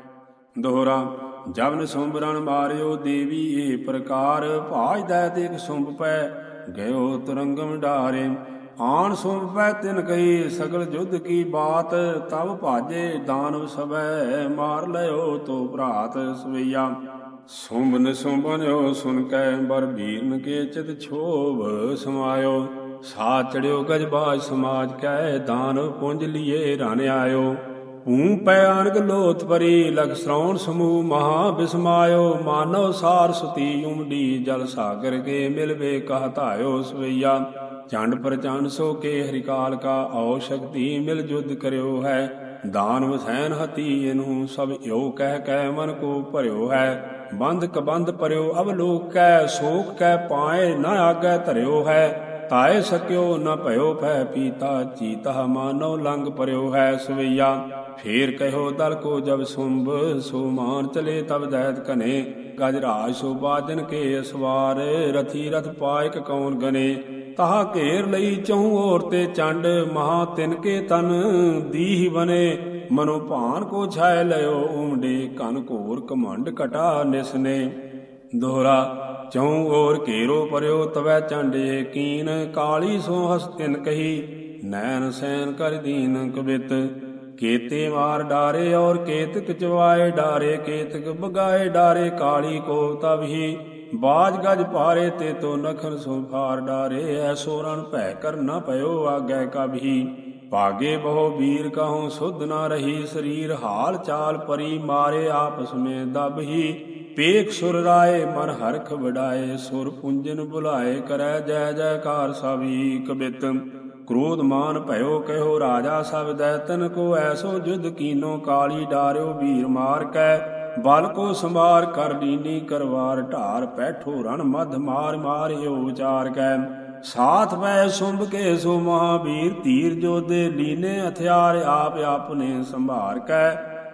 ਦੋਹਰਾ ਜਬ ਨਿਸੁੰਭ ਰਣ ਮਾਰਿਓ ਦੇਵੀ ਏ ਪ੍ਰਕਾਰ। ਭਾਜ ਦੈਤ ਇਕ ਸੁੰਭ ਪੈ ਗਇਓ ਤੁਰੰਗਮ ਡਾਰੇ। ਆਣ ਸੁੰਭ ਪੈ ਤਿਨ ਕਹੀ ਸਗਲ ਜੁਧ ਕੀ ਬਾਤ। ਤਬ ਭਾਜੇ ਦਾਨਵ ਸਭੈ ਮਾਰ ਲਿਓ ਤੋ ਭਰਾਤ। ਸਵਈਆ ਸੁੰਭ ਨਿਸੁੰਭਨਿਓ ਸੁਨ ਕੈ ਬਰ ਭੀਰਨ ਕੇ ਚਿਤ ਛੋਭ ਸਮਾਇਓ। ਸਾ ਚੜਿਓ ਗਜਬਾਜ ਸਮਾਜ ਕੈ ਦਾਨਵ ਪੁੰਜ ਲੀਏ ਰਨ ਆਇਓ। ਭੂ ਪੈ ਅਨਗ ਲੋਥ ਪਰੀ ਲਗ ਸ੍ਰਵਣ ਸਮੂਹ ਮਹਾ ਬਿਸਮਾਇਓ। ਮਾਨਵ ਸਾਰ ਸੁਤੀ ਉਮਡੀ ਜਲ ਸਾਗਰ ਕੇ ਮਿਲਵੇ ਕਹ ਧਾਇਓ। ਸਵਈਆ ਚੰਡ ਪ੍ਰਚੰਡ ਸੋ ਕੇ ਹਰਿਕਾਲ ਕਾ ਔ ਸ਼ਕਤੀ ਮਿਲ ਜੁਧ ਕਰਿਓ ਹੈ। ਦਾਨਵ ਸੈਨ ਹਤੀ ਇਹਨੂੰ ਸਭ ਇਉ ਕਹਿ ਕੈ ਮਨ ਕੋ ਭਰਿਓ ਹੈ। ਬੰਧ ਕਬੰਧ ਪਰਿਓ ਅਵਲੋਕ ਕੈ ਸੋਕ ਕੈ ਪਾਏ ਨ ਆਗੈ ਧਰਿਓ ਹੈ। ਤਾਏ ਸਕਿਓ ਨ ਭਇਓ ਭੈ ਪੀਤਾ ਚੀਤਾ ਮਾਨੋ ਲੰਗ ਪਰਿਓ ਹੈ। ਸਵਈਆ ਫੇਰ ਕਹਿਓ ਦਲ ਕੋ ਜਬ ਸੁੰਭ ਸੋ ਮਾਨ ਚਲੇ ਤਬ ਦੈਤ ਘਨੇ। ਗਜ ਰਾਜ ਸੋ ਬਾਜਨ ਕੇ ਅਸਵਾਰ ਰਥੀ ਰਥ ਪਾਇਕ ਕੌਣ ਗਨੇ। ਤਾਹਾ ਘੇਰ ਲਈ ਚਹੂ ਔਰ ਤੇ ਚੰਡ ਮਹਾ ਤਿਨ ਕੇ ਤਨ ਦੀਹ ਬਨੇ। ਮਨੋ ਭਾਨ ਕੋ ਛਾਇ ਲਿਓ ਉਮਡੀ ਮੋਢੇ ਘਨ ਘੋਰ ਘਮੰਡ ਘਟਾ ਨਿਸਨੇ। ਦੋਹਰਾ ਚਉ ਔਰ ਘੇਰੋ ਪਰਿਓ ਤਵੈ ਚੰਡੇ ਕੀਨ ਕਾਲੀ ਸੋ ਹਸ ਤਿਨ ਕਹੀ ਨੈਣ ਸੈਨ ਕਰ ਦੀਨ ਕਬਿਤ। ਕੇਤੇ ਮਾਰ ਡਾਰੇ ਔਰ ਕੇਤਕ ਚਵਾਏ ਡਾਰੇ ਕੇਤਕ ਬਗਾਏ ਡਾਰੇ ਕਾਲੀ ਕੋ ਤਬ ਹੀ ਬਾਜ ਗਜ ਭਾਰੇ ਤੇ ਤੋ ਨਖਨ ਸੋ ਫਾਰ ਡਾਰੇ ਐਸੋ ਰਣ ਭੈ ਕਰ ਨ ਪਇਓ ਆਗੈ ਕਬਹੀ। ਭਾਗੇ ਬਹੁ ਵੀਰ ਕਹੂੰ ਸੁਧ ਨ ਰਹੀ ਸਰੀਰ ਹਾਲ ਚਾਲ ਪਰੀ ਮਾਰੇ ਆਪਸ ਮੇਂ ਦਬਹੀ। ਪੇਖ ਸੁਰ ਰਾਏ ਮਨ ਹਰਖ ਵਡਾਏ ਸੁਰ ਪੁੰਜਨ ਬੁਲਾਏ ਕਰੈ ਜੈ ਜੈਕਾਰ ਸਭੀ ਕਬਿਤ। ਕ੍ਰੋਧ ਮਾਨ ਭਇਓ ਕਹਿਓ ਰਾਜਾ ਸਭ ਦੈਤਨ ਕੋ ਐਸੋ ਜੁਧ ਕੀਨੋ ਕਾਲੀ ਡਾਰਿਓ ਵੀਰ ਮਾਰ ਕੈ ਬਲ ਕੋ ਸੰਭਾਰ ਕਰ ਲੀਨੀ ਕਰਵਾਰ ਢਾਰ ਪੈਠੋ ਰਣ ਮਧ ਮਾਰ ਮਾਰਿਓ ਵਿਚਾਰ ਕੈ। ਸਾਥ ਪੈ ਸੁੰਭ ਕੇ ਸੋ ਮਹਾਬੀਰ ਧੀਰ ਜੋਧੇ ਲੀਨੇ ਹਥਿਆਰ ਆਪ ਆਪਨੇ ਸੰਭਾਰ ਕੈ।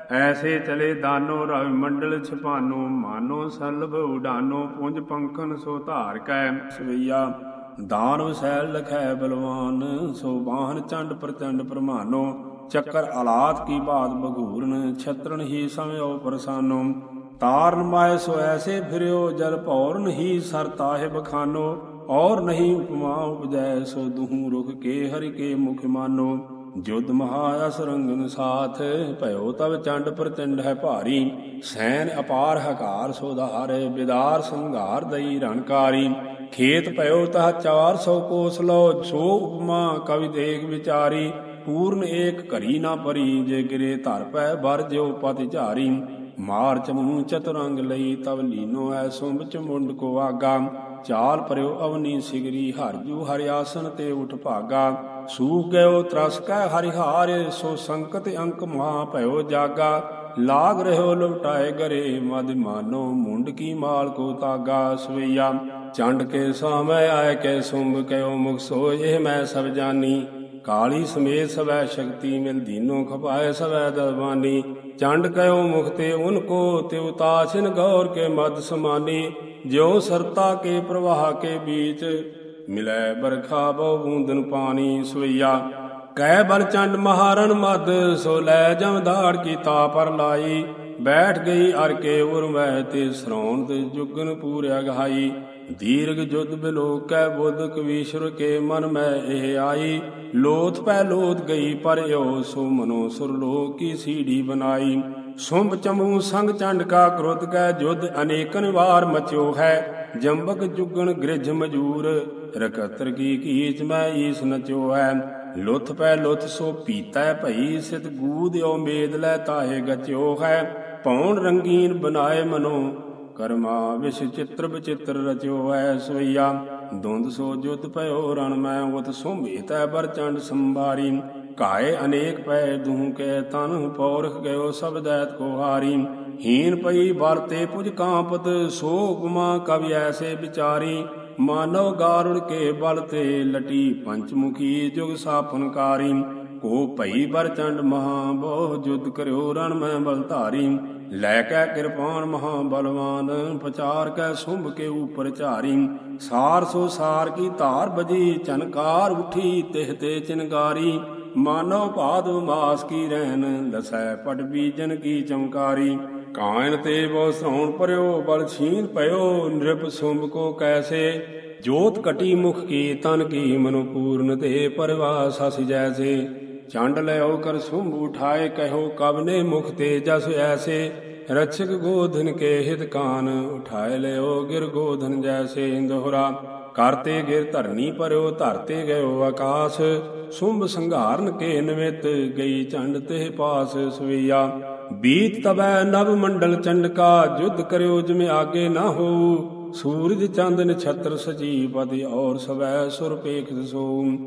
ਐਸੇ ਚਲੇ ਦਾਨੋ ਰਵਿ ਮੰਡਲ ਛਪਾਨੋ ਮਾਨੋ ਸਲਭ ਉਡਾਨੋ ਪੁੰਜ ਪੰਖਨ ਸੋ ਧਾਰ ਕੈ। ਸਵਈਆ ਦਾਨਵ ਸੈਲ ਲਖੈ ਬਲਵਾਨ ਸੋ ਬਾਹਨ ਚੰਡ ਪ੍ਰਚੰਡ ਪ੍ਰਮਾਨੋ। ਚੱਕਰ ਅਲਾਤ ਕੀ ਬਾਤ ਬਘੂਰਨ ਛਤਰਨ ਹੀ ਸਮਿਓ ਪਰਸਾਨੋ। ਤਾਰਨ ਮਾਏ ਸੋ ਐਸੇ ਫਿਰਿਓ ਜਲ ਭੌਰਨ ਹੀ ਸਰ ਤਾਹਿ ਬਖਾਨੋ। ਔਰ ਨਹੀਂ ਉਪਮਾ ਉਪਜੈ ਸੋ ਦੁਹੂ ਰੁਖ ਕੇ ਹਰਿ ਕੇ ਮੁਖ ਮਾਨੋ। ਜੁਧ ਮਹਾ ਅਸ ਰੰਗਨ ਸਾਥ ਭਇਓ ਤਵ ਚੰਡ ਪ੍ਰਚੰਡ ਹੈ ਭਾਰੀ। ਸੈਨ ਅਪਾਰ ਹਕਾਰ ਸੋਧਾਰ ਬਿਦਾਰ ਸੰਘਾਰ ਦਈ ਰਣਕਾਰੀ। ਖੇਤ ਭਇਓ ਤਹ ਚਾਰ ਸੌ ਕੋਸ ਲੋ ਸੋ ਉਪਮਾ ਕਵਿ ਦੇਖ ਵਿਚਾਰੀ। ਪੂਰਨ ਏਕ ਘਰੀ ਨਾ ਪਰੀ ਜੇ ਗਿਰੇ ਧਰ ਪੈ ਬਰ ਜਿਉ ਪਤਿ ਝਾਰੀ। ਮਾਰ ਚਮੂ ਚਤੁਰੰਗ ਲਈ ਤਵ ਲੀਨੋ ਐ ਸੁੰਭ ਚਮੁੰਡ ਕੋ ਆਗਾ। ਚਾਲ ਪਰਿਓ ਅਵਨੀ ਸਿਗਰੀ ਹਰਜੂ ਹਰਿਆਸਨ ਤੇ ਉਠ ਭਾਗਾ। ਸੂਖ ਗਇਓ ਤਰਸ ਕੈ ਹਰਿਹਾਰ ਸੋ ਸੰਕਟ ਅੰਕ ਮਹਾ ਭਇਓ ਜਾਗਾ। ਲਾਗ ਰਹਿਓ ਲਵਟਾਏ ਗਰੇ ਮਦ ਮਾਨੋ ਮੁੰਡ ਕੀ ਮਾਲ ਕੋ ਤਾਗਾ। ਸਵਈਆ ਚੰਡ ਕੇ ਸਾਮੈ ਆਏ ਕੈ ਸੁੰਭ ਕਯੋ ਮੁਖ ਸੋ ਇਹ ਮੈਂ ਸਭ ਜਾਨੀ। ਕਾਲੀ ਸਮੇਤ ਸਵੈ ਸ਼ਕਤੀ ਮਿਲ ਦੀਨੋ ਖਪਾਏ ਸਵੈ ਦਲਵਾਨੀ। ਚੰਡ ਕਯੋ ਮੁਖ ਤੇ ਉਨ ਕੋ ਤਿਉ ਤਾਛਿਨ ਗੌਰ ਕੇ ਮਦ ਸਮਾਨੀ। ਜਿਉ ਸਰਤਾ ਕੇ ਪ੍ਰਵਾਹ ਕੇ ਬੀਚ ਮਿਲੈ ਬਰਖਾ ਬਹੁ ਬੂੰਦਨ ਪਾਣੀ। ਸਵਈਆ ਕਹਿ ਬਲ ਚੰਡ ਮਹਾਰਨ ਮਦ ਸੋ ਲੈ ਜਮ ਦਾੜ ਕੀ ਤਾ ਪਰ ਲਾਈ। ਬੈਠ ਗਈ ਅਰ ਕੇ ਉਰ ਮਹਿ ਤੇ ਸਰਾਉਣ ਤੇ ਜੁਗਨ ਪੂਰਿਆ ਗਹਾਈ। ਦੀਰਘ ਜੁਧ ਬਿਲੋਕੈ ਬੁੱਧ ਕਵੀਸ਼ਰ ਕੇ ਮਨ ਮੈਂ ਇਹ ਆਈ। ਲੋਥ ਪੈ ਲੋਥ ਗਈ ਪਰਿਓ ਸੋ ਮਨੋ ਸੁਰਲੋਕ ਕੀ ਸੀੜੀ ਬਨਾਈ। ਸੁੰਭ ਚੰਬੂ ਸੰਗ ਚੰਡ ਕਾ ਕ੍ਰੋਧ ਕੈ ਜੁਧ ਅਨੇਕਨ ਵਾਰ ਮਚਿਓ ਹੈ। ਜੰਬਕ ਜੁਗਣ ਗ੍ਰਿਜ ਮਜੂਰ ਰਕਤਰ ਕੀ ਕੀਚ ਮੈਂ ਈਸ ਨਚਿਓ ਹੈ। ਲੁੱਥ ਪੈ ਲੁੱਥ ਸੋ ਪੀਤੈ ਭਈ ਸਿਤ ਗੂਦਿਓ ਮੇਦ ਲੈ ਤਾਹੇ ਗਚਿਓ ਹੈ। ਪੌਣ ਰੰਗੀਨ ਬਨਾਏ ਮਨੋ ਕਰਮਾ ਵਿਸ਼ ਚਿੱਤਰ ਬਚਿੱਤਰ ਰਚਿਓ ਹੈ। ਸਵਈਆ ਧੁੰਦ ਸੋ ਜੁਤ ਭਇਓ ਰਣ ਮੈਂ ਉਤ ਸੁੰਭੀਤੈ ਬਰ ਚੰਡ ਸੰਭਾਰੀ। ਘਾਏ ਅਨੇਕ ਪੈ ਦੂਹ ਕੇ ਤਨ ਪੌਰਖ ਗਇਓ ਸਭ ਦੈਤ ਕੋ ਹਾਰੀ। ਹੀਨ ਪਈ ਬਲ ਤੇ ਪੁਜ ਕਾਂਪਤ ਸੋ ਉਪਮਾ ਕਵਿ ਐਸੇ ਵਿਚਾਰੀ। ਮਾਨਵ ਗਾਰੁੜ ਕੇ ਬਲ ਤੇ ਲਟੀ ਪੰਚਮੁਖੀ ਜੁਗ ਸਾਫਨਕਾਰੀ। ਕੋ ਭਈ ਬਰ ਚੰਡ ਮਹਾ ਬਹੁ ਜੁਧ ਕਰਿਓ ਰਣ ਮੈਂ ਬਲ ਧਾਰੀ। ਲੈ ਕੈ ਕਿਰਪਾਨ ਮਹਾ ਬਲਵਾਨ ਪਚਾਰ ਕੈ ਸੁੰਭ ਕੇ ਉਪਰ ਝਾਰੀ। ਸਾਰ ਸੋ ਸਾਰ ਕੀ ਧਾਰ ਬਜੀ ਚਨਕਾਰ ਉਠੀ ਤਿਹ ਤੇ ਚਿਨਗਾਰੀ। ਮਾਨਵ ਭਾਦੁ ਮਾਸ ਕੀ ਰਹਿਨ ਲਸੈ ਪਟ ਬੀਜਨ ਕੀ ਚਮਕਾਰੀ। ਕਾਇਨ ਤੇ ਬਹੁ ਸਰਾਉਣ ਪਰਿਓ ਬਲ ਛੀਨ ਪਇਓ ਨਿਰਪ ਸੁੰਭ ਕੋ ਕੈਸੇ। ਜੋਤ ਕਟੀ ਮੁਖ ਕੀ ਤਨ ਕੀ ਮਨੁ ਪੂਰਨ ਤੇ ਪਰਵਾਸ ਹਸ ਜੈਸੇ। ਚੰਡ ਲਿਓ ਕਰ ਸੁੰਭ ਉਠਾਏ ਕਹਿਓ ਕਬਨੇ ਮੁਖ ਤੇ ਜਸ ਐਸੇ। ਰਛਕ ਗੋਧਨ ਕੇ ਹਿਤ ਕਾਨ ਉਠਾਏ ਲਿਓ ਗਿਰ ਗੋਧਨ ਜੈਸੇ। ਦੋਹਰਾ ਕਰਤੇ ਗਿਰ ਧਰਨੀ ਪਰਿਓ ਧਰਤੇ ਗਇਓ ਆਕਾਸ। ਸੁੰਭ ਸੰਘਾਰਨ ਕੇ ਨਿਮਿਤ ਗਈ ਚੰਡ ਤੇ ਪਾਸ। ਸਵਈਆ ਬੀਤ ਤਬੈ ਨਭ ਮੰਡਲ ਚੰਡਕਾ ਜੁਧ ਕਰਿਓ ਜਿਵੇਂ ਆਗੇ ਨਾ ਹੋਊ। ਸੂਰਜ ਚੰਦ ਨਛਤਰ ਸਚੀ ਪਤਿ ਔਰ ਸਵੈ ਸੁਰ ਪੇਖਿਤ ਸੋ।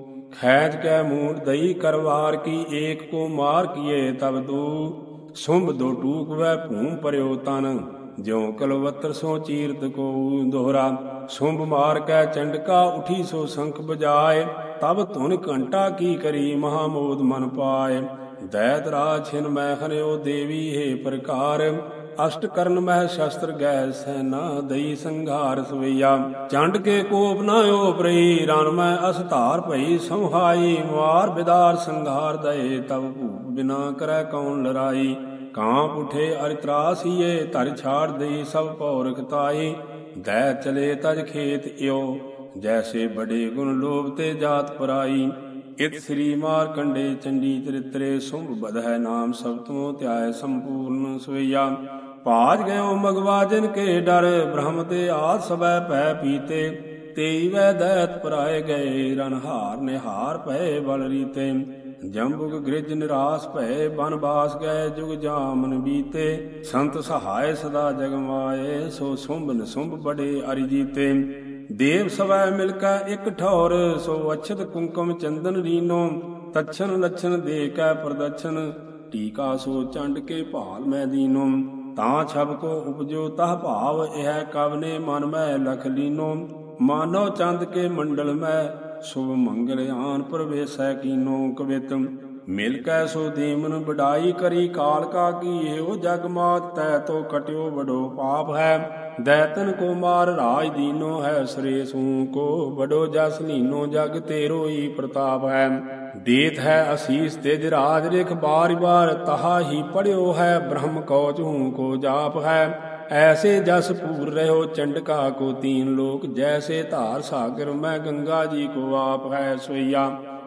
ਖੈਚ ਕੈ ਮੂਡ ਦਈ ਕਰਵਾਰ ਕੀ ਏਕ ਕੋ ਮਾਰ ਕੀਏ ਤਬ ਦੂ। ਸੁੰਭ ਦੋ ਟੂਕ ਵੈ ਭੂਮ ਪਰਿਓ ਤਨ ਜਿਉ ਕਲਵਤਰ ਸੋ ਚੀਰਤ ਕੋ। ਦੋਹਰਾ ਸੁੰਭ ਮਾਰ ਕੈ ਚੰਡਕਾ ਉਠੀ ਸੋ ਸੰਖ ਬਜਾਏ। ਤਬ ਧੁਨ ਘੰਟਾ ਕੀ ਕਰੀ ਮਹਾਮੋਦ ਮਨ ਪਾਏ। ਦੈਤ ਰਾਜ ਛਿਨ ਮੈਂ ਹਰਿਓ ਦੇਵੀ ਹੈ ਪ੍ਰਕਾਰ। ਅਸ਼ਟ ਕਰਨ ਮਹਿ ਸ਼ਸਤਰ ਗੈ ਸੈਨਾ ਦਈ ਸੰਘਾਰ। ਸਵਈਆ ਚੰਡ ਕੇ ਕੋਪ ਨਾ ਓਪਰਈ ਰਣ ਮੈਂ ਅਸ ਧਾਰ ਭਈ ਸੰਹਾਈ। ਮਾਰ ਬਿਦਾਰ ਸੰਘਾਰ ਦਏ ਤਬ ਭੂਪ ਬਿਨਾ ਕਰੈ ਕੌਣ ਲੜਾਈ। ਕਾਂਪ ਉਠੇ ਅਰਿ ਤਰਾਸੀਏ, ਧਰਿ ਛਾੜ ਦੇਈ ਸਭ ਪੌਰਖ ਤਾਈ। ਦੈ ਚਲੇ ਤਜ ਖੇਤ ਇਉ, ਜੈਸੇ ਬੜੇ ਗੁਣ ਲੋਭ ਤੇ ਜਾਤ ਪਰਾਈ। ਇਤ ਸ੍ਰੀ ਮਾਰਕੰਡੇ ਚੰਡੀ ਚਰਿਤਰੇ, ਸੁੰਭ ਬਧੈ ਨਾਮ ਸਭ ਤੋਂ ਧਿਆਇ ਸੰਪੂਰਨ ਸੋਈਆ। ਭਾਜ ਗਇਓ ਮਗਵਾ ਜਿਨ ਕੇ ਡਰ, ਬ੍ਰਹਮ ਤੇ ਆਦ ਸਭੈ ਭੈ ਪੀਤੇ। ਤੇਈ ਵੈ ਦੈਤ ਪਰਾਏ ਗਏ, ਰਨਹਾਰ ਨਿਹਾਰ ਭਏ ਬਲ ਰੀਤੇ। ਜੰਬੁਗ ਗ੍ਰਿਜ ਨਿਰਾਸ ਭਏ, ਬਨ ਬਾਸ ਗਏ ਜੁਗ ਜਾਮਨ ਬੀਤੇ। ਸੰਤ ਸਹਾਇ ਸਦਾ ਜਗ ਮਾਏ, ਸੋ ਸੁੰਭ ਨਿਸੁੰਭ ਬੜੇ ਅਰਿ ਜੀਤੇ। ਦੇਵ ਸਵੈ ਮਿਲ ਕੈ ਇਕ ਠੌਰ, ਸੋ ਅਛਤ ਕੁੰਕਮ ਚੰਦਨ ਰੀਨੋ। ਤਛਨ ਲਛਨ ਦੇ ਕੈ ਪ੍ਰਦਛਨ, ਟੀਕਾ ਸੋ ਚੰਡ ਕੇ ਭਾਲ ਮੈਂ ਦੀਨੋ। ਤਾਂ ਛਬ ਕੋ ਉਪਜੋ ਤਹ ਭਾਵ, ਇਹ ਕਵਨੇ ਮਨ ਮੈਂ ਲਖ ਲੀਨੋ। ਮਾਨੋ ਚੰਦ ਕੇ ਮੰਡਲ ਮੈਂ, ਸ਼ੁਭ ਮੰਗਲ ਆਨ ਪ੍ਰਵੇਸ਼ੈ ਕੀਨੋ। ਕਵਿਤ ਮਿਲ ਕੈ ਸੋ ਦੀਮਨ ਵਡਾਈ, ਕਰੀ ਕਾਲ ਕਾ ਕੀ ਇਹੋ ਜਗ ਮਾਤ। ਤੈ ਤੋ ਕਟਿਓ ਵਡੋ ਪਾਪ ਹੈ, ਦੈਤਨ ਕੋ ਮਾਰ ਰਾਜ ਦੀਨੋ ਹੈ। ਸੁਰੇਸੂ ਕੋ ਵਡੋ ਜਸ ਲੀਨੋ, ਜਗ ਤੇਰੋ ਹੀ ਪ੍ਰਤਾਪ ਹੈ। ਦੇਤ ਹੈ ਅਸੀਸ ਤਿਜ ਰਾਜ ਰਿਖ, ਬਾਰ ਬਾਰ ਤਹਾ ਹੀ ਪੜਿਓ ਹੈ। ਬ੍ਰਹਮ ਕਉ ਚਹੂ ਕੋ ਜਾਪ ਹੈ, ਐਸੇ ਜਸ ਪੂਰ ਰਹਿਓ ਚੰਡਕਾ ਕੋ ਤੀਨ ਲੋਕ। ਜੈਸੇ ਧਾਰ ਸਾਗਰ ਮੈਂ ਗੰਗਾ ਜੀ ਕੋ ਆਪ ਹੈ ਸੋਈਆ।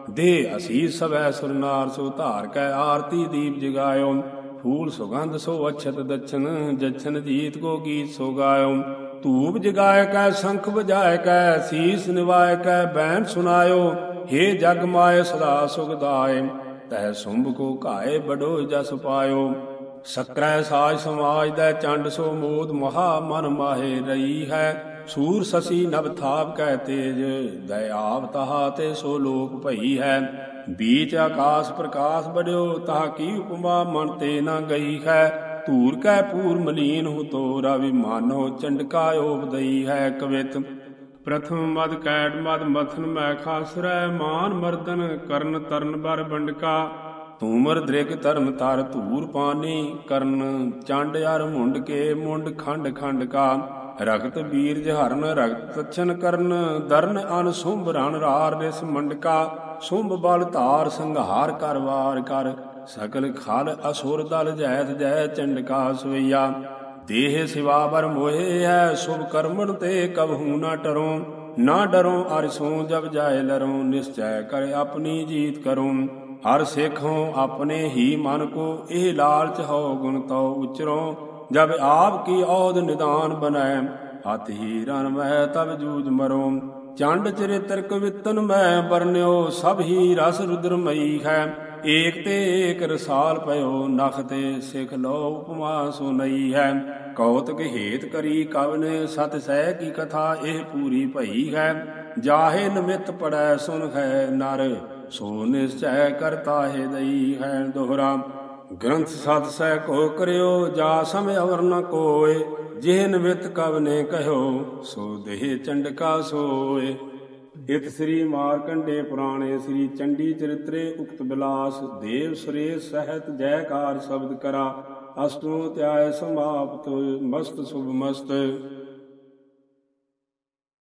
ਦੇ ਅਸੀਸ ਸਭੈ ਸੁਰਨਾਰ, ਸੋ ਧਾਰ ਕੈ ਆਰਤੀ ਦੀਪ ਜਗਾਇਓ। ਫੂਲ ਸੁਗੰਧ ਸੋ ਅਛਤ ਦਛਨ, ਜਛਨ ਜੀਤ ਕੋ ਗੀਤ ਸੋ ਗਾਇਓ। ਧੂਪ ਜਗਾਇ ਕੈ ਸ਼ੰਖ ਬਜਾਇ ਕੈ, ਸੀਸ ਨਿਵਾਇ ਕੈ ਬੈਨ ਸੁਨਾਇਓ। ਹੇ ਜਗ ਮਾਇ ਸਦਾ ਸੁਖਦਾਇ, ਤੈ ਸੁੰਭ ਕੋ ਘਾਏ ਬਡੋ ਜਸ ਪਾਇਓ। ਸਕਰੈ ਸਾਜ ਸਮਾਜ ਦੈ ਚੰਡ, ਸੋ ਮੋਦ ਮਹਾ ਮਨ ਮਾਹੇ ਰਹੀ ਹੈ। ਸੂਰ ਸਸੀ ਨਭ ਥਾਪ ਕੈ ਤੇਜ, ਦਇ ਆਪ ਤਹਾ ਤੇ ਸੋ ਲੋਕ ਭਈ ਹੈ। ਬੀਚ ਆਕਾਸ ਪ੍ਰਕਾਸ਼ ਬੜਿਓ, ਤਾਹ ਕੀ ਉਪਮਾ ਮਨ ਤੇ ਨਾ ਗਈ ਹੈ। ਧੂਰ ਕੈ ਪੂਰ ਮਲੀਨ ਹੁ ਤੋ, ਰਵਿ ਮਾਨੋ ਚੰਡਕਾ ਓਪਦਈ ਹੈ। ਕਵਿਤ ਪ੍ਰਥਮ ਮਦ ਕੈਟ ਮਦ ਮਥਨ ਮੈਂ ਖਾਸਰੈ, ਮਾਨ ਮਰਦਨ ਕਰਨ ਤਰਨ ਬਰ ਬੰਡਕਾ। ਤੂਮਰ ਦ੍ਰਿਗ ਧਰਮ ਤਰ ਧੂਰ ਪਾਨੀ, ਕਰਨ ਚੰਡ ਅਰ ਮੁੰਡ ਕੇ ਮੁੰਡ ਖੰਡ ਖੰਡ ਕਾ। ਰਗਤ ਬੀਰਜ ਹਰਨ ਰਗਤ ਤਛਨ ਕਰਨ, ਦਰਨ ਅਨ ਸੁੰਭ ਰਣ ਰਾਰ ਰਿਸ ਮੰਡਕਾ। ਸੁੰਭ ਬਲ ਧਾਰ ਸੰਘਾਰ ਕਰ ਵਾਰ ਕਰ, ਸਕਲ ਖਲ ਅਸੁਰ ਦਲ ਜੈਤ ਜੈ ਚੰਡਕਾ ਸਵਈਆ। ਦੇਹ ਸਿਵਾ ਬਰ ਮੋਹਿ ਹੈ, ਸੁਭ ਕਰਮਨ ਤੇ ਕਬਹੂ ਨਾ ਟਰੋ। ਨਾ ਡਰੋ ਅਰਿ ਸੋ ਜਬ ਜਾਏ ਲਰੋ, ਨਿਸ਼ਚੈ ਕਰ ਆਪਣੀ ਜੀਤ ਕਰੋ। ਹਰ ਸਿੱਖੋ ਆਪਣੇ ਹੀ ਮਨ ਕੋ, ਇਹ ਲਾਲਚ ਹੋ ਗੁਣ ਤਉ ਉਚਰੋ। ਜਬ ਆਪ ਕੀ ਔਧ ਨਿਦਾਨ ਬਨੈ, ਹੱਥ ਹੀ ਰਨ ਮੈਂ ਤਬ ਜੂਝ ਮਰੋ। ਚੰਡ ਚਰਿਤਰ ਕਵਿਤਨ ਮੈਂ ਬਰਨਿਓ, ਸਭ ਹੀ ਰਸ ਰੁਦਰਮਈ ਹੈ। ਏਕ ਤੇ ਏਕ ਰਸਾਲ ਪਇਓ, ਨਖ ਤੇ ਸਿਖ ਲੋ ਉਪਮਾ ਸੋ ਨਈ ਹੈ। ਕੌਤਕ ਹੇਤ ਕਰੀ ਕਵ ਨੇ, ਸਤ ਸਹਿ ਕੀ ਕਥਾ ਇਹ ਪੂਰੀ ਭਈ ਹੈ। ਜਾਹੇ ਨਿਮਿਤ ਪੜੈ ਸੁਨ ਹੈ ਨਰ, ਸੋ ਨਿਸ਼ਚੈ ਕਰਤਾ ਹੈ ਦਈ ਹੈ। ਦੋਹਰਾ ਗ੍ਰੰਥ ਸਤ ਸਹਿ ਕੋ ਕਰਿਓ, ਜਾ ਸਮ ਅਵਰ ਨ ਕੋਇ। ਜਿਹ ਨਿਮਿਤ ਕਵ ਨੇ ਕਹਿਓ, ਸੋ ਦੇਹ ਚੰਡਕਾ ਸੋਏ। ਇਤ ਸ੍ਰੀ ਮਾਰਕੰਡੇ ਪੁਰਾਣੇ, ਸ੍ਰੀ ਚੰਡੀ ਚਰਿਤਰੇ ਉਕਤ ਬਿਲਾਸ। ਦੇਵ ਸੁਰੇਸ਼ ਸਹਿਤ ਜੈਕਾਰ ਸ਼ਬਦ ਕਰਾ, ਅਸ਼ਟਮੋ ਧਿਆਇ ਸਮਾਪਤ। ਮਸਤ ਸੁਭ ਮਸਤ।